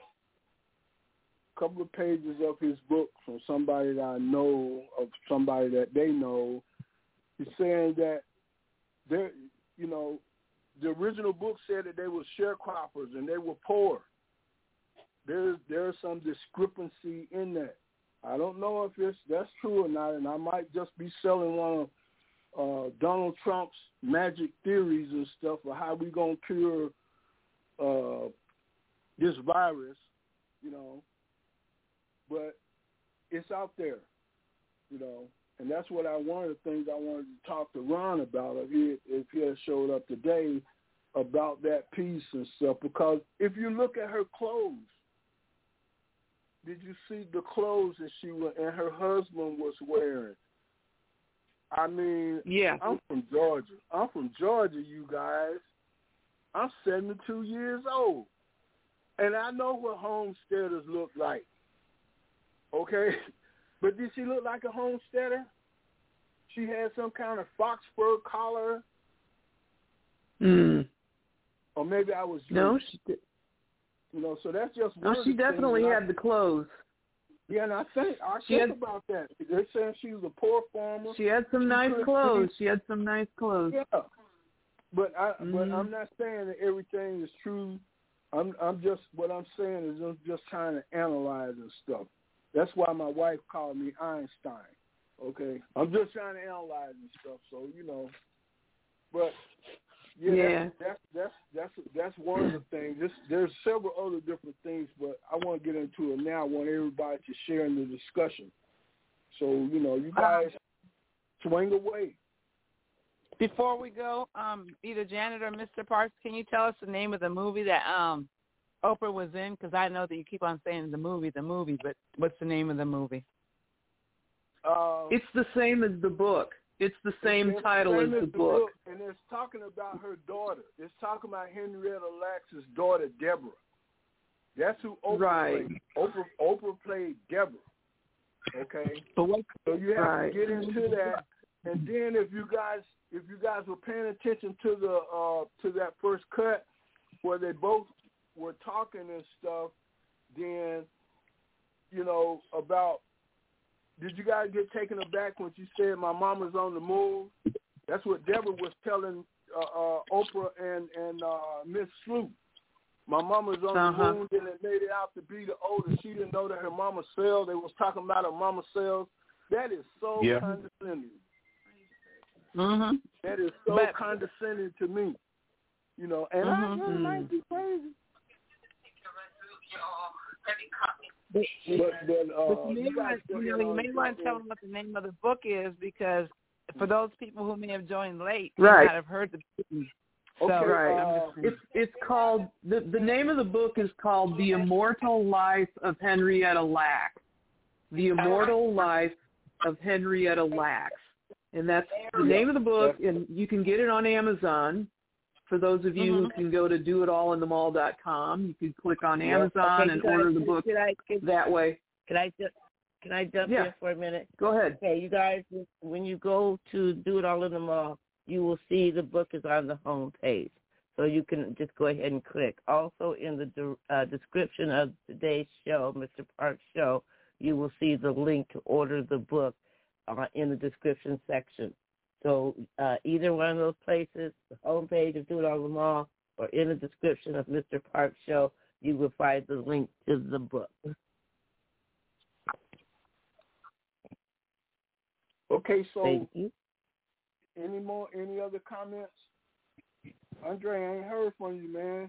a couple of pages of his book from somebody that I know, of somebody that they know. He's saying that they're, you know, the original book said that they were sharecroppers and they were poor. There's there's some discrepancy in that. I don't know if it's that's true or not, and I might just be selling one of uh, Donald Trump's magic theories and stuff of how we gonna cure uh, this virus, you know. But it's out there, you know. And that's what I one of the things I wanted to talk to Ron about if he if he had showed up today about that piece and stuff. Because if you look at her clothes, did you see the clothes that she was and her husband was wearing? I mean, yeah. I'm from Georgia. I'm from Georgia, you guys. I'm seventy-two years old, and I know what homesteaders look like. Okay. But did she look like a homesteader? She had some kind of fox fur collar. Mm. Or maybe I was No, dreaming. she did. You know, so that's just one No, of she the definitely things had I, the clothes. Yeah, and I think I she think had, about that. They're saying she was a poor farmer. She had some she nice clothes. See. She had some nice clothes. Yeah. But I mm-hmm. but I'm not saying that everything is true. I'm I'm just what I'm saying is I'm just trying to analyze and stuff. That's why my wife called me Einstein. Okay, I'm just trying to analyze and stuff. So you know, but yeah, yeah. That's, that's that's that's that's one of the things. This, there's several other different things, but I want to get into it now. I want everybody to share in the discussion. So you know, you guys uh, swing away. Before we go, um, either Janet or Mister Parks, can you tell us the name of the movie that um, Oprah was in? Because I know that you keep on saying the movie, the movie, but what's the name of the movie? Uh, it's the same as the book. It's the same it's title the same as the, the book. book. And it's talking about her daughter. It's talking about Henrietta Lacks' daughter, Deborah. That's who Oprah right. played. Oprah, Oprah played Deborah. Okay? But what, so you have right. to get into that. And then if you guys if you guys were paying attention to the uh, to that first cut where they both were talking and stuff, then, you know, about did you guys get taken aback when she said my mama's on the move? That's what Deborah was telling uh, uh, Oprah and, and uh, Miss Sloop. My mama's on uh-huh. the move, and it made it out to be the oldest. She didn't know that her mama cells. They was talking about her mama cells. That is so yeah. condescending. Mm-hmm. That is so but, condescending to me. You know, and mm-hmm. I, I might be crazy. But, But, but, uh, but you, may you guys want, go you, know, ahead you on may and want to go tell ahead. them what the name of the book is, because for those people who may have joined late, Right. may not have heard the book. So, right. I'm just, It's it's called the the name of the book is called The Immortal Life of Henrietta Lacks. The Immortal Life of Henrietta Lacks. And that's the name of the book, and you can get it on Amazon. For those of you Mhm. who can go to do it all in the mall dot com, you can click on Yeah. Amazon Okay, and can I- order the book can I- can- that way. Can I just can I jump Yeah. in for a minute? Go ahead. Okay, you guys, when you go to Do It All in the Mall, you will see the book is on the home page. So you can just go ahead and click. Also in the de- uh, description of today's show, Mister Park's show, you will see the link to order the book uh, in the description section. So uh, either one of those places, the home page of Do It All in the Mall, or in the description of Mister Park's show, you will find the link to the book. Okay, so Thank you. any more, any other comments? Andre, I ain't heard from you, man.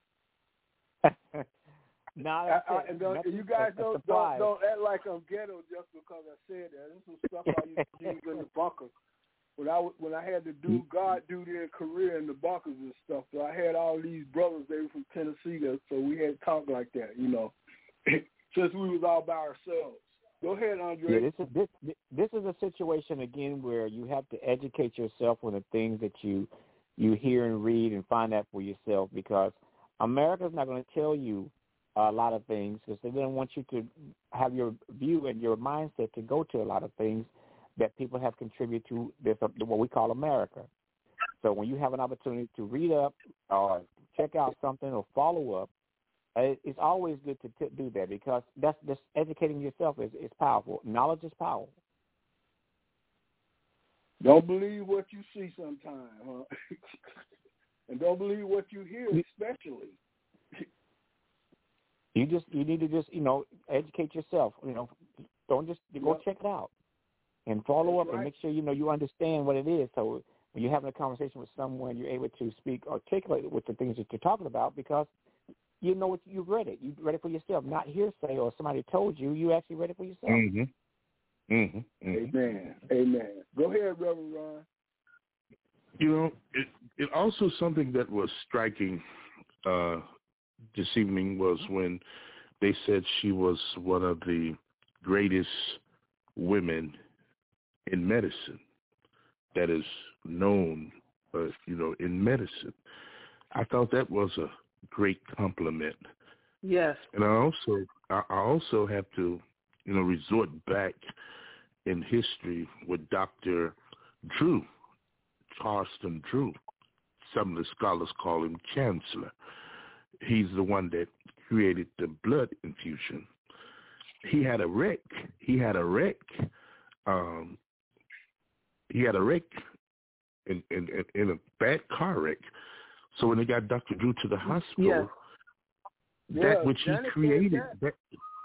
No, I, that's I, it. and don't, Nothing- you guys a- a don't, don't surprise. don't act like I'm ghetto just because I said that. There's some stuff I used to use in the bunker when I w- when I had to do guard duty in Korea in the bunkers and stuff. So I had all these brothers. They were from Tennessee, so we had to talk like that, you know, since we was all by ourselves. Go ahead, Andre. Yeah, this is this this is a situation again where you have to educate yourself on the things that you you hear and read and find out for yourself, because America's not going to tell you a lot of things because they don't want you to have your view and your mindset to go to a lot of things that people have contributed to this what we call America. So when you have an opportunity to read up or check out something or follow up, it's always good to t- do that, because that's just educating yourself is, is powerful. Knowledge is powerful. Don't believe what you see sometimes, huh? And don't believe what you hear, especially. You just you need to just you know educate yourself. You know, don't just you go Yep. check it out and follow That's up right. and make sure you know you understand what it is. So when you're having a conversation with someone, you're able to speak articulate with the things that you're talking about, because you know what you've read it. You read it for yourself, not hearsay or somebody told you. You actually read it for yourself. Mm-hmm. Mm-hmm. mm-hmm. Amen. Amen. Go ahead, Reverend Ron. You know, it, it also something that was striking uh, this evening was when they said she was one of the greatest women in medicine that is known, uh, you know, in medicine. I thought that was a great compliment. Yes. And I also, I I also have to, you know, resort back in history with Doctor Drew, Charleston Drew. Some of the scholars call him Chancellor. He's the one that created the blood infusion. He had a wreck. He had a wreck. Um, he had a wreck in, in, in a bad car wreck. So when they got Doctor Drew to the hospital, Yeah. that Yeah, which he Janet said created, that. that,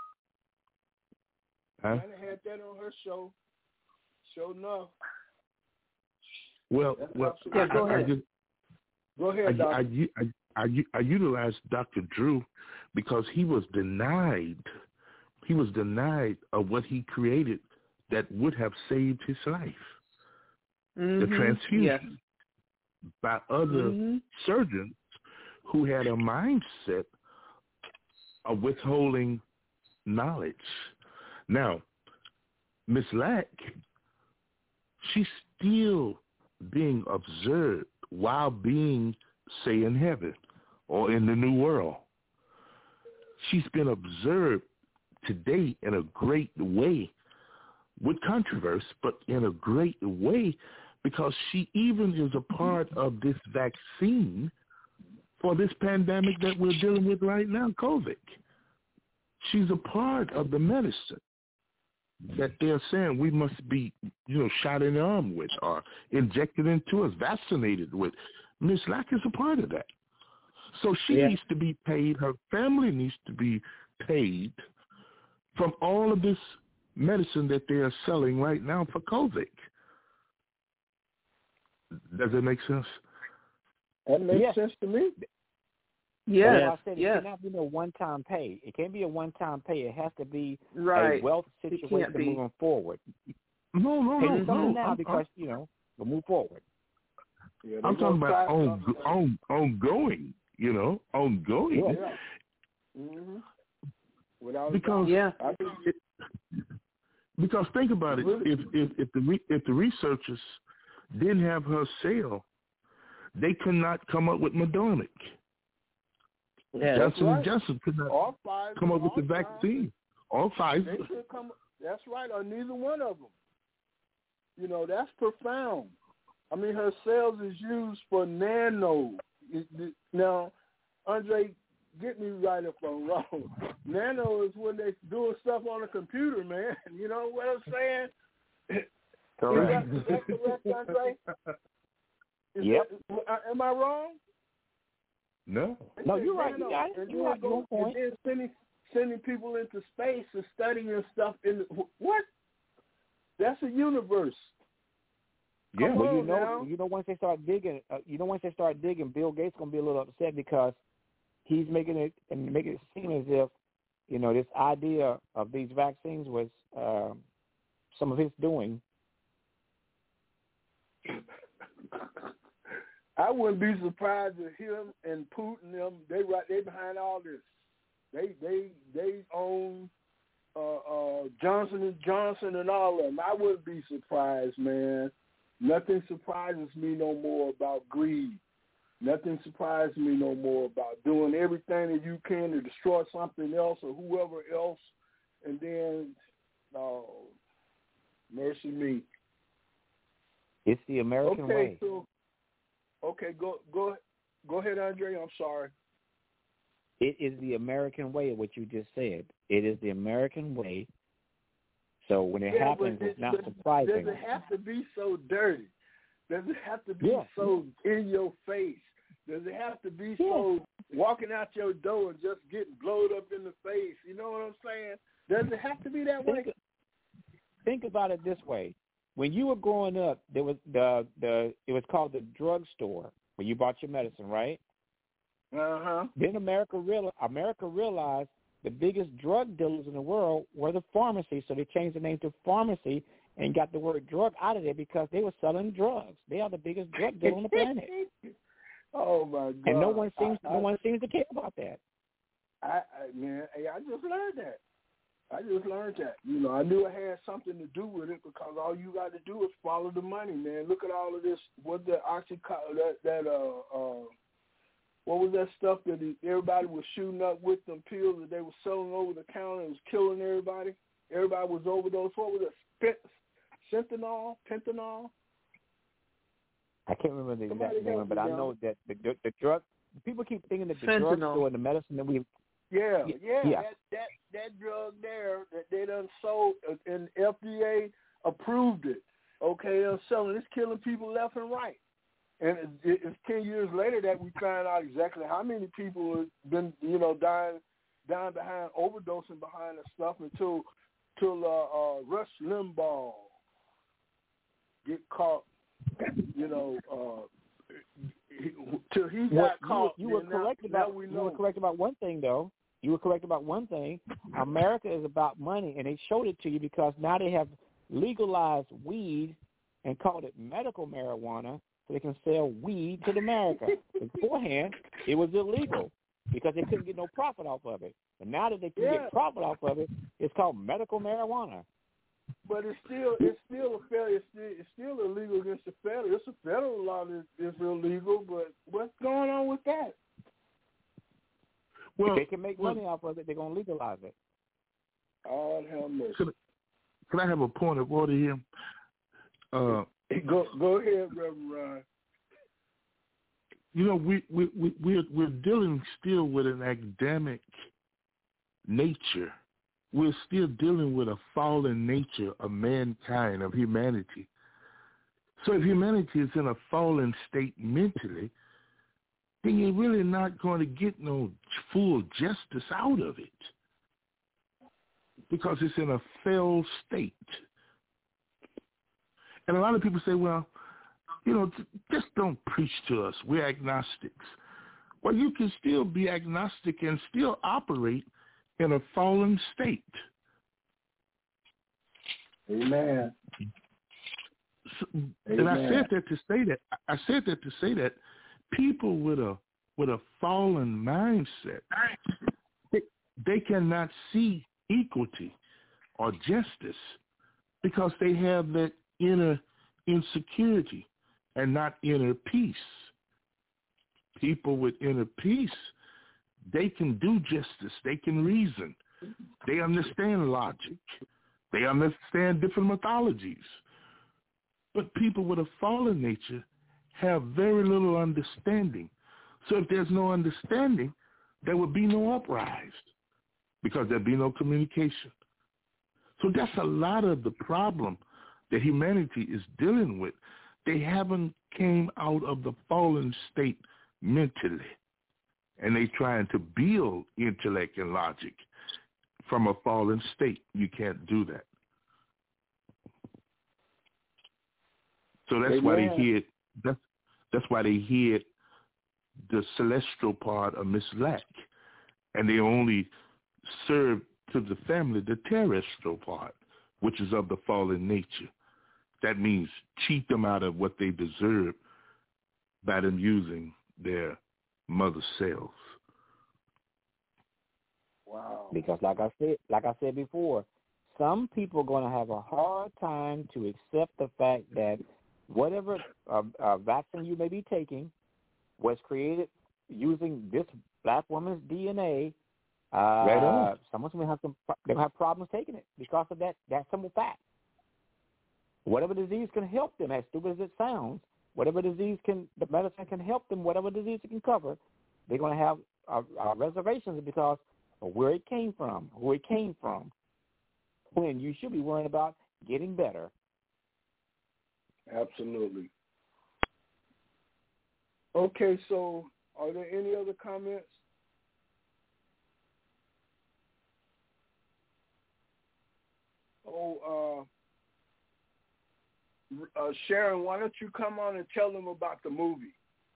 huh? Janet had that on her show. Sure enough. Well, That's well, absolutely I, right. Go I, I ahead. just Go ahead, I, Doctor. I, I, I, I utilized Doctor Drew because he was denied. He was denied of what he created that would have saved his life. Mm-hmm. The transfusion Yes. by other Mm-hmm. surgeons who had a mindset of withholding knowledge. Now, Miss Lack, she's still being observed while being, say, in heaven or in the new world. She's been observed today in a great way, with controversy, but in a great way, because she even is a part of this vaccine for this pandemic that we're dealing with right now, COVID. She's a part of the medicine that they're saying we must be, you know, shot in the arm with or injected into us, vaccinated with. Miss Lack is a part of that. So she Yeah. needs to be paid. Her family needs to be paid from all of this medicine that they are selling right now for COVID. Does that make sense? That makes Yes. sense to me. Yes, That's why I said yes. it cannot be no one-time pay. It can't be a one-time pay. It has to be Right. a wealth It can't situation be. moving forward. No, no, Pay no, me something no. now I'm, because, you know, we'll move forward. Yeah, I'm they talking gonna about try on, something. on, ongoing, you know, ongoing. Yeah. Mm-hmm. Without Because a doubt. I think it, because think about it. If if if the re, if the researchers didn't have her cell, they could not come up with Moderna. Yeah, Johnson that's right. and Johnson could not Or Pfizer, come up with or the vaccine. Or Pfizer. They should come. That's right, or neither one of them. You know, that's profound. I mean, her cells is used for nano. Now, Andre, get me right if I'm wrong. Nano is when they doing stuff on a computer, man. You know what I'm saying? Correct. Is that, is that correct, Andre? Is Yep. that, am I wrong? No. No, you're right. Nano. You got it. And You're then right. go- You're on point. And then sending, sending people into space and studying stuff in the, what? That's a universe. Yeah, Come well, you on know, now. you know, once they start digging, uh, you know, once they start digging, Bill Gates gonna be a little upset because he's making it and making it seem as if, you know, this idea of these vaccines was uh, some of his doing. I wouldn't be surprised if him and Putin them they right they behind all this. They they they own uh, uh, Johnson and Johnson and all of them. I wouldn't be surprised, man. Nothing surprises me no more about greed. Nothing surprises me no more about doing everything that you can to destroy something else or whoever else, and then, oh, mercy me. It's the American okay, way. So, okay, go go go ahead, Andre. I'm sorry. It is the American way, what you just said. It is the American way. So when it yeah, happens, but it's not but surprising. Does it have to be so dirty? Does it have to be Yeah. so in your face? Does it have to be so walking out your door and just getting blowed up in the face? You know what I'm saying? Does it have to be that way? Think, think about it this way. When you were growing up, there was the the it was called the drugstore where you bought your medicine, right? Uh-huh. Then America real America realized the biggest drug dealers in the world were the pharmacy, so they changed the name to pharmacy and got the word drug out of there because they were selling drugs. They are the biggest drug dealer on the planet. Oh my God! And no one seems I, no I, one seems to care about that. I, I man, hey, I just learned that. I just learned that. You know, I knew it had something to do with it because all you got to do is follow the money, man. Look at all of this. What the oxycontin that that uh uh. What was that stuff that he, everybody was shooting up with, them pills that they were selling over the counter? It was killing everybody. Everybody was overdosed. What was it? Fentanyl? Pentanol? I can't remember the exact Somebody name, help but me, I y'all. know that the, the, the drug people keep thinking that the Fentanyl. drugstore and the medicine that we Yeah, Yeah, yeah. yeah. That, that that drug there that they done sold and F D A approved it. Okay, they're selling. It's killing people left and right. And it, it's ten years later that we find out exactly how many people have been, you know, dying, dying behind, overdosing behind the stuff until, till uh, uh, Rush Limbaugh get caught, you know, uh, he, till he got Well, caught. You, were- you were then correct now, about now we you know. were correct about one thing though. You were correct about one thing. America is about money, and they showed it to you because now they have legalized weed and called it medical marijuana, so they can sell weed to America. Beforehand, it was illegal because they couldn't get no profit off of it. But now that they can Yeah. get profit off of it, it's called medical marijuana. But it's still it's still a failure. It's still, it's still illegal against the federal. It's a federal law that is illegal. But what's going on with that? Well, if they can make money off of it, they're gonna legalize it. Oh hell mercy! Can, can I have a point of order here? Uh, go go ahead, Reverend Ron. You know, we we we we're we're dealing still with an academic nature. We're still dealing with a fallen nature of mankind, of humanity. So if humanity is in a fallen state mentally, then you're really not going to get no full justice out of it because it's in a failed state. And a lot of people say, well, you know, just don't preach to us. We're agnostics. Well, you can still be agnostic and still operate in a fallen state. Amen. So, and I said that to say that I said that to say that people with a with a fallen mindset, they, they cannot see equity or justice because they have that inner insecurity and not inner peace. People with inner peace, they can do justice. They can reason. They understand logic. They understand different mythologies. But people with a fallen nature have very little understanding. So if there's no understanding, there would be no uprise because there'd be no communication. So that's a lot of the problem that humanity is dealing with. They haven't came out of the fallen state mentally, and they trying to build intellect and logic from a fallen state. You can't do that. So that's Amen. why they hid. That's that's why they hid the celestial part of Miss Lack, and they only served to the family the terrestrial part, which is of the fallen nature. That means cheat them out of what they deserve by them using their mother cells. Wow. Because like I said, like I said before, some people are going to have a hard time to accept the fact that whatever uh, uh, vaccine you may be taking was created using this black woman's D N A. Uh, right on. Someone's going to have some. They're going to have problems taking it because of that. That simple fact. Whatever disease can help them, as stupid as it sounds, whatever disease can, the medicine can help them, whatever disease it can cover, they're going to have uh, uh, reservations because of where it came from, where it came from, when you should be worrying about getting better. Absolutely. Okay, so are there any other comments? Oh, uh, Uh, Sharon, why don't you come on and tell them about the movie?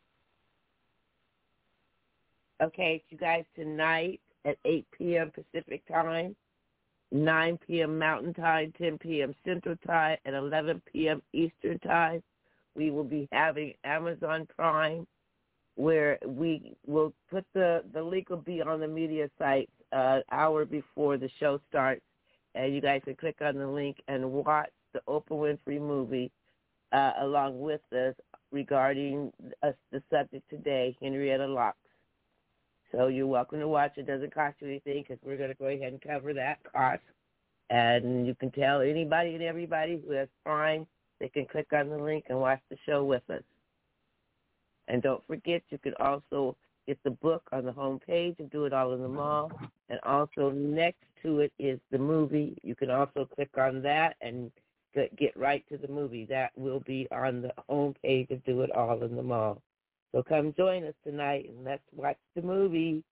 Okay, you guys, tonight at eight p.m. Pacific Time, nine p.m. Mountain Time, ten p.m. Central Time, and eleven p.m. Eastern Time, we will be having Amazon Prime, where we will put the, the link will be on the media site uh, an hour before the show starts, and you guys can click on the link and watch the Oprah Winfrey movie uh, along with us regarding uh, the subject today, Henrietta Lacks. So you're welcome to watch. It doesn't cost you anything because we're going to go ahead and cover that cost. And you can tell anybody and everybody who has Prime, they can click on the link and watch the show with us. And don't forget, you can also get the book on the home page and Do It All in the Mall. And also next to it is the movie. You can also click on that and get right to the movie. That will be on the home page of Do It All in the Mall. So come join us tonight and let's watch the movie.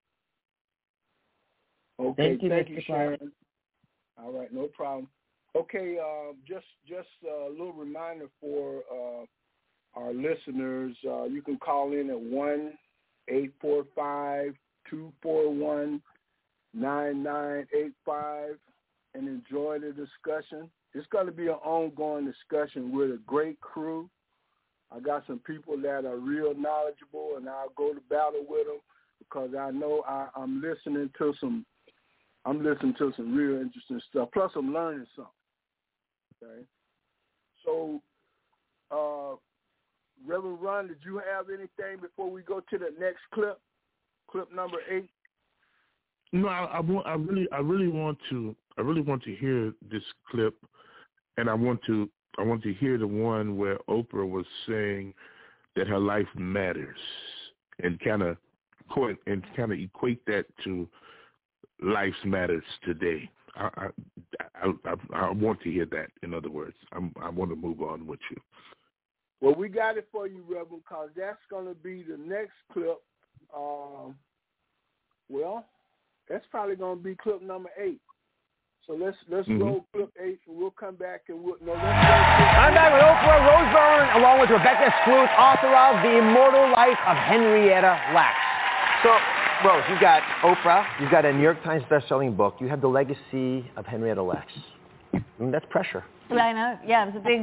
Okay, thank you, thank Mister you, Sharon. All right, no problem. Okay, uh, just just a little reminder for uh, our listeners. Uh, you can call in at one eight four five, two four one, nine nine eight five and enjoy the discussion. It's going to be an ongoing discussion with a great crew. I got some people that are real knowledgeable, and I'll go to battle with them because I know I, I'm listening to some. I'm listening to some real interesting stuff. Plus, I'm learning something. Okay. So, uh, Reverend Ron, did you have anything before we go to the next clip? Clip number eight. No, I, I, want, I really, I really want to, I really want to hear this clip, and I want to, I want to hear the one where Oprah was saying that her life matters, and kind of, and kind of equate that to life's matters today. I, I, I, I, I want to hear that. In other words, I'm, I want to move on with you. Well, we got it for you, Reverend, because that's going to be the next clip. Um, well, that's probably going to be clip number eight. So let's let's Mm-hmm. roll clip eight, and we'll come back and we'll. No, let's go. I'm back with Oprah Roseburn, along with Rebecca Skloot, author of The Immortal Life of Henrietta Lacks. So, Rose, you've got Oprah, you've got a New York Times best-selling book, you have the legacy of Henrietta Lacks. I mean, that's pressure. I know. Yeah, it was a big.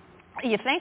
You think?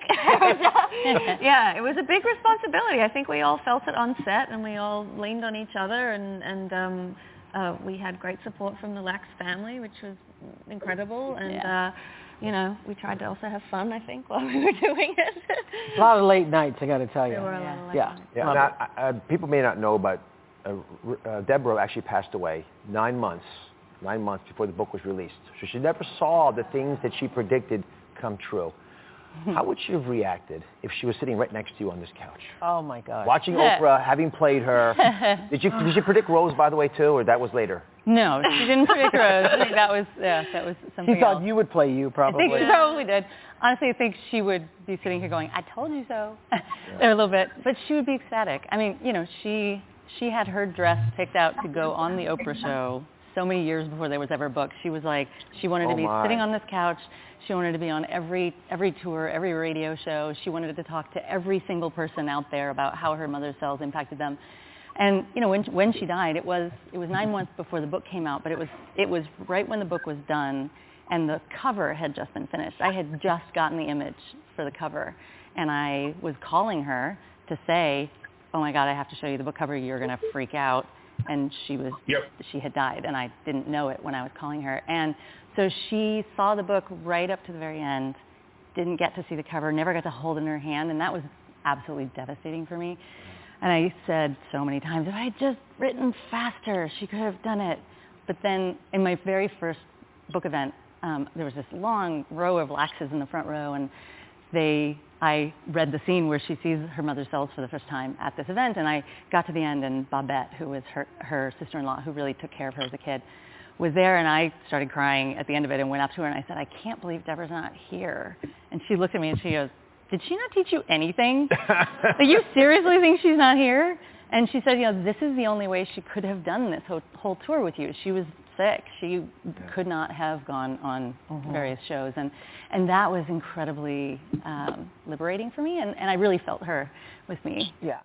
Yeah, it was a big responsibility. I think we all felt it on set, and we all leaned on each other, and and um, uh, we had great support from the Lacks family, which was incredible. And Yeah. uh, you know, we tried to also have fun, I think, while we were doing it. A lot of late nights, I got to tell you. There were a lot of late yeah. nights. Yeah, and I, I, people may not know, but uh, uh, Deborah actually passed away nine months, nine months before the book was released. So she never saw the things that she predicted come true. How would she have reacted if she was sitting right next to you on this couch? Oh, my God. Watching Oprah, having played her. Did you, did you predict Rose, by the way, too, or that was later? No, she didn't predict Rose. I think that was, yeah, that was something She thought else. you would play you, probably. I think she probably did. Honestly, I think she would be sitting here going, I told you so. There a little bit. But she would be ecstatic. I mean, you know, she she had her dress picked out to go on the Oprah show so many years before there was ever a book. She was like, she wanted Oh to be my. sitting on this couch. She wanted to be on every every tour, every radio show. She wanted to talk to every single person out there about how her mother's cells impacted them. And you know, when when she died, it was it was nine months before the book came out, but it was it was right when the book was done, and the cover had just been finished. I had just gotten the image for the cover, and I was calling her to say, "Oh my God, I have to show you the book cover. You're gonna freak out." And she was Yep. she had died, and I didn't know it when I was calling her. And so she saw the book right up to the very end, didn't get to see the cover, never got to hold it in her hand, and that was absolutely devastating for me. And I said so many times, if I had just written faster, she could have done it. But then in my very first book event, um, there was this long row of Laxes in the front row, and they, I read the scene where she sees her mother's cells for the first time at this event, and I got to the end, and Babette, who was her, her sister-in-law, who really took care of her as a kid, was there, and I started crying at the end of it and went up to her, and I said, I can't believe Deborah's not here. And she looked at me, and she goes, did she not teach you anything? Like, you seriously think she's not here? And she said, you know, this is the only way she could have done this whole, whole tour with you. She was sick. She yeah. could not have gone on mm-hmm. various shows. And, and that was incredibly um, liberating for me, and, and I really felt her with me. Yeah.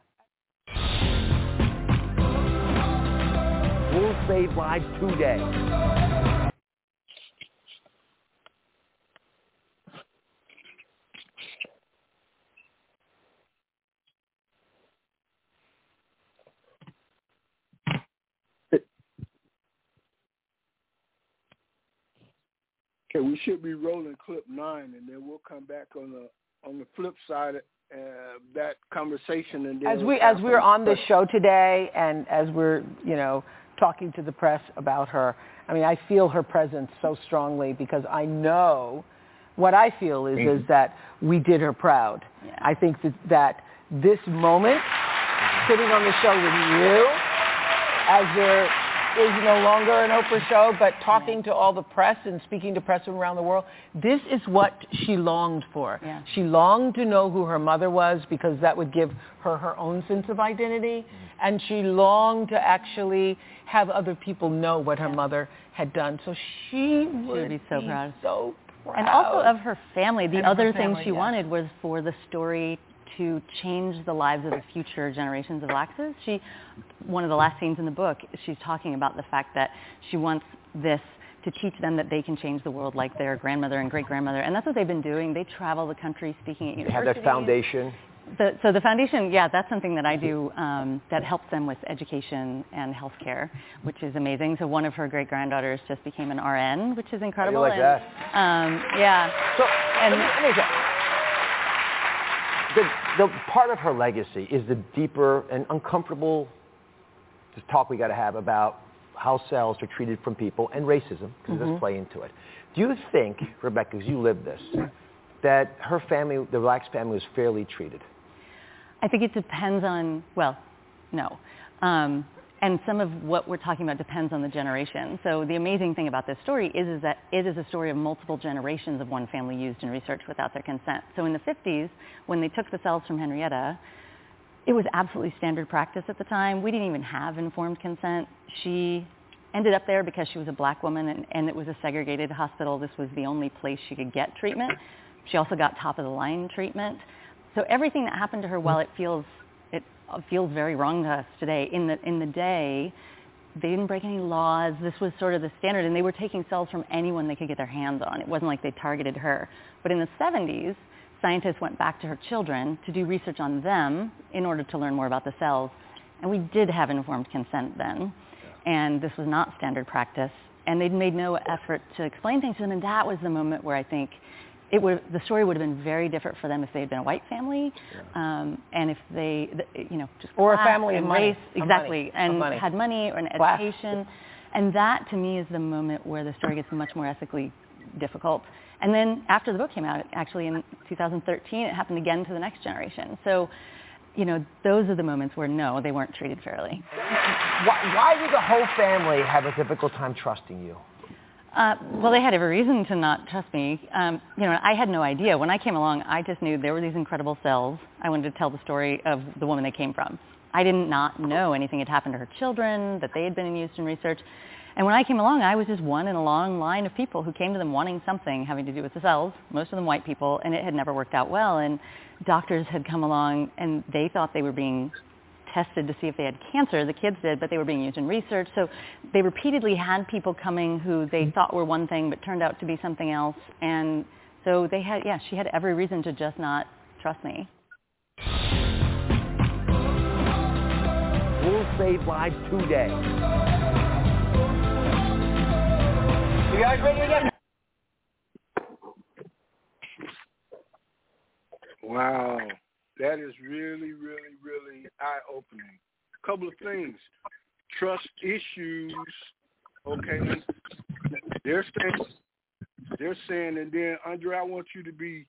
We'll save lives today. Okay, we should be rolling clip nine, and then we'll come back on the on the flip side of uh, that conversation. And then As we'll we as we're on this questions. show today, and as we're you know talking to the press about her, I mean, I feel her presence so strongly because I know what I feel is Mm-hmm. is that we did her proud. Yeah. I think that that this moment, sitting on the show with you, as there is no longer an Oprah show, but talking to all the press and speaking to press from around the world, this is what she longed for. Yeah. She longed to know who her mother was because that would give her her own sense of identity, mm-hmm. and she longed to actually have other people know what her yeah. mother had done. So she would, she would be so be proud. So proud. And also of her family. The and other family, thing she yeah. wanted was for the story to change the lives of the future generations of Laxes. She, one of the last scenes in the book, she's talking about the fact that she wants this to teach them that they can change the world like their grandmother and great-grandmother. And that's what they've been doing. They travel the country speaking at They universities. have that foundation. The, so the foundation, yeah, that's something that I do um, that helps them with education and healthcare, which is amazing. So one of her great-granddaughters just became an R N, which is incredible. How do you like and, that? Um, yeah. So, and, let me, let me just, the, the part of her legacy is the deeper and uncomfortable talk we got to have about how cells are treated from people and racism, because mm-hmm. it does play into it. Do you think, Rebecca, because you lived this, that her family, the Lacks family, was fairly treated? I think it depends on, well, no. Um, and some of what we're talking about depends on the generation. So the amazing thing about this story is, is that it is a story of multiple generations of one family used in research without their consent. So in the fifties, when they took the cells from Henrietta, it was absolutely standard practice at the time. We didn't even have informed consent. She ended up there because she was a black woman and, and it was a segregated hospital. This was the only place she could get treatment. She also got top-of-the-line treatment. So everything that happened to her, while it feels it feels very wrong to us today, in the in the day, they didn't break any laws. This was sort of the standard, and they were taking cells from anyone they could get their hands on. It wasn't like they targeted her. But in the seventies, scientists went back to her children to do research on them in order to learn more about the cells. And we did have informed consent then, and this was not standard practice. And they'd made no effort to explain things to them, and that was the moment where I think it would, the story would have been very different for them if they had been a white family, um, and if they, you know, just or a class family and of money, race, exactly, of money. and of money. had money or an Class. education, and that to me is the moment where the story gets much more ethically difficult. And then after the book came out, actually in two thousand thirteen, it happened again to the next generation. So, you know, those are the moments where no, they weren't treated fairly. Why, why did the whole family have a difficult time trusting you? Uh, well, they had every reason to not trust me. Um, you know, I had no idea. When I came along, I just knew there were these incredible cells. I wanted to tell the story of the woman they came from. I did not know anything had happened to her children, that they had been used in research. And when I came along, I was just one in a long line of people who came to them wanting something having to do with the cells, most of them white people, and it had never worked out well. And doctors had come along, and they thought they were being tested to see if they had cancer. The kids did, but they were being used in research. So they repeatedly had people coming who they thought were one thing but turned out to be something else. And so they had, yeah, she had every reason to just not trust me. We'll save lives today. You guys ready again? Wow. That is really, really, really eye-opening. A couple of things. Trust issues, okay? They're saying, they're saying, and then, Andre, I want you to be,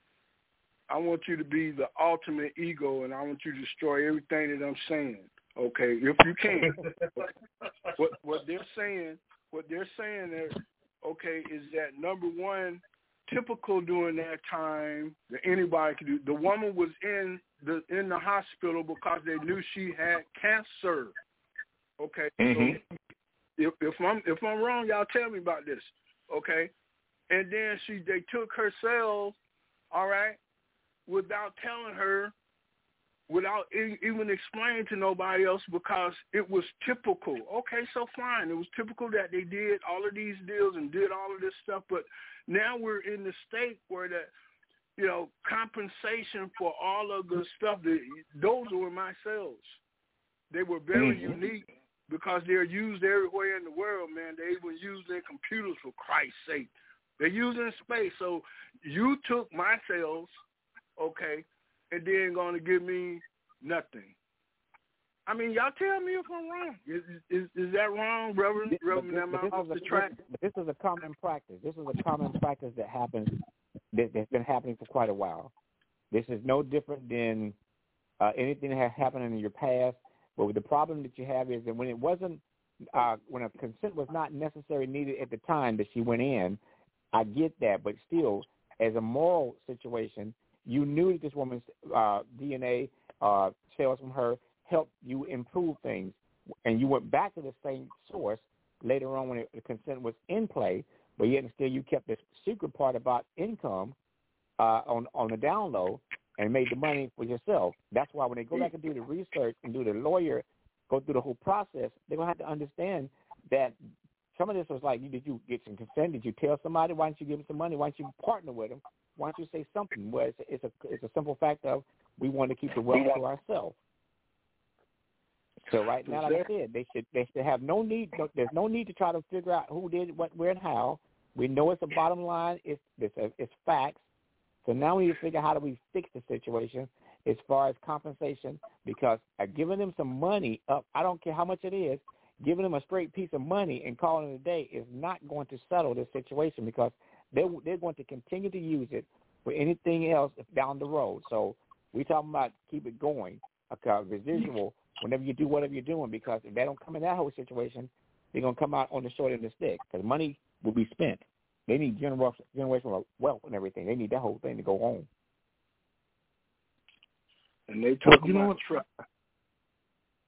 I want you to be the ultimate ego, and I want you to destroy everything that I'm saying, okay, if you can. what, what they're saying, what they're saying is, okay, is that number one, typical during that time that anybody could do. The woman was in the in the hospital because they knew she had cancer. Okay, mm-hmm. So if, if I'm if I'm wrong, y'all tell me about this. Okay, and then she they took her cells, all right, without telling her, without even explaining to nobody else because it was typical. Okay, so fine, it was typical that they did all of these deals and did all of this stuff, but now we're in the state where the, you know, compensation for all of the stuff, that, those were my cells. They were very mm-hmm. unique because they're used everywhere in the world, man. They even use their computers, for Christ's sake. They're used in space. So you took my cells, okay, and then going to give me nothing. I mean, y'all tell me if I'm wrong. Is is, is that wrong, Reverend? Reverend, am I off the track? This is a common practice. This is a common practice that happens, that, that's been happening for quite a while. This is no different than uh, anything that has happened in your past. But the problem that you have is that when it wasn't, uh, when a consent was not necessarily needed at the time that she went in, I get that. But still, as a moral situation, you knew that this woman's uh, D N A uh, cells from her helped you improve things, and you went back to the same source later on when it, the consent was in play, but yet and still you kept this secret part about income uh, on on the down low and made the money for yourself. That's why when they go back and do the research and do the lawyer, go through the whole process, they're going to have to understand that some of this was like, did you get some consent? Did you tell somebody? Why don't you give them some money? Why don't you partner with them? Why don't you say something? Well, it's a, it's a, it's a simple fact of we want to keep the wealth to ourselves. So right now, like I said, they should they should have no need. No, there's no need to try to figure out who did what, where, and how. We know it's a bottom line. It's it's, a, it's facts. So now we need to figure out how do we fix the situation as far as compensation, because uh, giving them some money up, I don't care how much it is, giving them a straight piece of money and calling it a day is not going to settle this situation, because they they're going to continue to use it for anything else down the road. So we talking about keep it going, okay, residual. Whenever you do whatever you're doing, because if they don't come in that whole situation, they're going to come out on the short end of the stick, because money will be spent. They need generation, generational wealth and everything. They need that whole thing to go on. And they talk well, you about know what? trust.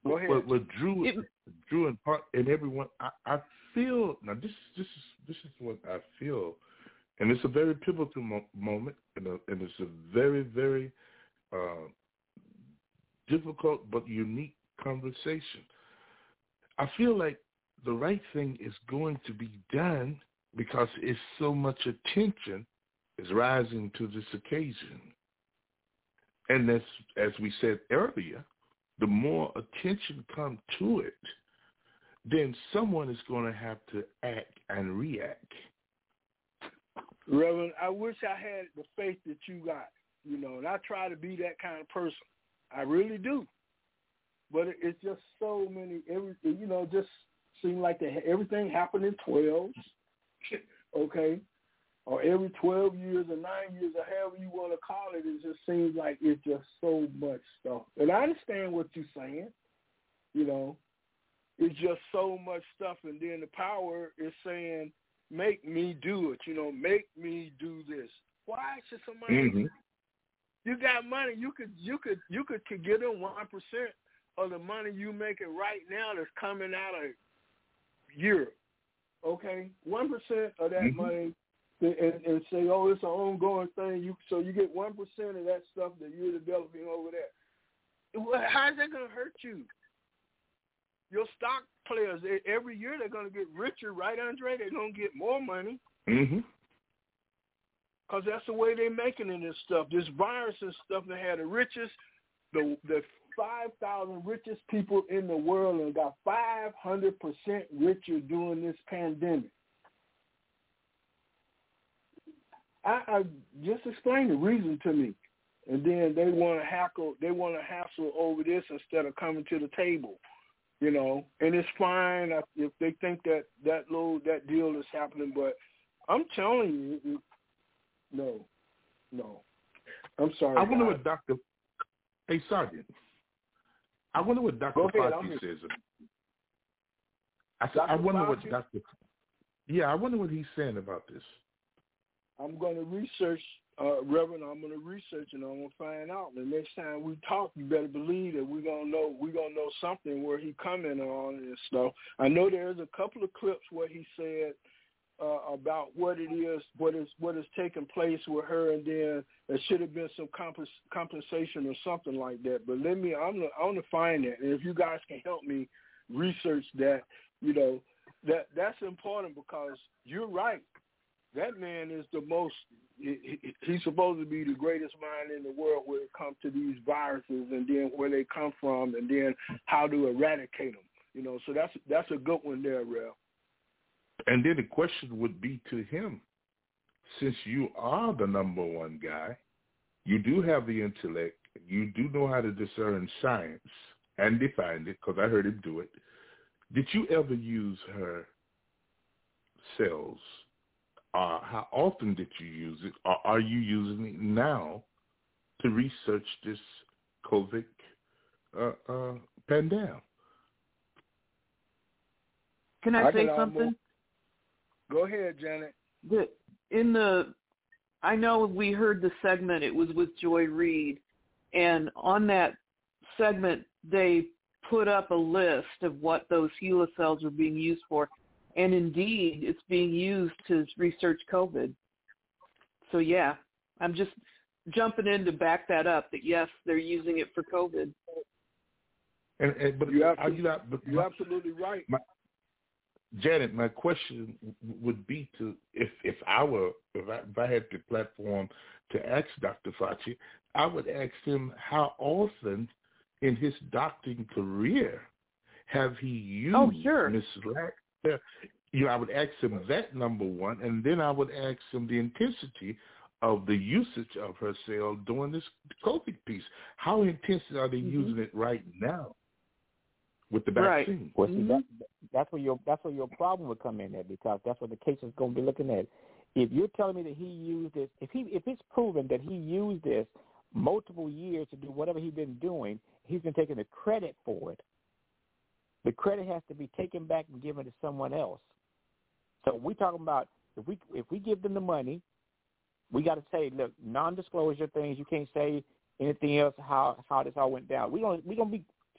Go ahead. With, with Drew, it, Drew and Park and everyone, I, I feel now. This this is this is what I feel, and it's a very pivotal mo- moment, and, a, and it's a very very uh, difficult but unique conversation. I feel like the right thing is going to be done because it's so much attention is rising to this occasion. And that's, as we said earlier, the more attention comes to it, then someone is going to have to act and react. Reverend, I wish I had the faith that you got, you know, and I try to be that kind of person. I really do. But it's just so many, every, you know, just seem like the, everything happened in twelves, okay? Or every twelve years or nine years or however you want to call it, it just seems like it's just so much stuff. And I understand what you're saying, you know. It's just so much stuff, and then the power is saying, make me do it, you know, make me do this. Why should somebody, mm-hmm. you got money, you could you could, you could, could get them one percent of the money you making right now that's coming out of Europe, okay? one percent of that mm-hmm. money, and, and say, oh, it's an ongoing thing. You So you get one percent of that stuff that you're developing over there. Well, how's that going to hurt you? Your stock players, every year they're going to get richer, right, Andre? They're going to get more money. Mm-hmm. Because that's the way they're making it and stuff. This virus and stuff, they had the richest, the the five thousand richest people in the world and got five hundred percent richer during this pandemic. I, I just explain the reason to me. And then they want to hackle, they want to hassle over this instead of coming to the table, you know. And it's fine if they think that that little, that deal is happening, but I'm telling you, no, no. I'm sorry. I wonder what Doctor Hey, Sergeant. I wonder what Doctor Fauci says. I, I wonder Fauci? what Doctor Yeah, I wonder what he's saying about this. I'm going to research, uh, Reverend. I'm going to research and I'm going to find out. The next time we talk, you better believe that we're going to know. We're going to know something where he commented on it and stuff. I know there's a couple of clips where he said uh, about what it is, what is what is taking place with her, and then there should have been some compens- compensation or something like that. But let me, I'm I want to find that, and if you guys can help me research that, you know, that that's important because you're right. That man is the most, he, he's supposed to be the greatest mind in the world when it comes to these viruses and then where they come from and then how to eradicate them. You know, so that's that's a good one there, Rev. And then the question would be to him, since you are the number one guy, you do have the intellect, you do know how to discern science and define it, because I heard him do it. Did you ever use her cells? Uh, how often did you use it? Or are you using it now to research this COVID uh, uh, pandemic? Can I, I say something? Almost... Go ahead, Janet. The, in the, I know we heard the segment. It was with Joy Reid, and on that segment, they put up a list of what those HeLa cells are being used for. And indeed, it's being used to research COVID. So, yeah, I'm just jumping in to back that up, that, yes, they're using it for COVID. And, and But you are you not, but you're my, absolutely right. My, Janet, my question would be to, if, if I were, if I, if I had the platform to ask Doctor Fauci, I would ask him how often in his doctoring career have he used oh, sure. Miz Lack? You know, I would ask him that, number one, and then I would ask him the intensity of the usage of her cell during this COVID piece. How intense are they mm-hmm. using it right now with the vaccine? Right. Well, see, mm-hmm. that, that's where your that's where your problem would come in there, because that's what the case is going to be looking at. If you're telling me that he used it, if he if it's proven that he used this multiple years to do whatever he's been doing, he's been taking the credit for it. The credit has to be taken back and given to someone else. So we're talking about if we if we give them the money, we got to say, look, non-disclosure things. You can't say anything else how how this all went down. We don't we gonna be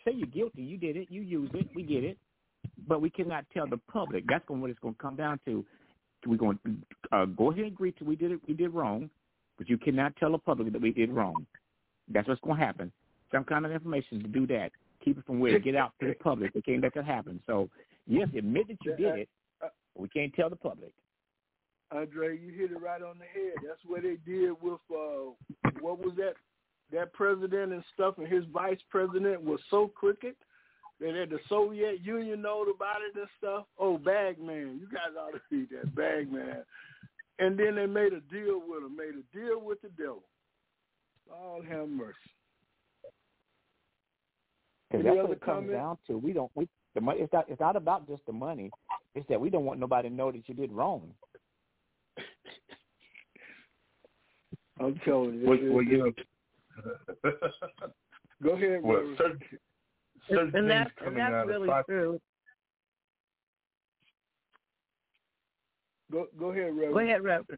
say you're guilty. You did it. You use it. We get it. But we cannot tell the public. That's going what it's going to come down to. We're going to uh, go ahead and agree to we did it. We did wrong, but you cannot tell the public that we did wrong. That's what's going to happen. Some kind of information to do that. Keep it from where it get out to the public. We can't let that happen. So yes, admit that you did it. But we can't tell the public. Andre, you hit it right on the head. That's what they did with uh, what was that? That president and stuff, and his vice president was so crooked that the Soviet Union knowed about it and stuff. Oh, Bagman, you guys ought to read that, Bagman. And then they made a deal with him, made a deal with the devil. Lord have mercy. Because that's what it comes down to. We don't. We the money. It's not. It's not about just the money. It's that we don't want nobody to know that you did wrong. I'm telling you. Well, well you know. Go ahead. Well, certain, certain and that's, things coming and that's out really of true. Go, go ahead, Reverend. Go ahead, Reverend.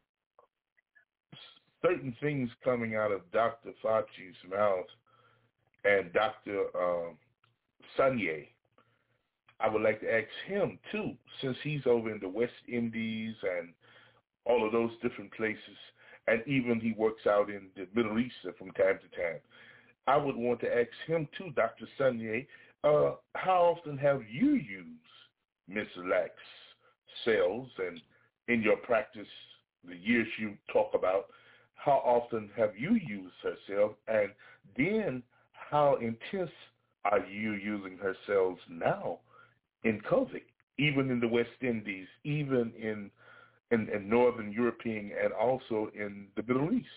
Certain things coming out of Doctor Fauci's mouth and Doctor Um, Sanye, I would like to ask him too, since he's over in the West Indies and all of those different places, and even he works out in the Middle East from time to time. I would want to ask him too, Doctor Sanye, uh, how often have you used Miss Lack's cells, and in your practice, the years you talk about, how often have you used her cells, and then how intense are you using her cells now in COVID, even in the West Indies, even in In, in Northern European and also in the Middle East?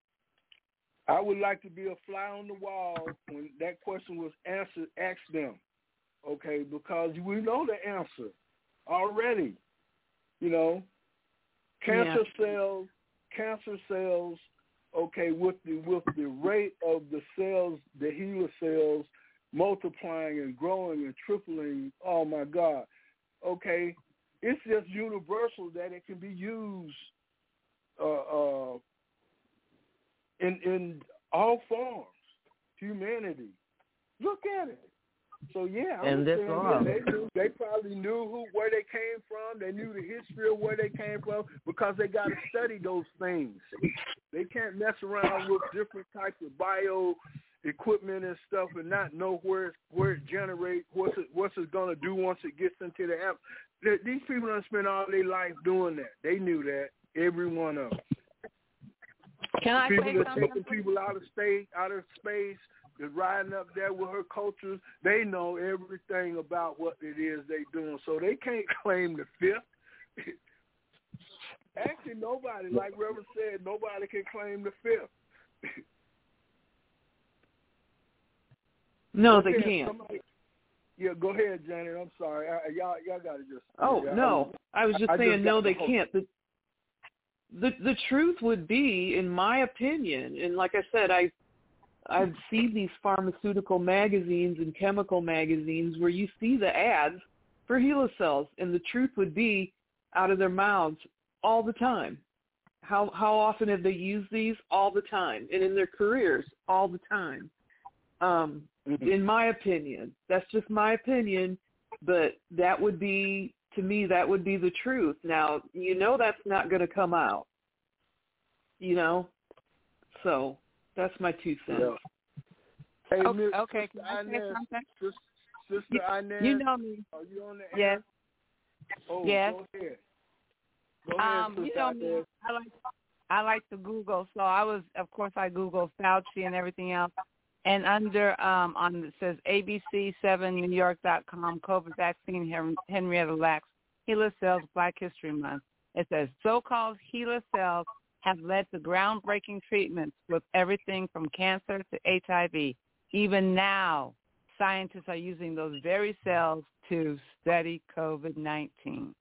I would like to be a fly on the wall when that question was answered. Ask them, okay, because we know the answer already. You know, cancer yeah. cells, cancer cells. Okay, with the with the rate of the cells, the HeLa cells multiplying and growing and tripling. Oh my God. Okay. It's just universal that it can be used uh, uh, in in all forms, humanity. Look at it. So yeah, I'm and this saying, yeah, they knew, they probably knew who where they came from. They knew the history of where they came from because they got to study those things. They can't mess around with different types of bio equipment and stuff and not know where it's, where it generates, what's it what's it gonna do once it gets into the app. These people don't spend all their life doing that. They knew that, every one of them. Can I people say that something? taking people out of state, out of space, that's riding up there with her cultures. They know everything about what it is they doing, so they can't claim the fifth. Actually, nobody, like Reverend said, nobody can claim the fifth. No, they can't. Somebody, yeah, go ahead, Janet. I'm sorry. I, y'all, y'all got to just. Oh yeah, no, I was just I saying just no, they the can't. The, the the truth would be, in my opinion, and like I said, I I've seen these pharmaceutical magazines and chemical magazines where you see the ads for HeLa cells, and the truth would be out of their mouths all the time. How how often have they used these? All the time, and in their careers, all the time. Um, in my opinion, that's just my opinion, but that would be, to me, that would be the truth. Now, you know that's not going to come out, you know, so that's my two cents. Yeah. Hey, Okay, Miss, okay. Sister Can I say Inez, something? Sister, Sister You, Inez, you know me. are you on the Yes. air? Oh, Yes. go ahead. Go ahead, Um, Sister you know me. Inez. I like I like to Google, so I was, of course, I Googled Fauci and everything else. And under um, on it says A B C seven New York dot com COVID vaccine Henrietta Lacks HeLa cells Black History Month. It says so-called HeLa cells have led to groundbreaking treatments with everything from cancer to H I V. Even now, scientists are using those very cells to study COVID nineteen.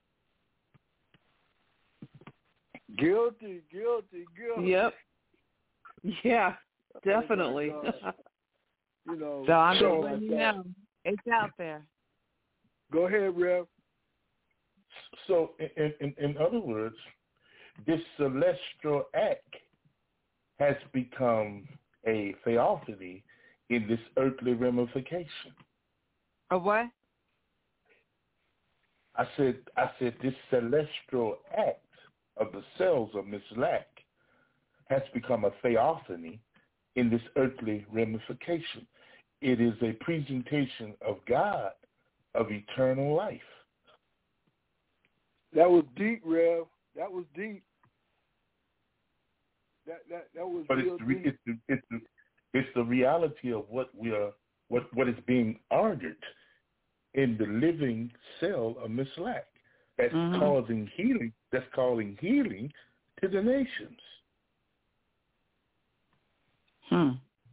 Guilty, guilty, guilty. Yep. Yeah, definitely. Oh you know. So I'm so just letting you know it's out there. Go ahead, Rev. So, in, in, in other words, this celestial act has become a theophany in this earthly ramification. A what? I said, I said this celestial act of the cells of Miss Lack has become a theophany in this earthly ramification. It is a presentation of God, of eternal life. That was deep, Rev. That was deep. That that that was. But real it's the, deep. it's the it's the it's the reality of what we are, what what is being argued in the living cell of Miss Lack. That's mm-hmm. causing healing. That's causing healing to the nations. Hmm.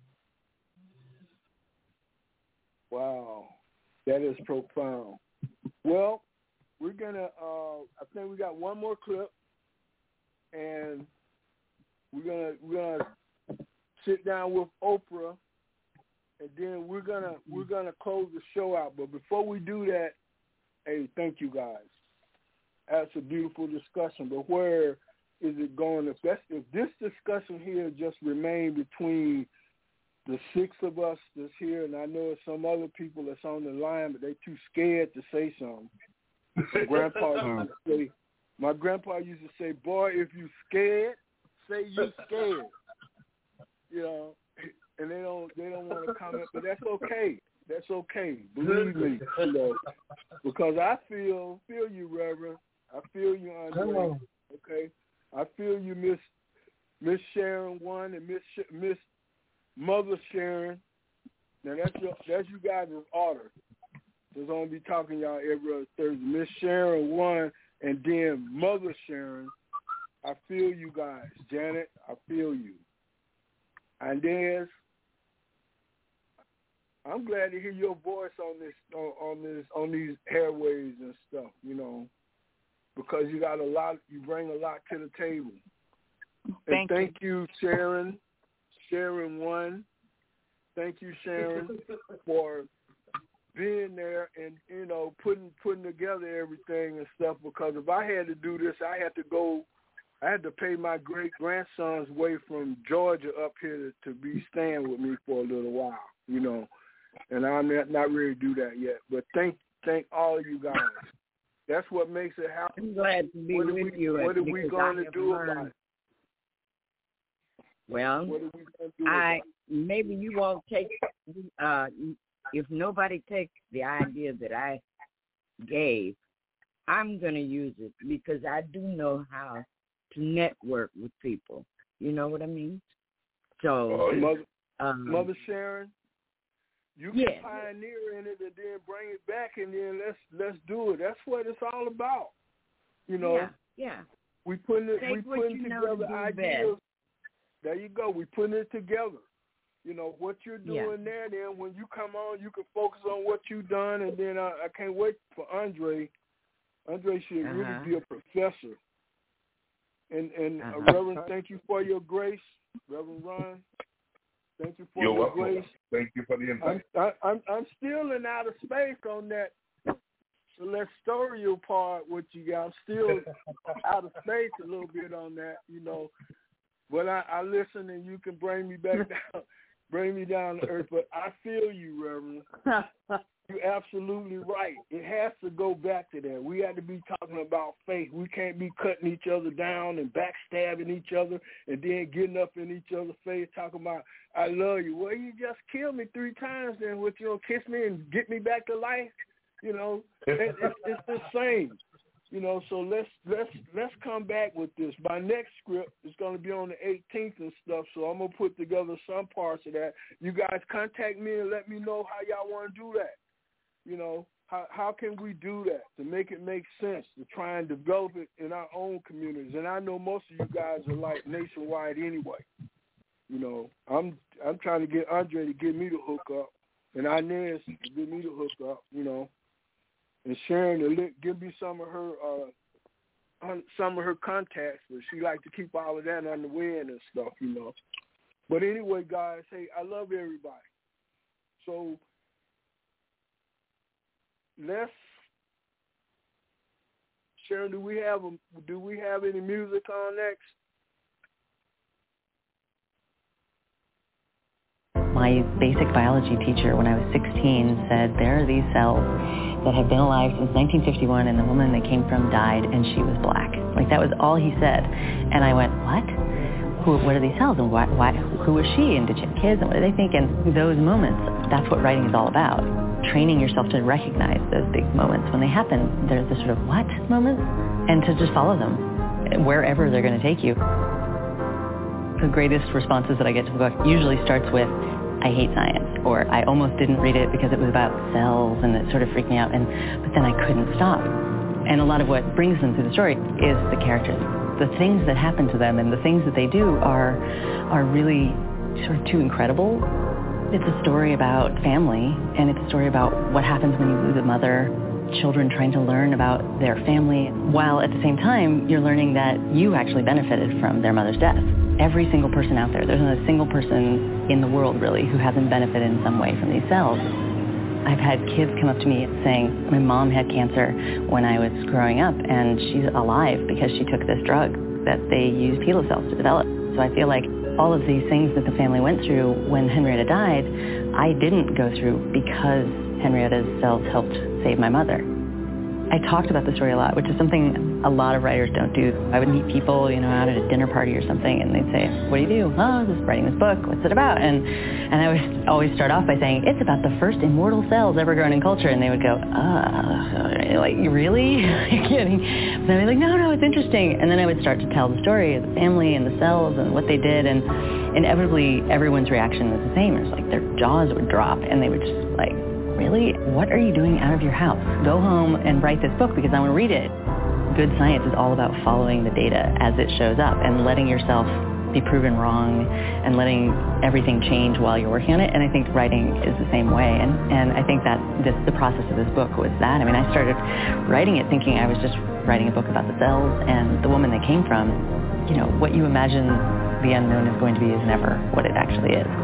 Wow, that is profound. Well, we're gonna. Uh, I think we got one more clip, and we're gonna we're gonna sit down with Oprah, and then we're gonna we're gonna close the show out. But before we do that, hey, thank you guys. That's a beautiful discussion. But where is it going? If that's if this discussion here just remain between the six of us that's here, and I know there's some other people that's on the line, but they too scared to say something. My grandpa used to say, my grandpa used to say, boy, if you scared, say you scared. You know, and they don't they don't want to comment, but that's okay. That's okay. Believe me, you know, because I feel feel you, Reverend. I feel you, Andre. Okay, I feel you, Miss Miss Sharon one and Miss Sh- Miss Mother Sharon. Now that's your that's you guys' order. There's only be talking y'all every other Thursday. Miss Sharon one and then Mother Sharon. I feel you guys, Janet. I feel you. Inez, I'm glad to hear your voice on this on, on this on these airways and stuff. You know, because you got a lot. You bring a lot to the table. Thank and thank you, you Sharon. Sharon one. Thank you, Sharon, for being there and, you know, putting putting together everything and stuff, because if I had to do this, I had to go, I had to pay my great-grandson's way from Georgia up here to, to be staying with me for a little while, you know, and I'm not, not ready to do that yet. But thank thank all of you guys. That's what makes it happen. I'm glad to be what with we, you. What are we going to do learned. about it? Well, what are we going to do I about it? Maybe you won't take, uh, if nobody takes the idea that I gave, I'm going to use it because I do know how to network with people. You know what I mean? So, uh, Mother, um, Mother Sharon, you can yeah. pioneer in it and then bring it back, and then let's let's do it. That's what it's all about. You know. Yeah. Yeah. We putting it. Take we putting together to ideas. Best. There you go. We putting it together. You know, what you're doing yeah. there, then when you come on, you can focus on what you've done, and then I, I can't wait for Andre. Andre should uh-huh. really be a professor. And, and uh-huh. uh, Reverend, thank you for your grace. Reverend Ron, thank you for You're your welcome. grace. Thank you for the invite. I'm, I, I'm, I'm still in outer space on that celestial part, what you got. I'm still out of space a little bit on that, you know. But I, I listen, and you can bring me back down. Bring me down to earth, but I feel you, Reverend. You're absolutely right. It has to go back to that. We have to be talking about faith. We can't be cutting each other down and backstabbing each other and then getting up in each other's face talking about, I love you. Well, you just killed me three times, then what, you know, kiss me and get me back to life? You know, it, it's, it's the same. You know, so let's let's let's come back with this. My next script is going to be on the eighteenth and stuff, so I'm gonna put together some parts of that. You guys contact me and let me know how y'all want to do that. You know, how how can we do that to make it make sense, to try and develop it in our own communities? And I know most of you guys are like nationwide anyway. You know, I'm I'm trying to get Andre to get me the hook up, and Inez to get me the hook up. You know. And Sharon to give me some of her uh, some of her contacts, but she like to keep all of that on the wind and stuff, you know. But anyway, guys, hey, I love everybody. So let's Sharon, do we have a, do we have any music on next? My basic biology teacher when I was sixteen said, there are these cells that have been alive since nineteen fifty-one, and the woman they came from died, and she was black. Like, that was all he said. And I went, what? Who, what are these cells, and why, why, who was she, and did she have kids, and what did they think? And those moments, that's what writing is all about. Training yourself to recognize those big moments. When they happen, there's this sort of what moment, and to just follow them wherever they're going to take you. The greatest responses that I get to the book usually starts with, I hate science, or I almost didn't read it because it was about cells and it sort of freaked me out, and but then I couldn't stop. And a lot of what brings them through the story is the characters. The things that happen to them and the things that they do are are really sort of too incredible. It's a story about family, and it's a story about what happens when you lose a mother, children trying to learn about their family, while at the same time you're learning that you actually benefited from their mother's death. Every single person out there, there's not a single person in the world really who hasn't benefited in some way from these cells. I've had kids come up to me saying, my mom had cancer when I was growing up, and she's alive because she took this drug that they used HeLa cells to develop. So I feel like all of these things that the family went through when Henrietta died, I didn't go through because Henrietta's cells helped save my mother. I talked about the story a lot, which is something a lot of writers don't do. I would meet people, you know, out at a dinner party or something, and they'd say, what do you do? Oh, I was just writing this book. What's it about? And and I would always start off by saying, it's about the first immortal cells ever grown in culture. And they would go, uh, like, really? Are you kidding? But I'd be like, no, no, it's interesting. And then I would start to tell the story of the family and the cells and what they did. And inevitably, everyone's reaction was the same. It was like their jaws would drop, and they would just like, really? What are you doing out of your house? Go home and write this book because I want to read it. Good science is all about following the data as it shows up and letting yourself be proven wrong and letting everything change while you're working on it. And I think writing is the same way. And, and I think that this, the process of this book was that. I mean, I started writing it thinking I was just writing a book about the cells and the woman they came from. You know, what you imagine the unknown is going to be is never what it actually is.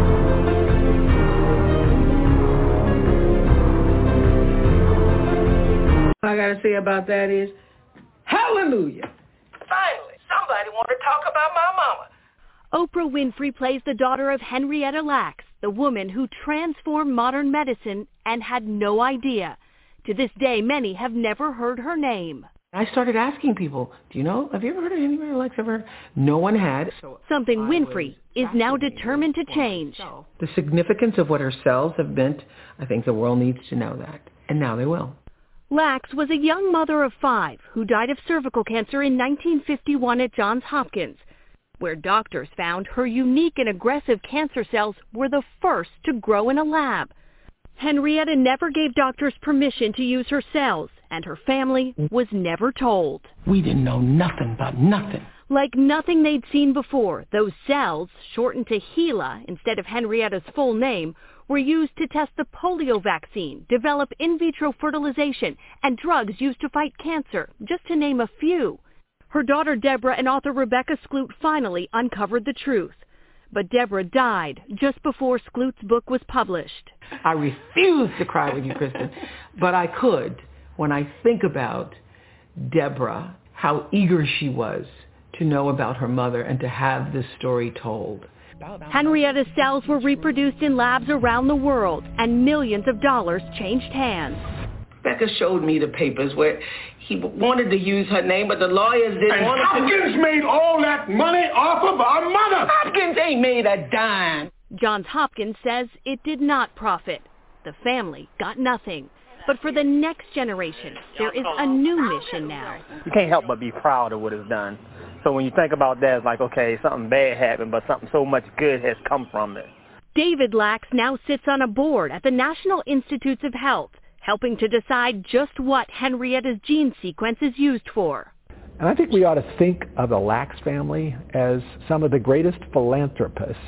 All I got to say about that is, hallelujah. Finally, somebody want to talk about my mama. Oprah Winfrey plays the daughter of Henrietta Lacks, the woman who transformed modern medicine and had no idea. To this day, many have never heard her name. I started asking people, do you know, have you ever heard of Henrietta Lacks ever? No one had. So Something Winfrey is now determined to change. The significance of what her cells have meant, I think the world needs to know that. And now they will. Lacks was a young mother of five who died of cervical cancer in nineteen fifty-one at Johns Hopkins, where doctors found her unique and aggressive cancer cells were the first to grow in a lab. Henrietta never gave doctors permission to use her cells, and her family was never told. We didn't know nothing about nothing. Like nothing they'd seen before, those cells, shortened to HeLa instead of Henrietta's full name, were used to test the polio vaccine, develop in vitro fertilization, and drugs used to fight cancer, just to name a few. Her daughter Deborah and author Rebecca Skloot finally uncovered the truth. But Deborah died just before Skloot's book was published. I refuse to cry with you, Kristen, but I could when I think about Deborah, how eager she was to know about her mother and to have this story told. Henrietta's cells were reproduced in labs around the world, and millions of dollars changed hands. Becca showed me the papers where he wanted to use her name, but the lawyers didn't and want Hopkins to. Hopkins made all that money off of our mother. Hopkins ain't made a dime. Johns Hopkins says it did not profit. The family got nothing. But for the next generation, there is a new mission now. You can't help but be proud of what it's done. So when you think about that, it's like, okay, something bad happened, but something so much good has come from it. David Lacks now sits on a board at the National Institutes of Health, helping to decide just what Henrietta's gene sequence is used for. And I think we ought to think of the Lacks family as some of the greatest philanthropists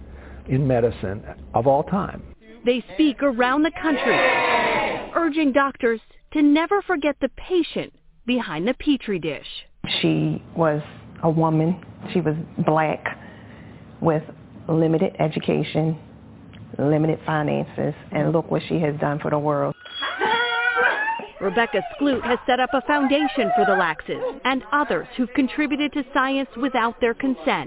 in medicine of all time. They speak around the country, urging doctors to never forget the patient behind the petri dish. She was a woman. She was black with limited education, limited finances, and look what she has done for the world. Rebecca Skloot has set up a foundation for the Lackses and others who've contributed to science without their consent.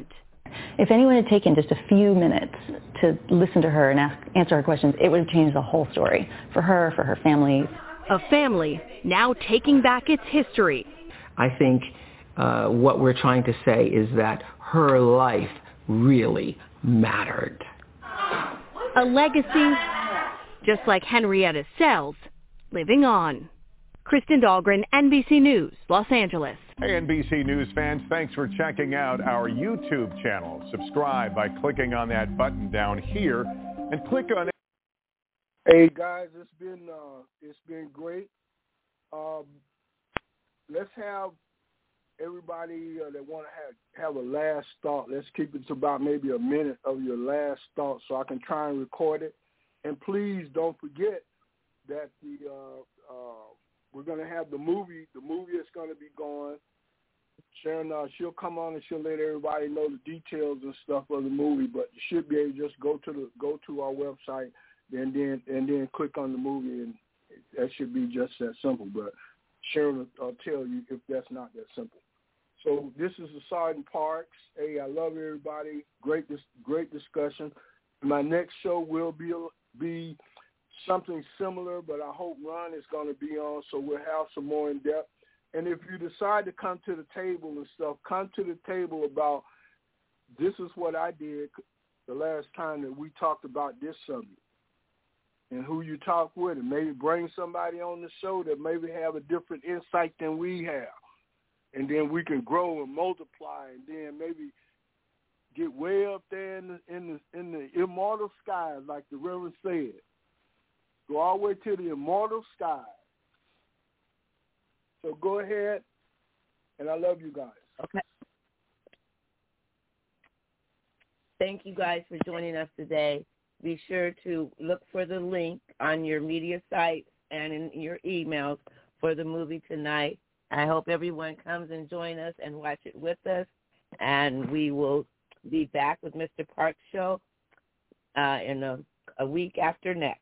If anyone had taken just a few minutes to listen to her and ask, answer her questions, it would have changed the whole story for her, for her family. A family now taking back its history. I think uh, what we're trying to say is that her life really mattered. A legacy, just like Henrietta Sells, living on. Kristen Dahlgren, N B C News, Los Angeles. Hey, N B C News fans, thanks for checking out our YouTube channel. Subscribe by clicking on that button down here and click on it. Hey guys, it's been uh, it's been great. Um, let's have everybody uh, that want to have have a last thought. Let's keep it to about maybe a minute of your last thought, so I can try and record it. And please don't forget that the uh, uh, we're going to have the movie. The movie is going to be going. Sharon, uh, she'll come on and she'll let everybody know the details and stuff of the movie. But you should be able to just go to the go to our website and then and then click on the movie, and that should be just that simple. But Sharon will uh, tell you if that's not that simple. So this is the Sergeant Parks. Hey, I love everybody. Great, dis- great discussion. My next show will be be something similar, but I hope Ron is going to be on, so we'll have some more in depth. And if you decide to come to the table and stuff, come to the table about this is what I did the last time that we talked about this subject, and who you talk with, and maybe bring somebody on the show that maybe have a different insight than we have. And then we can grow and multiply, and then maybe get way up there in the, in the, in the immortal skies, like the Reverend said. Go all the way to the immortal skies. So go ahead, and I love you guys. Okay. Thank you guys for joining us today. Be sure to look for the link on your media sites and in your emails for the movie tonight. I hope everyone comes and join us and watch it with us, and we will be back with Mister Parks' show uh, in a, a week after next.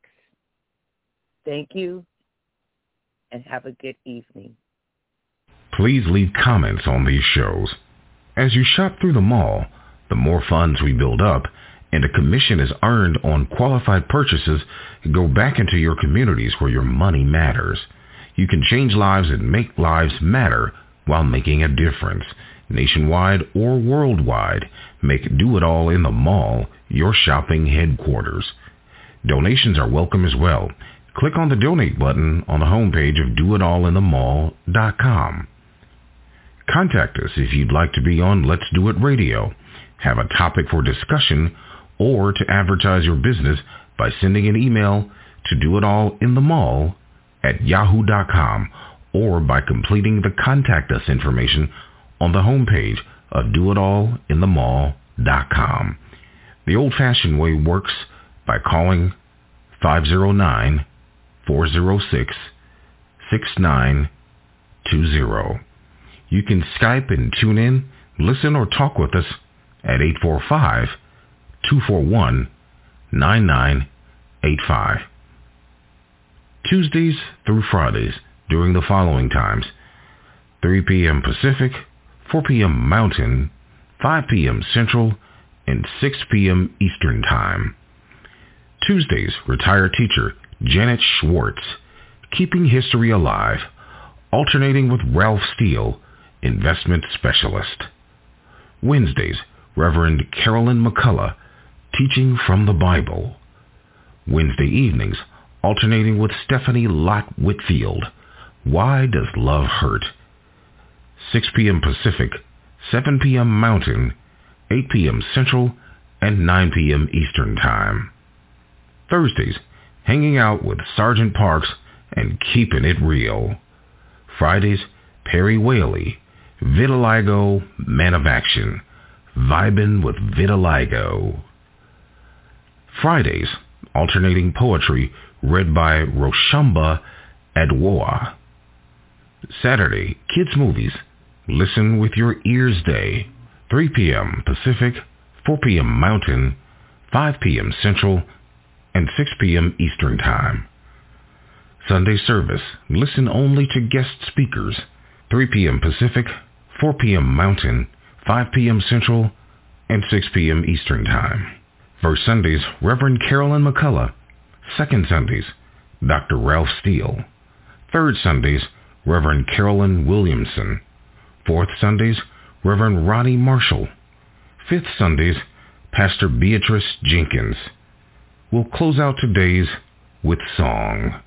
Thank you, and have a good evening. Please leave comments on these shows. As you shop through the mall, the more funds we build up and a commission is earned on qualified purchases go back into your communities where your money matters. You can change lives and make lives matter while making a difference. Nationwide or worldwide, make Do It All in the Mall your shopping headquarters. Donations are welcome as well. Click on the donate button on the homepage of do it all in the mall dot com. Contact us if you'd like to be on Let's Do It Radio, have a topic for discussion, or to advertise your business by sending an email to doitallinthemall at yahoo dot com or by completing the Contact Us information on the homepage of do it all in the mall dot com. The old-fashioned way works by calling five oh nine, four oh six, six nine two zero. You can Skype and tune in, listen, or talk with us at eight four five, two four one, nine nine eight five. Tuesdays through Fridays during the following times: three p.m. Pacific, four p.m. Mountain, five p.m. Central, and six p.m. Eastern Time. Tuesdays, retired teacher Janet Schwartz, Keeping History Alive, alternating with Ralph Steele, investment specialist. Wednesdays, Reverend Carolyn McCullough, teaching from the Bible. Wednesday evenings, alternating with Stephanie Lott Whitfield, Why Does Love Hurt? six p.m. Pacific, seven p.m. Mountain, eight p.m. Central, and nine p.m. Eastern Time. Thursdays, hanging out with Sergeant Parks and keeping it real. Fridays, Perry Whaley, Vitiligo, Man of Action, vibin' with Vitiligo. Fridays, alternating poetry read by Roshamba Adwoa. Saturday, Kids Movies, Listen with Your Ears Day, three p.m. Pacific, four p.m. Mountain, five p.m. Central, and six p.m. Eastern Time. Sunday service, listen only to guest speakers, three p.m. Pacific, four p.m. Mountain, five p.m. Central, and six p.m. Eastern Time. First Sundays, Reverend Carolyn McCullough. Second Sundays, Doctor Ralph Steele. Third Sundays, Reverend Carolyn Williamson. Fourth Sundays, Reverend Ronnie Marshall. Fifth Sundays, Pastor Beatrice Jenkins. We'll close out today's with song.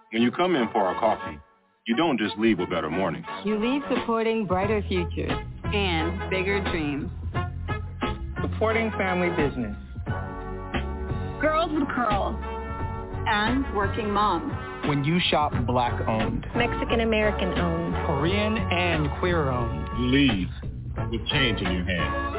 When you come in for our coffee, you don't just leave with better mornings. You leave supporting brighter futures and bigger dreams. Supporting family business. Girls with curls and working moms. When you shop Black-owned, Mexican-American owned, Korean and queer-owned, you leave with change in your hand.